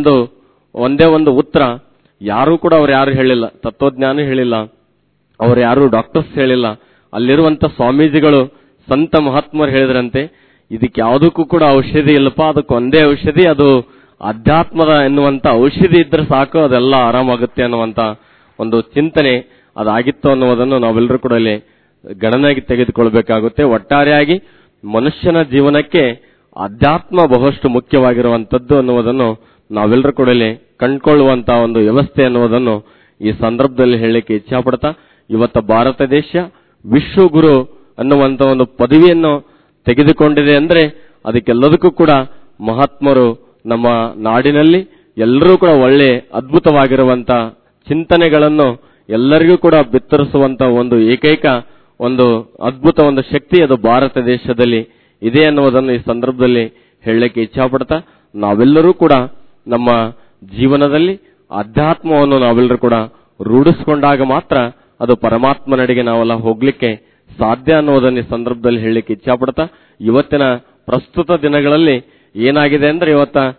ಒಂದೇ ಒಂದು ಉತ್ತರ. ಯಾರು ಕೂಡ ಅವ್ರು ಯಾರು ಹೇಳಿಲ್ಲ, ತತ್ವಜ್ಞಾನ ಹೇಳಿಲ್ಲ, ಅವ್ರು ಯಾರು ಡಾಕ್ಟರ್ಸ್ ಹೇಳಿಲ್ಲ. ಅಲ್ಲಿರುವಂತ ಸ್ವಾಮೀಜಿಗಳು, ಸಂತ ಮಹಾತ್ಮರು ಹೇಳಿದ್ರಂತೆ, ಇದಕ್ಕೆ ಯಾವುದಕ್ಕೂ ಕೂಡ ಔಷಧಿ ಇಲ್ಲಪ್ಪ, ಅದಕ್ಕೆ ಒಂದೇ ಔಷಧಿ, ಅದು ಅಧ್ಯಾತ್ಮದ ಎನ್ನುವಂತ ಔಷಧಿ ಇದ್ರೆ ಸಾಕು, ಅದೆಲ್ಲ ಆರಾಮಾಗುತ್ತೆ ಅನ್ನುವಂತ ಒಂದು ಚಿಂತನೆ ಅದಾಗಿತ್ತು ಅನ್ನುವುದನ್ನು ನಾವೆಲ್ಲರೂ ಕೂಡ ಇಲ್ಲಿ ಗಣನೆಗೆ ತೆಗೆದುಕೊಳ್ಬೇಕಾಗುತ್ತೆ. ಒಟ್ಟಾರೆಯಾಗಿ ಮನುಷ್ಯನ ಜೀವನಕ್ಕೆ ಅಧ್ಯಾತ್ಮ ಬಹಳಷ್ಟು ಮುಖ್ಯವಾಗಿರುವಂತದ್ದು ಅನ್ನುವುದನ್ನು ನಾವೆಲ್ಲರೂ ಕೂಡ ಇಲ್ಲಿ ಕಂಡುಕೊಳ್ಳುವಂತಹ ಒಂದು ವ್ಯವಸ್ಥೆ ಅನ್ನುವುದನ್ನು ಈ ಸಂದರ್ಭದಲ್ಲಿ ಹೇಳಲಿಕ್ಕೆ ಇಚ್ಛಾ ಪಡ್ತಾ, ಇವತ್ತು ಭಾರತ ದೇಶ ವಿಶ್ವಗುರು ಅನ್ನುವಂತ ಒಂದು ಪದವಿಯನ್ನು ತೆಗೆದುಕೊಂಡಿದೆ ಅಂದ್ರೆ ಅದಕ್ಕೆಲ್ಲದಕ್ಕೂ ಕೂಡ ಮಹಾತ್ಮರು ನಮ್ಮ ನಾಡಿನಲ್ಲಿ ಎಲ್ಲರೂ ಕೂಡ ಒಳ್ಳೆ ಅದ್ಭುತವಾಗಿರುವಂತ ಚಿಂತನೆಗಳನ್ನು ಎಲ್ಲರಿಗೂ ಕೂಡ ಬಿತ್ತರಿಸುವಂತ ಒಂದು ಏಕೈಕ ಒಂದು ಅದ್ಭುತ ಒಂದು ಶಕ್ತಿ ಅದು ಭಾರತ ದೇಶದಲ್ಲಿ ಇದೆ ಅನ್ನುವುದನ್ನು ಈ ಸಂದರ್ಭದಲ್ಲಿ ಹೇಳಲಿಕ್ಕೆ ಇಚ್ಛಾ ಪಡ್ತಾ, ನಾವೆಲ್ಲರೂ ಕೂಡ ನಮ್ಮ ಜೀವನದಲ್ಲಿ ಅಧ್ಯಾತ್ಮವನ್ನು ನಾವೆಲ್ಲರೂ ಕೂಡ ರೂಢಿಸಿಕೊಂಡಾಗ ಮಾತ್ರ ಅದು ಪರಮಾತ್ಮನಡೆಗೆ ನಾವೆಲ್ಲ ಹೋಗ್ಲಿಕ್ಕೆ ಸಾಧ್ಯ ಅನ್ನೋದನ್ನ ಈ ಸಂದರ್ಭದಲ್ಲಿ ಹೇಳಲಿಕ್ಕೆ ಇಚ್ಛಾ ಪಡ್ತಾ, ಇವತ್ತಿನ ಪ್ರಸ್ತುತ ದಿನಗಳಲ್ಲಿ ಏನಾಗಿದೆ ಅಂದ್ರೆ,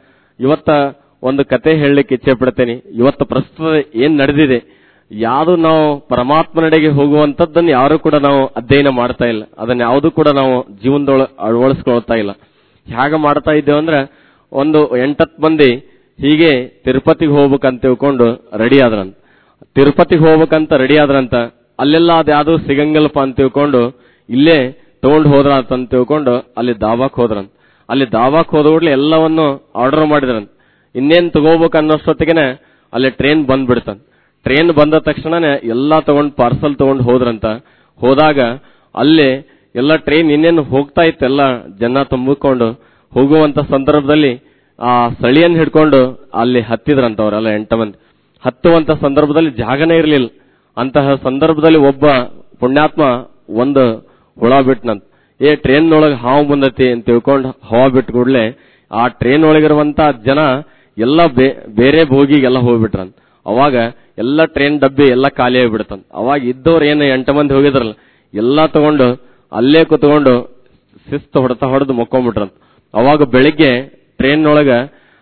ಇವತ್ತ ಒಂದು ಕತೆ ಹೇಳಲಿಕ್ಕೆ ಇಚ್ಛೆ ಪಡ್ತೇನೆ. ಇವತ್ತು ಪ್ರಸ್ತುತ ಏನ್ ನಡೆದಿದೆ, ಯಾವುದು ನಾವು ಪರಮಾತ್ಮನಡೆಗೆ ಹೋಗುವಂತದ್ದನ್ನು ಯಾರು ಕೂಡ ನಾವು ಅಧ್ಯಯನ ಮಾಡ್ತಾ ಇಲ್ಲ, ಅದನ್ನ ಯಾವುದು ಕೂಡ ನಾವು ಜೀವನದೊಳಗೆ ಅಳವಡಿಸ್ಕೊಳ್ತಾ ಇಲ್ಲ. ಹೇಗೆ ಮಾಡ್ತಾ ಇದ್ದೇವೆ ಅಂದ್ರೆ, ಒಂದು 8-10 ಮಂದಿ ಹೀಗೆ ತಿರುಪತಿಗೆ ಹೋಗ್ಬೇಕಂತ ತಿಳ್ಕೊಂಡು ರೆಡಿ ಆದ್ರಂತ. ತಿರುಪತಿಗೆ ಹೋಗ್ಬೇಕಂತ ರೆಡಿ ಆದ್ರಂತ, ಅಲ್ಲೆಲ್ಲ ಅದ್ಯಾವುದು ಸಿಗಂಗಲ್ಪ ಅಂತ ತಿಳ್ಕೊಂಡು ಇಲ್ಲೇ ತಗೊಂಡು ಹೋದ್ರ ಅಂತ ತಿಳ್ಕೊಂಡು ಅಲ್ಲಿ ದಾವಾಕ್ ಹೋದ್ರಂತ. ಅಲ್ಲಿ ದಾವಾಕ್ ಹೋದ ಕೂಡಲೇ ಎಲ್ಲವನ್ನು ಆರ್ಡರ್ ಮಾಡಿದ್ರಂತ. ಇನ್ನೇನ್ ತಗೋಬೇಕು ಅನ್ನೋಷ್ಟೊತ್ತಿಗೆ ಅಲ್ಲಿ ಟ್ರೈನ್ ಬಂದ್ಬಿಡ್ತಂತ. ಟ್ರೈನ್ ಬಂದ ತಕ್ಷಣನೇ ಎಲ್ಲಾ ತಗೊಂಡು ಪಾರ್ಸಲ್ ತಗೊಂಡು ಹೋದ್ರಂತ. ಹೋದಾಗ ಅಲ್ಲಿ ಎಲ್ಲ ಟ್ರೈನ್ ಇನ್ನೇನು ಹೋಗ್ತಾ ಇತ್ತು, ಎಲ್ಲ ಜನ ತುಂಬಿಕೊಂಡು ಹೋಗುವಂತ ಸಂದರ್ಭದಲ್ಲಿ ಆ ಸಳಿಯನ್ನು ಹಿಡ್ಕೊಂಡು ಅಲ್ಲಿ ಹತ್ತಿದ್ರಂತ. ಅವರೆಲ್ಲ 8 ಮಂದಿ ಹತ್ತುವಂತ ಸಂದರ್ಭದಲ್ಲಿ ಜಾಗನೇ ಇರಲಿಲ್ಲ. ಅಂತಹ ಸಂದರ್ಭದಲ್ಲಿ ಒಬ್ಬ ಪುಣ್ಯಾತ್ಮ ಒಂದು ಹುಳ ಬಿಟ್ನಂತ. ಟ್ರೈನ್ ಒಳಗೆ ಹಾವು ಬಂದತಿ ಅಂತ ತಿಳ್ಕೊಂಡು ಹವಾ ಬಿಟ್ಟು ಕೂಡಲೇ ಆ ಟ್ರೈನ್ ಒಳಗಿರುವಂತ ಜನ ಎಲ್ಲ ಬೇರೆ ಬೋಗಿಗೆಲ್ಲ ಹೋಗ್ಬಿಟ್ರಂತ. ಅವಾಗ ಎಲ್ಲ ಟ್ರೈನ್ ಡಬ್ಬಿ ಎಲ್ಲ ಖಾಲಿ ಆಗಿಬಿಡ್ತಂತ. ಅವಾಗ ಇದ್ದವ್ರು ಏನು 8 ಮಂದಿ ಹೋಗಿದ್ರಲ್ಲ ಎಲ್ಲಾ ತಗೊಂಡು ಅಲ್ಲೇ ಕುತ್ಕೊಂಡು ಶಿಸ್ತು ಹೊಡೆದು ಮಕ್ಕೊಂಡ್ಬಿಟ್ರಂತ. ಅವಾಗ ಬೆಳಿಗ್ಗೆ ಟ್ರೈನ್ ಒಳಗ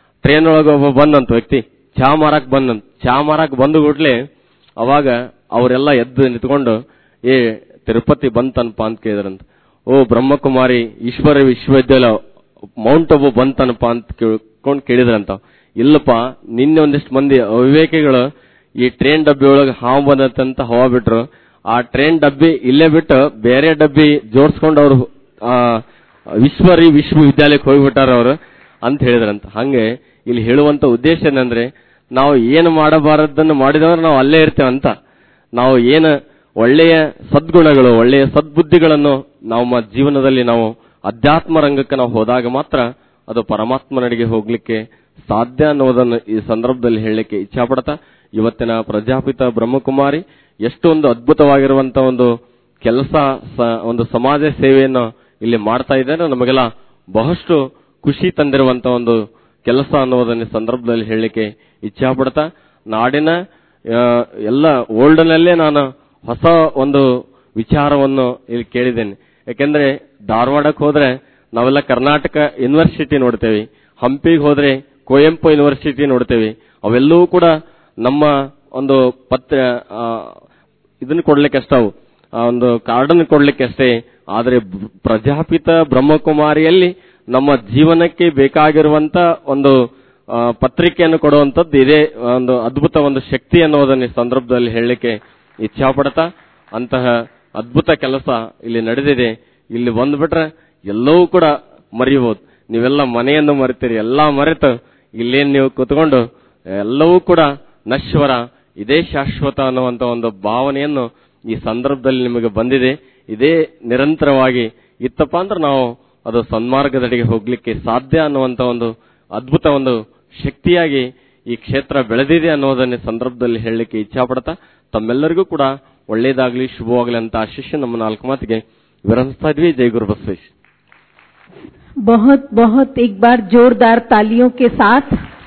ಒಬ್ಬ ಬಂದಂತ ವ್ಯಕ್ತಿ ಚಾ ಮಾರಕ್ ಬಂದಂತ. ಚಾ ಮಾರಕ್ ಬಂದು ಕೂಡ್ಲೆ ಅವಾಗ ಅವರೆಲ್ಲ ಎದ್ದು ನಿಂತ್ಕೊಂಡು ತಿರುಪತಿ ಬಂತನಪ್ಪ ಅಂತ ಕೇಳಿದ್ರಂತ. ಬ್ರಹ್ಮಕುಮಾರಿ ಈಶ್ವರ ವಿಶ್ವವಿದ್ಯಾಲಯ ಮೌಂಟ್ ಅಬು ಬಂತನಪ್ಪ ಅಂತ ಕೇಳಿದ್ರಂತ. ಇಲ್ಲಪ್ಪ, ನಿನ್ನೆ ಒಂದಿಷ್ಟು ಮಂದಿ ಅವಿವೇಕಿಗಳು ಈ ಟ್ರೈನ್ ಡಬ್ಬಿ ಒಳಗೆ ಹಾವು ಬಂದಂತ ಹವಾ ಬಿಟ್ರು. ಆ ಟ್ರೈನ್ ಡಬ್ಬಿ ಇಲ್ಲೇ ಬಿಟ್ಟು ಬೇರೆ ಡಬ್ಬಿ ಜೋಡಿಸ್ಕೊಂಡು ಅವರು ವಿಶ್ವವಿದ್ಯಾಲಯಕ್ಕೆ ಹೋಗ್ಬಿಟ್ಟಾರ ಅವರು ಅಂತ ಹೇಳಿದ್ರಂತ. ಹಂಗೆ ಇಲ್ಲಿ ಹೇಳುವಂತ ಉದ್ದೇಶ ಏನಂದ್ರೆ, ನಾವು ಏನು ಮಾಡಬಾರದನ್ನು ಮಾಡಿದವರು ನಾವು ಅಲ್ಲೇ ಇರ್ತೇವಂತ. ನಾವು ಏನು ಒಳ್ಳೆಯ ಸದ್ಗುಣಗಳು, ಒಳ್ಳೆಯ ಸದ್ಬುದ್ಧಿಗಳನ್ನು ನಮ್ಮ ಜೀವನದಲ್ಲಿ ನಾವು ಅಧ್ಯಾತ್ಮ ರಂಗಕ್ಕೆ ನಾವು ಹೋದಾಗ ಮಾತ್ರ ಅದು ಪರಮಾತ್ಮನಡೆಗೆ ಹೋಗ್ಲಿಕ್ಕೆ ಸಾಧ್ಯ ಅನ್ನೋದನ್ನು ಈ ಸಂದರ್ಭದಲ್ಲಿ ಹೇಳಲಿಕ್ಕೆ ಇಚ್ಛಾ ಪಡ್ತಾ, ಇವತ್ತಿನ ಪ್ರಜಾಪಿತ ಬ್ರಹ್ಮಕುಮಾರಿ ಎಷ್ಟೊಂದು ಅದ್ಭುತವಾಗಿರುವಂತ ಒಂದು ಕೆಲಸ, ಒಂದು ಸಮಾಜ ಸೇವೆಯನ್ನು ಇಲ್ಲಿ ಮಾಡ್ತಾ ಇದ್ದಾರೆ. ನಮಗೆಲ್ಲ ಬಹಳಷ್ಟು ಖುಷಿ ತಂದಿರುವಂತ ಒಂದು ಕೆಲಸ ಅನ್ನೋದನ್ನ ಸಂದರ್ಭದಲ್ಲಿ ಹೇಳಲಿಕ್ಕೆ ಇಚ್ಛಾ ಪಡ್ತಾ, ನಾಡಿನ ಎಲ್ಲ ವರ್ಲ್ಡ್ನಲ್ಲೇ ನಾನು ಹೊಸ ಒಂದು ವಿಚಾರವನ್ನು ಇಲ್ಲಿ ಕೇಳಿದ್ದೇನೆ. ಯಾಕೆಂದ್ರೆ ಧಾರವಾಡಕ್ಕೆ ಹೋದ್ರೆ ನಾವೆಲ್ಲ ಕರ್ನಾಟಕ ಯೂನಿವರ್ಸಿಟಿ ನೋಡ್ತೇವೆ, ಹಂಪಿಗೆ ಹೋದ್ರೆ ಕುವೆಂಪು ಯೂನಿವರ್ಸಿಟಿ ನೋಡ್ತೇವೆ. ಅವೆಲ್ಲವೂ ಕೂಡ ನಮ್ಮ ಒಂದು ಇದನ್ನ ಕೊಡ್ಲಿಕ್ಕೆ ಅಷ್ಟವು, ಒಂದು ಕಾರ್ಡನ್ ಕೊಡ್ಲಿಕ್ಕೆ ಅಷ್ಟೇ. ಆದರೆ ಪ್ರಜಾಪಿತ ಬ್ರಹ್ಮಕುಮಾರಿಯಲ್ಲಿ ನಮ್ಮ ಜೀವನಕ್ಕೆ ಬೇಕಾಗಿರುವಂತ ಒಂದು ಪತ್ರಿಕೆಯನ್ನು ಕೊಡುವಂತದ್ದು ಇದೇ ಒಂದು ಅದ್ಭುತ ಒಂದು ಶಕ್ತಿ ಅನ್ನೋದನ್ನ ಈ ಸಂದರ್ಭದಲ್ಲಿ ಹೇಳಲಿಕ್ಕೆ ಇಚ್ಛಾ ಪಡ್ತಾ, ಅಂತಹ ಅದ್ಭುತ ಕೆಲಸ ಇಲ್ಲಿ ನಡೆದಿದೆ. ಇಲ್ಲಿ ಬಂದ್ಬಿಟ್ರೆ ಎಲ್ಲವೂ ಕೂಡ ಮರೆಯಬಹುದು. ನೀವೆಲ್ಲ ಮನೆಯನ್ನು ಮರೆತೀರಿ, ಎಲ್ಲಾ ಮರೆತು ಇಲ್ಲೇನು ನೀವು ಕೂತ್ಕೊಂಡು ಎಲ್ಲವೂ ಕೂಡ ನಶ್ವರ, ಇದೇ ಶಾಶ್ವತ ಅನ್ನುವಂತ ಒಂದು ಭಾವನೆಯನ್ನು ಈ ಸಂದರ್ಭದಲ್ಲಿ ನಿಮಗೆ ಬಂದಿದೆ. ಇದೇ ನಿರಂತರವಾಗಿ ಇತ್ತಪ್ಪ ಅಂದ್ರೆ ನಾವು ಅದು ಸನ್ಮಾರ್ಗದಡಿಗೆ ಹೋಗ್ಲಿಕ್ಕೆ ಸಾಧ್ಯ ಅನ್ನುವಂತ ಒಂದು ಅದ್ಭುತ ಒಂದು ಶಕ್ತಿಯಾಗಿ ಈ ಕ್ಷೇತ್ರ ಬೆಳೆದಿದೆ ಅನ್ನೋದನ್ನೇ ಸಂದರ್ಭದಲ್ಲಿ ಹೇಳಲಿಕ್ಕೆ ಇಚ್ಛಾ ಪಡ್ತಾ, ತಮ್ಮೆಲ್ಲರಿಗೂ ಕೂಡ ಒಳ್ಳೇದಾಗ್ಲಿ, ಶುಭವಾಗ್ಲಿ ಅಂತ ಆಶಿಸಿ ನಮ್ಮ 4 ಮಾತಿಗೆ ವಿರಮಿಸ್ತಾ ಇದ್ವಿ. ಜೈ ಗುರು ಬಸವೇಶ್. बहुत बहुत एक बार जोरदार तालियों के साथ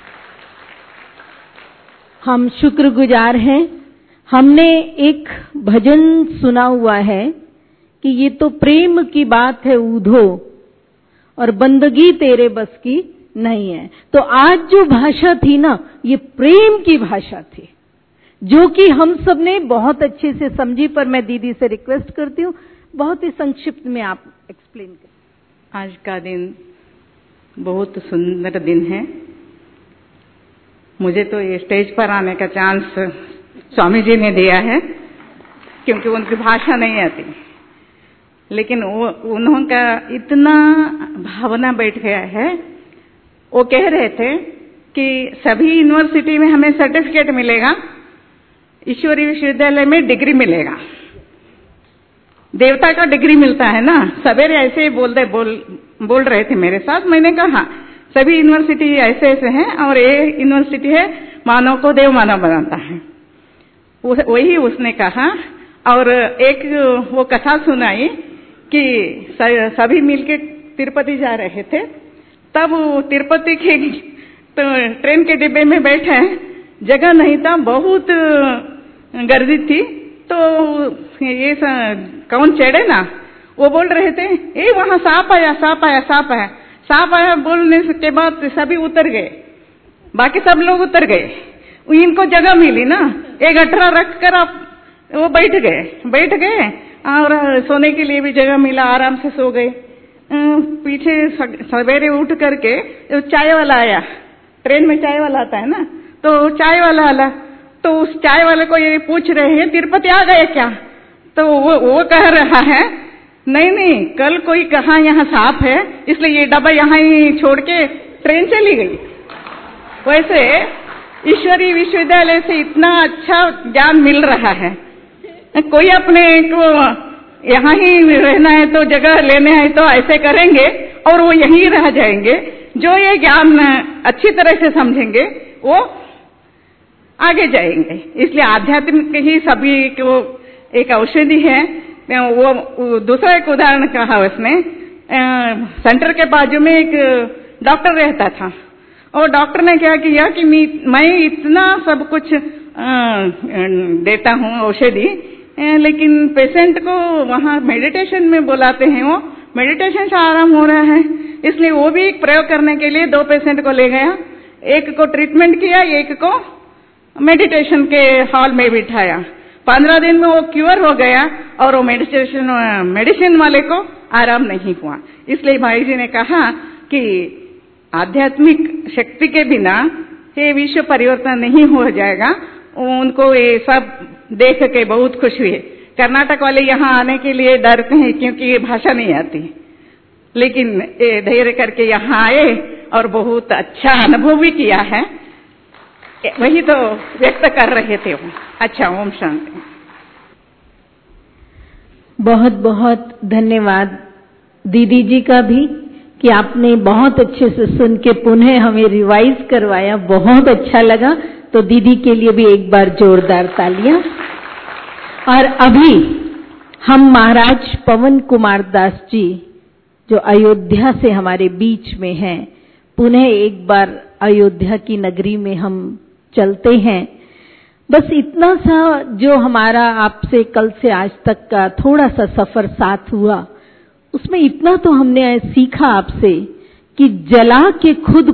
हम शुक्रगुजार हैं. हमने एक भजन सुना हुआ है कि ये तो प्रेम की बात है ऊधो और बंदगी तेरे बस की नहीं है. तो आज जो भाषा थी ना, ये प्रेम की भाषा थी, जो कि हम सब ने बहुत अच्छे से समझी. पर मैं दीदी से रिक्वेस्ट करती हूँ, बहुत ही संक्षिप्त में आप एक्सप्लेन करें. आज का दिन बहुत सुंदर दिन है. मुझे तो ये स्टेज पर आने का चांस स्वामी जी ने दिया है, क्योंकि उनकी भाषा नहीं आती, लेकिन उनका इतना भावना बैठ गया है. वो कह रहे थे कि सभी यूनिवर्सिटी में हमें सर्टिफिकेट मिलेगा, ईश्वरीय विश्वविद्यालय में डिग्री मिलेगा. देवता का डिग्री मिलता है ना. सवेरे ऐसे ही बोल रहे थे मेरे साथ. मैंने कहा सभी यूनिवर्सिटी ऐसे ऐसे हैं और ये यूनिवर्सिटी है मानव को देव मानव बनाता है. वही उसने कहा. और एक वो कथा सुनाई कि सभी मिलके तिरुपति जा रहे थे. तब तिरुपति के तो ट्रेन के डिब्बे में बैठे, जगह नहीं था, बहुत गर्दी थी. तो ये कौन चढ़े ना, वो बोल रहे थे ए वहां सांप आया, सांप आया, सांप आया, सांप आया. बोलने के बाद सभी उतर गए, बाकी सब लोग उतर गए. इनको जगह मिली ना, एक गठरा रख कर आप वो बैठ गए और सोने के लिए भी जगह मिला, आराम से सो गए. पीछे सवेरे उठ करके चाय वाला आया. ट्रेन में चाय वाला आता है ना, तो चाय वाला आला. तो उस चाय वाले को ये पूछ रहे हैं तिरुपति आ गए क्या? तो वो कह रहा है नहीं, कल कोई कहा यहाँ सांप है, इसलिए ये डब्बा यहाँ ही छोड़ के ट्रेन चली गई. वैसे ईश्वरीय विश्वविद्यालय से इतना अच्छा ज्ञान मिल रहा है. कोई अपने को यहाँ ही रहना है तो जगह लेने है तो ऐसे करेंगे और वो यहीं रह जाएंगे. जो ये ज्ञान अच्छी तरह से समझेंगे वो आगे जाएंगे. इसलिए आध्यात्मिक ही सभी को एक औषधि है. वो दूसरा एक उदाहरण कहा उसने. सेंटर के बाजू में एक डॉक्टर रहता था, और डॉक्टर ने क्या किया कि मैं इतना सब कुछ देता हूँ औषधि, लेकिन पेशेंट को वहाँ मेडिटेशन में बुलाते हैं, वो मेडिटेशन से आराम हो रहा है. इसलिए वो भी एक प्रयोग करने के लिए 2 पेशेंट को ले गया. एक को ट्रीटमेंट किया, एक को मेडिटेशन के हॉल में बिठाया. 15 दिन में वो क्योर हो गया और वो मेडिसिन वाले को आराम नहीं हुआ. इसलिए भाई जी ने कहा कि आध्यात्मिक शक्ति के बिना ये विश्व परिवर्तन नहीं हो जाएगा. उनको ये सब देख के बहुत खुश हुए. कर्नाटक वाले यहाँ आने के लिए डरते हैं क्योंकि ये भाषा नहीं आती, लेकिन ये धैर्य करके यहाँ आए और बहुत अच्छा अनुभव भी किया है. वही तो व्यक्त कर रहे थे वो. अच्छा, ओम शांति. बहुत बहुत धन्यवाद दीदी जी का भी कि आपने बहुत अच्छे से सुन के पुनः हमें रिवाइज करवाया. बहुत अच्छा लगा. तो दीदी के लिए भी एक बार जोरदार तालियां. और अभी हम महाराज पवन कुमार दास जी जो अयोध्या से हमारे बीच में हैं, पुनः एक बार अयोध्या की नगरी में हम चलते हैं. बस इतना सा जो हमारा आपसे कल से आज तक का थोड़ा सा सफर साथ हुआ, उसमें इतना तो हमने सीखा आपसे कि जला के खुद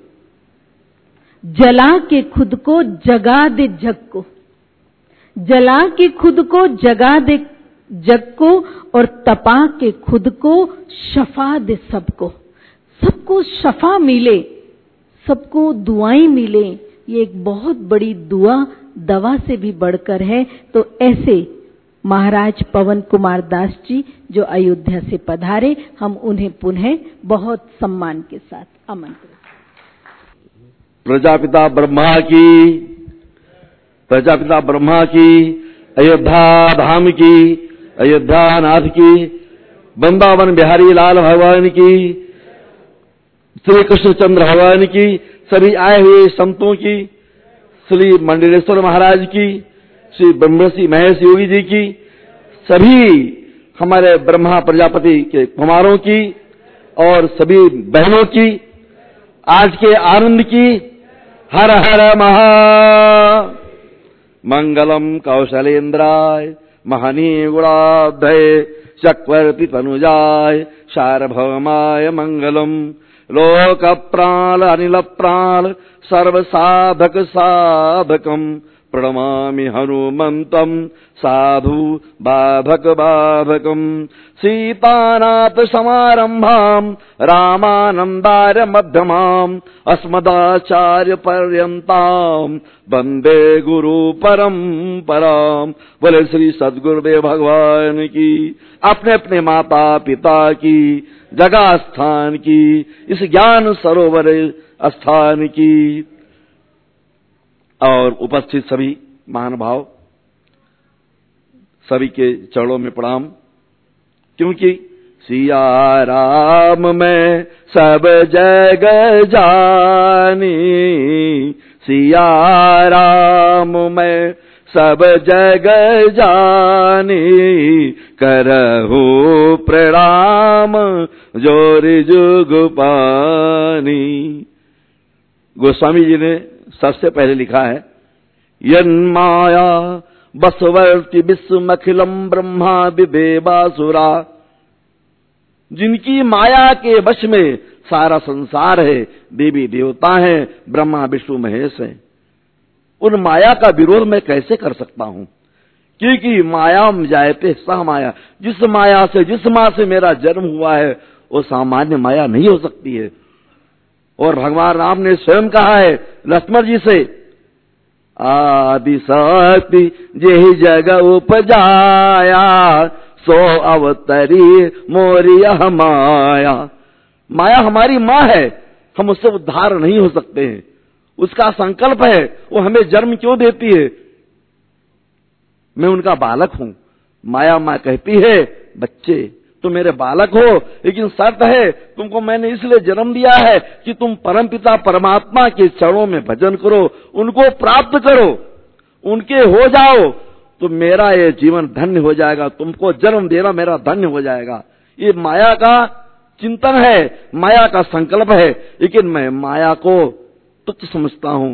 को जगा दे जग को, जला के खुद को जगा दे जग को, और तपा के खुद को शफा दे सबको। सबको शफा मिले, सबको दुआएं मिले, ये एक बहुत बड़ी दुआ दवा से भी बढ़कर है। तो ऐसे महाराज पवन कुमार दास जी जो अयोध्या से पधारे, हम उन्हें पुनः बहुत सम्मान के साथ आमंत्रित। प्रजापिता ब्रह्मा की, अयोध्या धाम की, अयोध्या नाथ की, वृंदावन बिहारी लाल भगवान की, श्री कृष्णचंद्र भगवान की, सभी आए हुए संतों की, श्री मंडलेश्वर महाराज की, श्री ब्रह्मर्षि महेश योगी जी की, सभी हमारे ब्रह्मा प्रजापति के कुमारों की और सभी बहनों की आज के आनंद की। हर हर महा मंगलम कौशलेन्द्राय महनीय गुणाब्धये चक्रवर्ती तनुजाय सार्वभौमाय मंगलम। लोक प्राण अनिल प्राण सर्व साधक साधकम प्रणमामि हनुमंतम साधु बाधक बाधकम। सीतानाथ समारंभाम रामानंदार्य मध्यमाम अस्मदाचार्य पर्यंताम वंदे गुरु परंपराम। बोले श्री सद्गुरुदेव भगवान की, अपने अपने माता पिता की, जगह स्थान की, इस ज्ञान सरोवर स्थान की, और उपस्थित सभी महानुभाव सभी के चरणों में प्रणाम। क्योंकि सिया राम में सब जग जानी, सिया राम में सब जग जानी, करहु प्रणाम जोरि जुग पानी। गोस्वामी जी ने सबसे पहले लिखा है, यन्माया बसवर्ति विश्वमखिलम ब्रह्मा विदेवासुरा। जिनकी माया के वश में सारा संसार है, देवी देवता हैं, ब्रह्मा विष्णु महेश हैं, उन माया का विरोध मैं कैसे कर सकता हूं? क्योंकि माया जायते सह माया, जिस माया से, जिस मां से मेरा जन्म हुआ है वो सामान्य माया नहीं हो सकती है। और भगवान राम ने स्वयं कहा है लक्ष्मण जी से, आदि शक्ति जेहि जग उपजाया, सो अवतरी मोरी यह माया। माया हमारी माँ है, हम उससे उद्धार नहीं हो सकते हैं। उसका संकल्प है, वो हमें जन्म क्यों देती है? मैं उनका बालक हूं। माया माँ कहती है, बच्चे तुम मेरे बालक हो, लेकिन शर्त है तुमको मैंने इसलिए जन्म दिया है कि तुम परमपिता परमात्मा के चरणों में भजन करो, उनको प्राप्त करो, उनके हो जाओ तो मेरा ये जीवन धन्य हो जाएगा, तुमको जन्म देना मेरा धन्य हो जाएगा। ये माया का चिंतन है, माया का संकल्प है, लेकिन मैं माया को तुच्छ समझता हूं,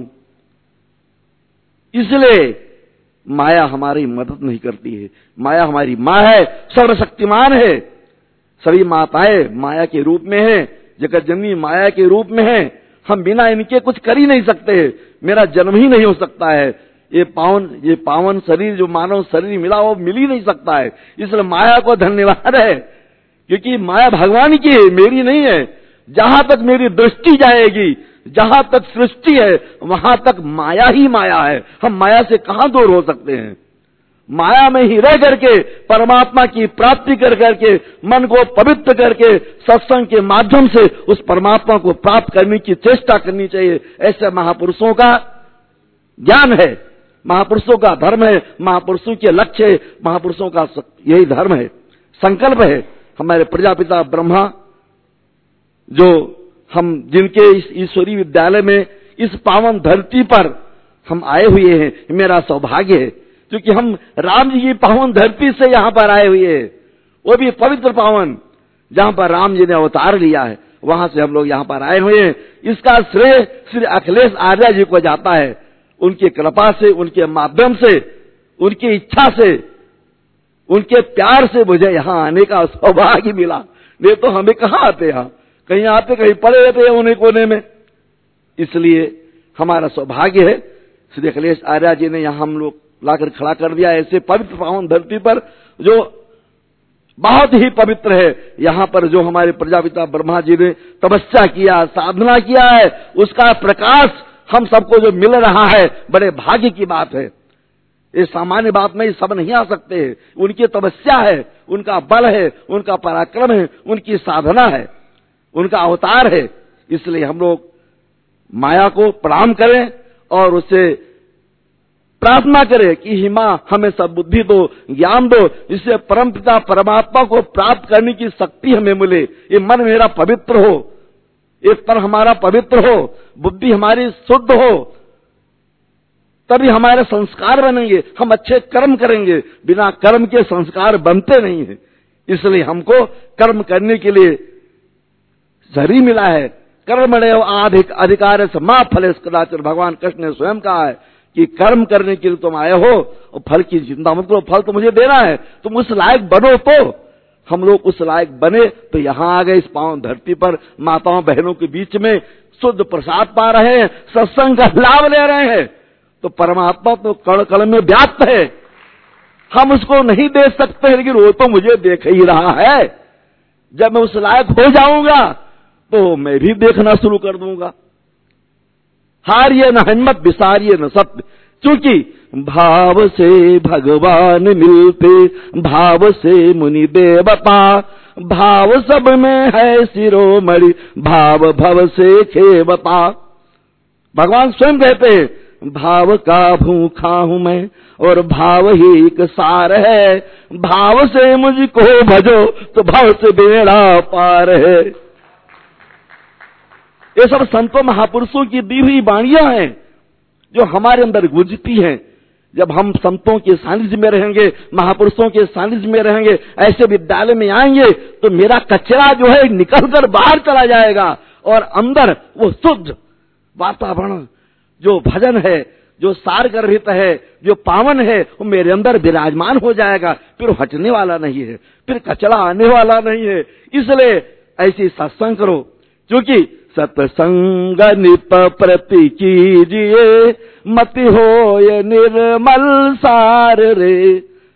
इसलिए माया हमारी मदद नहीं करती है। माया हमारी माँ है, सर्वशक्तिमान है। सभी माताएं माया के रूप में हैं, जगत जननी माया के रूप में है। हम बिना इनके कुछ कर ही नहीं सकते, मेरा जन्म ही नहीं हो सकता है। ये पावन शरीर जो मानव शरीर मिला वो मिल ही नहीं सकता है। इसलिए माया को धन्यवाद है, क्योंकि माया भगवान की है, मेरी नहीं है। जहां तक मेरी दृष्टि जाएगी, जहां तक सृष्टि है, वहां तक माया ही माया है। हम माया से कहां दूर हो सकते हैं? माया में ही रह करके परमात्मा की प्राप्ति कर करके, मन को पवित्र करके, सत्संग के माध्यम से उस परमात्मा को प्राप्त करने की चेष्टा करनी चाहिए। ऐसे महापुरुषों का ज्ञान है, महापुरुषों का धर्म है, महापुरुषों के लक्ष्य है, महापुरुषों का यही धर्म है, संकल्प है। हमारे प्रजापिता ब्रह्मा जो हम जिनके इस ईश्वरीय विद्यालय में इस पावन धरती पर हम आए हुए हैं, मेरा सौभाग्य है, क्योंकि हम राम जी की पावन धरती से यहाँ पर आए हुए हैं, वो भी पवित्र पावन जहाँ पर राम जी ने अवतार लिया है, वहां से हम लोग यहाँ पर आए हुए हैं। इसका श्रेय श्री अखिलेश आर्य जी को जाता है। उनकी कृपा से, उनके माध्यम से, उनकी इच्छा से, उनके प्यार से मुझे यहाँ आने का सौभाग्य मिला। नहीं तो हमें कहाँ आते यहाँ, कहीं आते कहीं पड़े रहते हैं उन्हीं कोने में। इसलिए हमारा सौभाग्य है श्री अखिलेश आर्या जी ने यहाँ हम लोग लाकर खड़ा कर दिया ऐसे पवित्र पावन धरती पर, जो बहुत ही पवित्र है। यहाँ पर जो हमारे प्रजापिता ब्रह्मा जी ने तपस्या किया, साधना किया है, उसका प्रकाश हम सबको जो मिल रहा है, बड़े भाग्य की बात है। ये सामान्य बात में सब नहीं आ सकते हैं। उनकी तपस्या है, उनका बल है, उनका पराक्रम है, उनकी साधना है, उनका अवतार है। इसलिए हम लोग माया को प्रणाम करें और उससे प्रार्थना करें कि हे मां हमें सब बुद्धि दो, ज्ञान दो, जिससे परमपिता परमात्मा को प्राप्त करने की शक्ति हमें मिले। ये मन मेरा पवित्र हो, ये तन हमारा पवित्र हो, बुद्धि हमारी शुद्ध हो, तभी हमारे संस्कार बनेंगे, हम अच्छे कर्म करेंगे। बिना कर्म के संस्कार बनते नहीं है। इसलिए हमको कर्म करने के लिए शरीर मिला है। कर्मण्येव अधिकार से मा फलेषु कदाचन, भगवान कृष्ण ने स्वयं कहा है कि कर्म करने के लिए तुम आए हो और फल की चिंता मत करो, फल तो मुझे देना है, तुम उस लायक बनो। तो हम लोग उस लायक बने तो यहाँ आ गए इस पावन धरती पर, माताओं बहनों के बीच में शुद्ध प्रसाद पा रहे हैं, सत्संग का लाभ ले रहे हैं। तो परमात्मा तो कण कण में व्याप्त है, हम उसको नहीं देख सकते, लेकिन वो तो मुझे देख ही रहा है। जब मैं उस लायक हो जाऊंगा तो मैं भी देखना शुरू कर दूंगा। हारिए न हिम्मत, विसारिए न सत्य, क्योंकि भाव से भगवान मिलते, भाव से मुनि देवता, भाव सब में है शिरोमणि, भाव भव से खेवता। भगवान स्वयं कहते हैं भाव का भूखा हूं मैं और भाव ही एक सार है, भाव से मुझको भजो तो भाव से बेड़ा पार है। ये सब संतों महापुरुषों की दी हुई वाणियां हैं जो हमारे अंदर गुंजती हैं। जब हम संतों के सानिध्य में रहेंगे, महापुरुषों के सानिध्य में रहेंगे, ऐसे विद्यालय में आएंगे तो मेरा कचरा जो है निकलकर बाहर चला जाएगा और अंदर वो शुद्ध वातावरण, जो भजन है, जो सार गर्भित है, जो पावन है, वो मेरे अंदर विराजमान हो जाएगा। फिर हटने वाला नहीं है, फिर कचरा आने वाला नहीं है। इसलिए ऐसी सत्संग करो, क्योंकि सत्संग नित प्रति कीजिए, मति होय निर्मल सार रे।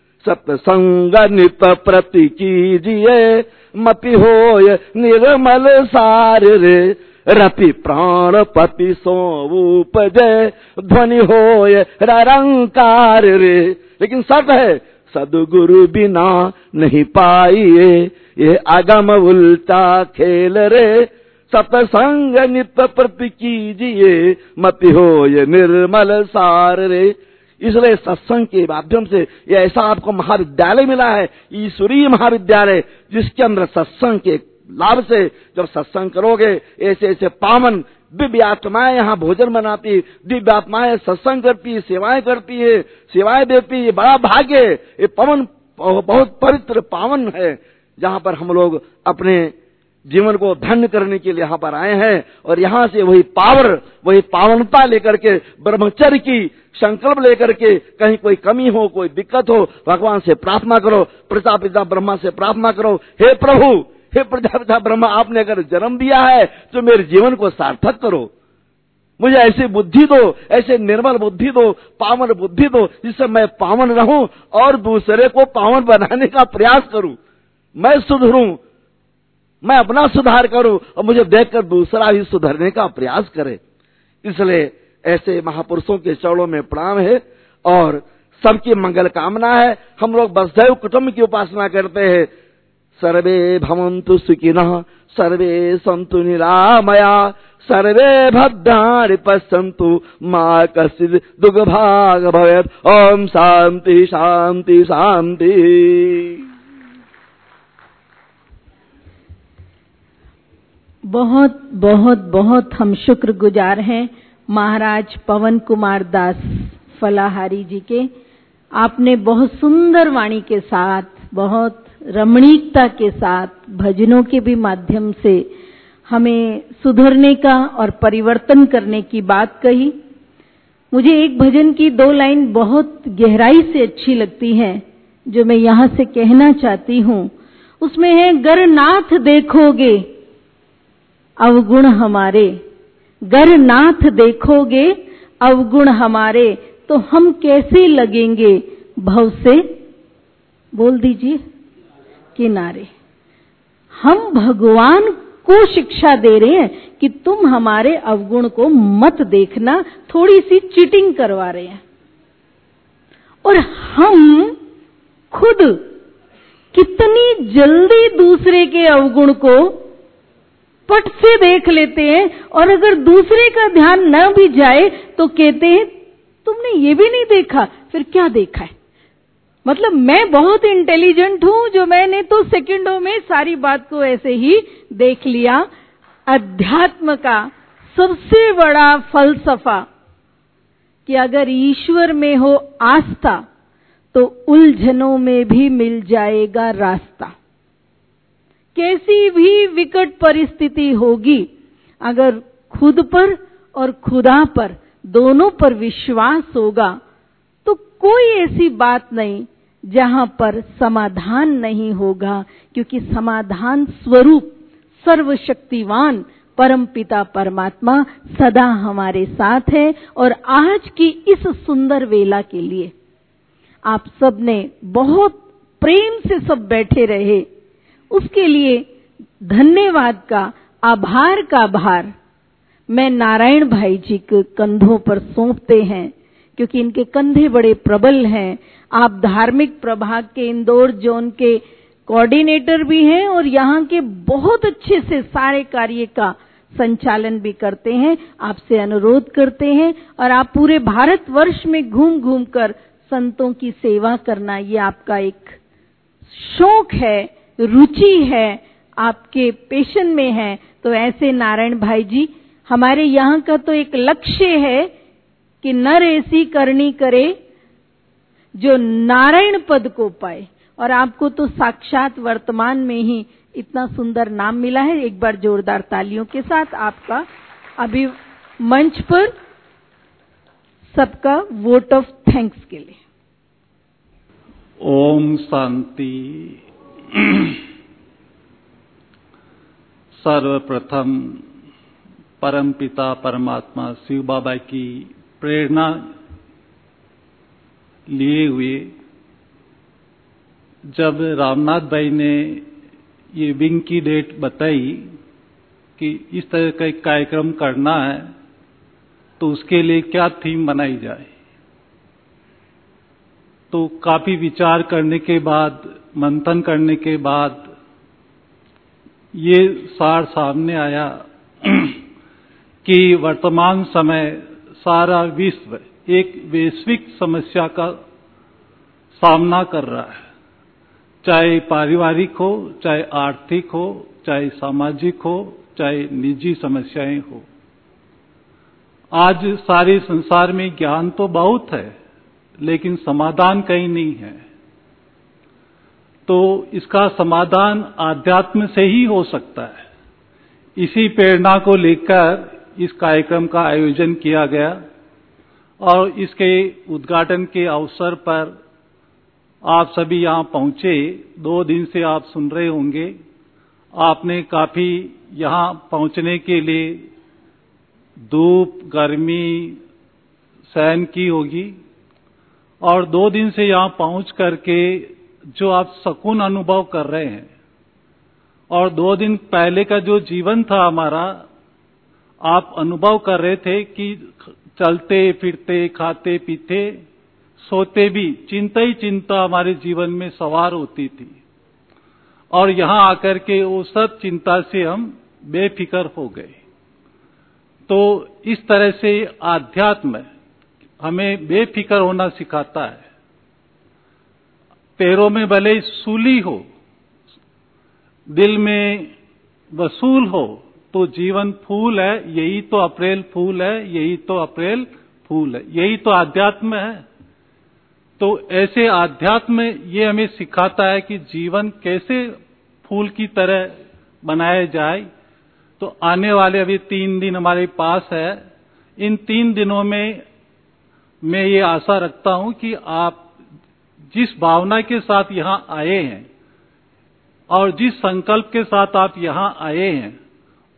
सत्संग नित प्रति कीजिए, मति होय निर्मल सार रे। रति प्राण पति सो उपजय, ध्वनि होय रंकार रे। लेकिन सत है सदगुरु बिना नहीं पाइए, ये आगम उल्टा खेल रे। सत्संग नित प्रति कीजिए, मति होय निर्मल सार रे। इसलिए सत्संग के माध्यम से ये ऐसा आपको महाविद्यालय मिला है, ईश्वरीय महाविद्यालय, जिसके अंदर सत्संग के लाभ से जब सत्संग करोगे, ऐसे ऐसे पावन दिव्य आत्माएं यहाँ भोजन बनाती, दिव्य आत्माएं सत्संग करती, सेवाएं करती है, सेवाएं देती है। बड़ा भाग्य है, ये पवन बहुत पवित्र पावन है, जहाँ पर हम लोग अपने जीवन को धन्य करने के लिए यहाँ पर आए हैं। और यहाँ से वही पावर, वही पावनता लेकर के, ब्रह्मचर्य की संकल्प लेकर के, कहीं कोई कमी हो, कोई दिक्कत हो, भगवान से प्रार्थना करो, प्रजापिता ब्रह्मा से प्रार्थना करो, हे प्रभु, हे प्रजापिता ब्रह्मा, आपने अगर जन्म दिया है तो मेरे जीवन को सार्थक करो, मुझे ऐसी बुद्धि दो, ऐसे निर्मल बुद्धि दो, पावन बुद्धि दो, जिससे मैं पावन रहूं और दूसरे को पावन बनाने का प्रयास करूं। मैं सुधरूं, मैं अपना सुधार करूं और मुझे देखकर दूसरा भी सुधरने का प्रयास करे। इसलिए ऐसे महापुरुषों के चरणों में प्रणाम है और सबकी मंगल कामना है। हम लोग वसुधैव कुटुंब की उपासना करते हैं। सर्वे भवन्तु सुखिनः, सर्वे सन्तु निरामया, सर्वे भद्राणि पश्यन्तु, मा कश्चित् दुःखभाग् भवेत्। ओम शांति शांति शांति। बहुत बहुत बहुत हम शुक्रगुजार हैं महाराज पवन कुमार दास फलाहारी जी के। आपने बहुत सुंदर वाणी के साथ, बहुत रमणीकता के साथ, भजनों के भी माध्यम से हमें सुधरने का और परिवर्तन करने की बात कही। मुझे एक भजन की 2 लाइन बहुत गहराई से अच्छी लगती है, जो मैं यहाँ से कहना चाहती हूँ। उसमें है, गर नाथ देखोगे अवगुण हमारे, गर नाथ देखोगे अवगुण हमारे, तो हम कैसे लगेंगे भव से, बोल दीजिए, किनारे। हम भगवान को शिक्षा दे रहे हैं कि तुम हमारे अवगुण को मत देखना, थोड़ी सी चीटिंग करवा रहे हैं। और हम खुद कितनी जल्दी दूसरे के अवगुण को पट से देख लेते हैं, और अगर दूसरे का ध्यान न भी जाए तो कहते हैं तुमने ये भी नहीं देखा, फिर क्या देखा है। मतलब मैं बहुत इंटेलिजेंट हूं, जो मैंने तो सेकंडों में सारी बात को ऐसे ही देख लिया। अध्यात्म का सबसे बड़ा फलसफा कि अगर ईश्वर में हो आस्था तो उलझनों में भी मिल जाएगा रास्ता। कैसी भी विकट परिस्थिति होगी, अगर खुद पर और खुदा पर दोनों पर विश्वास होगा तो कोई ऐसी बात नहीं जहां पर समाधान नहीं होगा, क्योंकि समाधान स्वरूप सर्वशक्तिवान परमपिता परमात्मा सदा हमारे साथ है। और आज की इस सुंदर वेला के लिए आप सब ने बहुत प्रेम से सब बैठे रहे, उसके लिए धन्यवाद का, आभार का भार मैं नारायण भाई जी के कंधों पर सौंपते हैं, क्योंकि इनके कंधे बड़े प्रबल हैं। आप धार्मिक प्रभाग के इंदौर जोन के कोऑर्डिनेटर भी हैं और यहाँ के बहुत अच्छे से सारे कार्य का संचालन भी करते हैं। आपसे अनुरोध करते हैं, और आप पूरे भारतवर्ष में घूम घूम कर संतों की सेवा करना, ये आपका एक शौक है, रुचि है, आपके पेशन में है। तो ऐसे नारायण भाई जी, हमारे यहाँ का तो एक लक्ष्य है कि नर ऐसी करनी करे जो नारायण पद को पाए, और आपको तो साक्षात वर्तमान में ही इतना सुंदर नाम मिला है। एक बार जोरदार तालियों के साथ आपका अभी मंच पर सबका वोट ऑफ थैंक्स के लिए। ओम शांति। सर्वप्रथम परमपिता परमात्मा शिव बाबा की प्रेरणा लिए हुए जब रामनाथ भाई ने ये विंग की डेट बताई कि इस तरह का एक कार्यक्रम करना है, तो उसके लिए क्या थीम बनाई जाए, तो काफी विचार करने के बाद, मंथन करने के बाद ये सार सामने आया कि वर्तमान समय सारा विश्व एक वैश्विक समस्या का सामना कर रहा है, चाहे पारिवारिक हो, चाहे आर्थिक हो, चाहे सामाजिक हो, चाहे निजी समस्याएं हो। आज सारे संसार में ज्ञान तो बहुत है, लेकिन समाधान कहीं नहीं है। तो इसका समाधान आध्यात्म से ही हो सकता है। इसी प्रेरणा को लेकर इस कार्यक्रम का आयोजन किया गया, और इसके उद्घाटन के अवसर पर आप सभी यहाँ पहुंचे। 2 दिन से आप सुन रहे होंगे, आपने काफी यहाँ पहुंचने के लिए धूप गर्मी सहन की होगी, और 2 दिन से यहाँ पहुंच करके जो आप सुकून अनुभव कर रहे हैं, और 2 दिन पहले का जो जीवन था हमारा, आप अनुभव कर रहे थे कि चलते फिरते खाते पीते सोते भी चिंता ही चिंता हमारे जीवन में सवार होती थी, और यहाँ आकर के वो सब चिंता से हम बेफिक्र हो गए। तो इस तरह से आध्यात्म हमें बेफिक्र होना सिखाता है। पैरों में भले सूली हो, दिल में वसूल हो, तो जीवन फूल है, यही तो अप्रैल फूल है, यही तो अप्रैल फूल है, यही तो आध्यात्म है। तो ऐसे आध्यात्म ये हमें सिखाता है कि जीवन कैसे फूल की तरह बनाया जाए। तो आने वाले अभी 3 दिन हमारे पास है। इन 3 दिनों में मैं ये आशा रखता हूं कि आप जिस भावना के साथ यहाँ आए हैं और जिस संकल्प के साथ आप यहाँ आए हैं,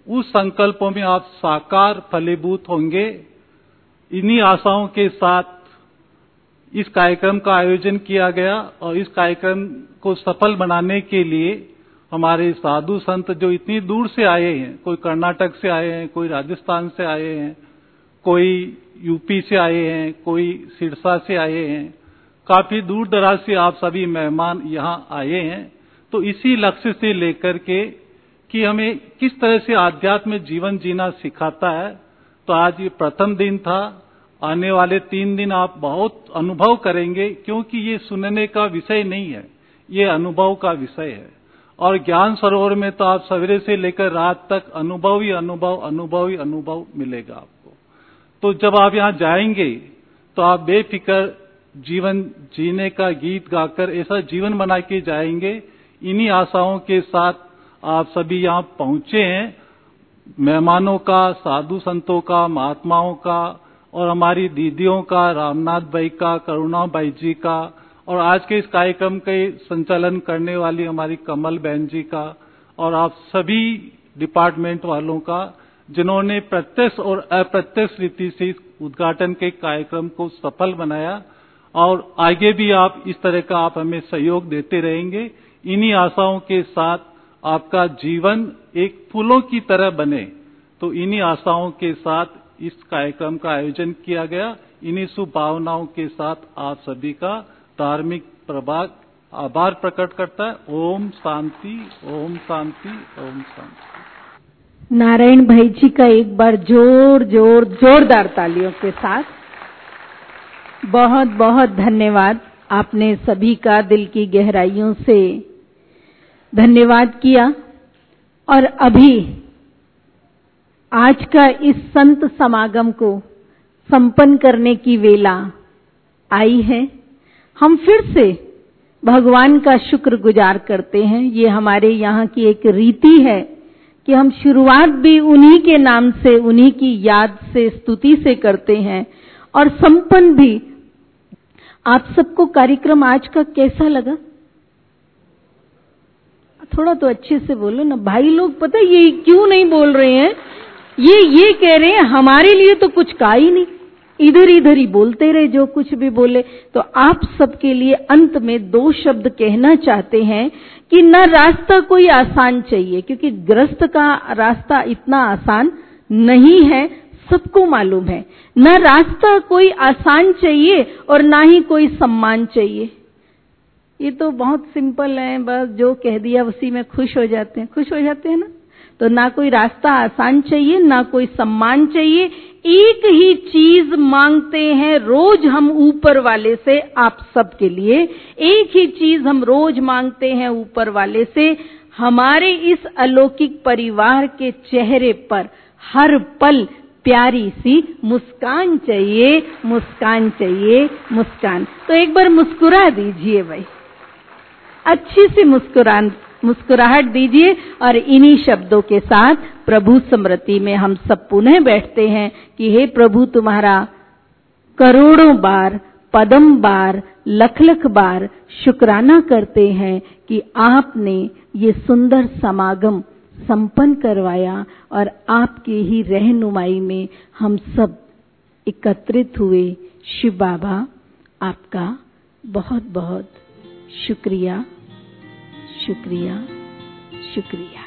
उस संकल्पों में आप साकार फलीभूत होंगे। इन्हीं आशाओं के साथ इस कार्यक्रम का आयोजन किया गया और इस कार्यक्रम को सफल बनाने के लिए हमारे साधु संत जो इतनी दूर से आए हैं, कोई कर्नाटक से आए हैं, कोई राजस्थान से आए हैं, कोई यूपी से आए हैं, कोई सिरसा से आए हैं, काफी दूर दराज से आप सभी मेहमान यहाँ आए हैं। तो इसी लक्ष्य से लेकर के कि हमें किस तरह से आध्यात्म जीवन जीना सिखाता है, तो आज ये प्रथम दिन था। आने वाले 3 दिन आप बहुत अनुभव करेंगे, क्योंकि ये सुनने का विषय नहीं है, ये अनुभव का विषय है। और ज्ञान सरोवर में तो आप सवेरे से लेकर रात तक अनुभव ही अनुभव मिलेगा आपको। तो जब आप यहाँ जाएंगे तो आप बेफिक्र जीवन जीने का गीत गाकर ऐसा जीवन बना के जाएंगे। इन्हीं आशाओं के साथ आप सभी यहाँ पहुंचे हैं। मेहमानों का, साधु संतों का, महात्माओं का और हमारी दीदियों का, रामनाथ भाई का, करुणा भाई जी का, और आज के इस कार्यक्रम के संचालन करने वाली हमारी कमल बहन जी का, और आप सभी डिपार्टमेंट वालों का, जिन्होंने प्रत्यक्ष और अप्रत्यक्ष रीति से इस उद्घाटन के कार्यक्रम को सफल बनाया। और आगे भी आप इस तरह का आप हमें सहयोग देते रहेंगे। इन्हीं आशाओं के साथ आपका जीवन एक फूलों की तरह बने, तो इन्हीं आशाओं के साथ इस कार्यक्रम का आयोजन किया गया। इन्हीं शुभ भावनाओं के साथ आप सभी का धार्मिक प्रभाग आभार प्रकट करता है। ओम शांति, ओम शांति, ओम शांति। नारायण भाई जी का एक बार जोरदार तालियों के साथ बहुत बहुत धन्यवाद। आपने सभी का दिल की गहराइयों से धन्यवाद किया। और अभी आज का इस संत समागम को संपन्न करने की वेला आई है। हम फिर से भगवान का शुक्रगुजार करते हैं। ये हमारे यहाँ की एक रीति है कि हम शुरुआत भी उन्हीं के नाम से, उन्हीं की याद से, स्तुति से करते हैं और संपन्न भी। आप सबको कार्यक्रम आज का कैसा लगा? थोड़ा तो अच्छे से बोलो ना भाई लोग। पता है ये क्यों नहीं बोल रहे हैं? ये कह रहे हैं हमारे लिए तो कुछ कहा ही नहीं, इधर ही बोलते रहे जो कुछ भी बोले। तो आप सबके लिए अंत में 2 शब्द कहना चाहते हैं कि न रास्ता कोई आसान चाहिए, क्योंकि गृहस्थ का रास्ता इतना आसान नहीं है, सबको मालूम है। न रास्ता कोई आसान चाहिए और ना ही कोई सम्मान चाहिए। ये तो बहुत सिंपल है, बस जो कह दिया उसी में खुश हो जाते हैं ना। तो ना कोई रास्ता आसान चाहिए, ना कोई सम्मान चाहिए। एक ही चीज मांगते हैं रोज हम ऊपर वाले से, आप सबके लिए एक ही चीज हम रोज मांगते हैं ऊपर वाले से। हमारे इस अलौकिक परिवार के चेहरे पर हर पल प्यारी सी मुस्कान चाहिए, मुस्कान चाहिए, मुस्कान। तो एक बार मुस्कुरा दीजिए भाई, अच्छी सी मुस्कुराहट दीजिए। और इन्हीं शब्दों के साथ प्रभु स्मृति में हम सब पुनः बैठते हैं कि हे प्रभु, तुम्हारा करोड़ों बार, पदम बार, लख बार शुक्राना करते हैं कि आपने ये सुंदर समागम संपन्न करवाया और आपके ही रहनुमाई में हम सब एकत्रित हुए। शिव बाबा, आपका बहुत बहुत शुक्रिया, शुक्रिया, शुक्रिया।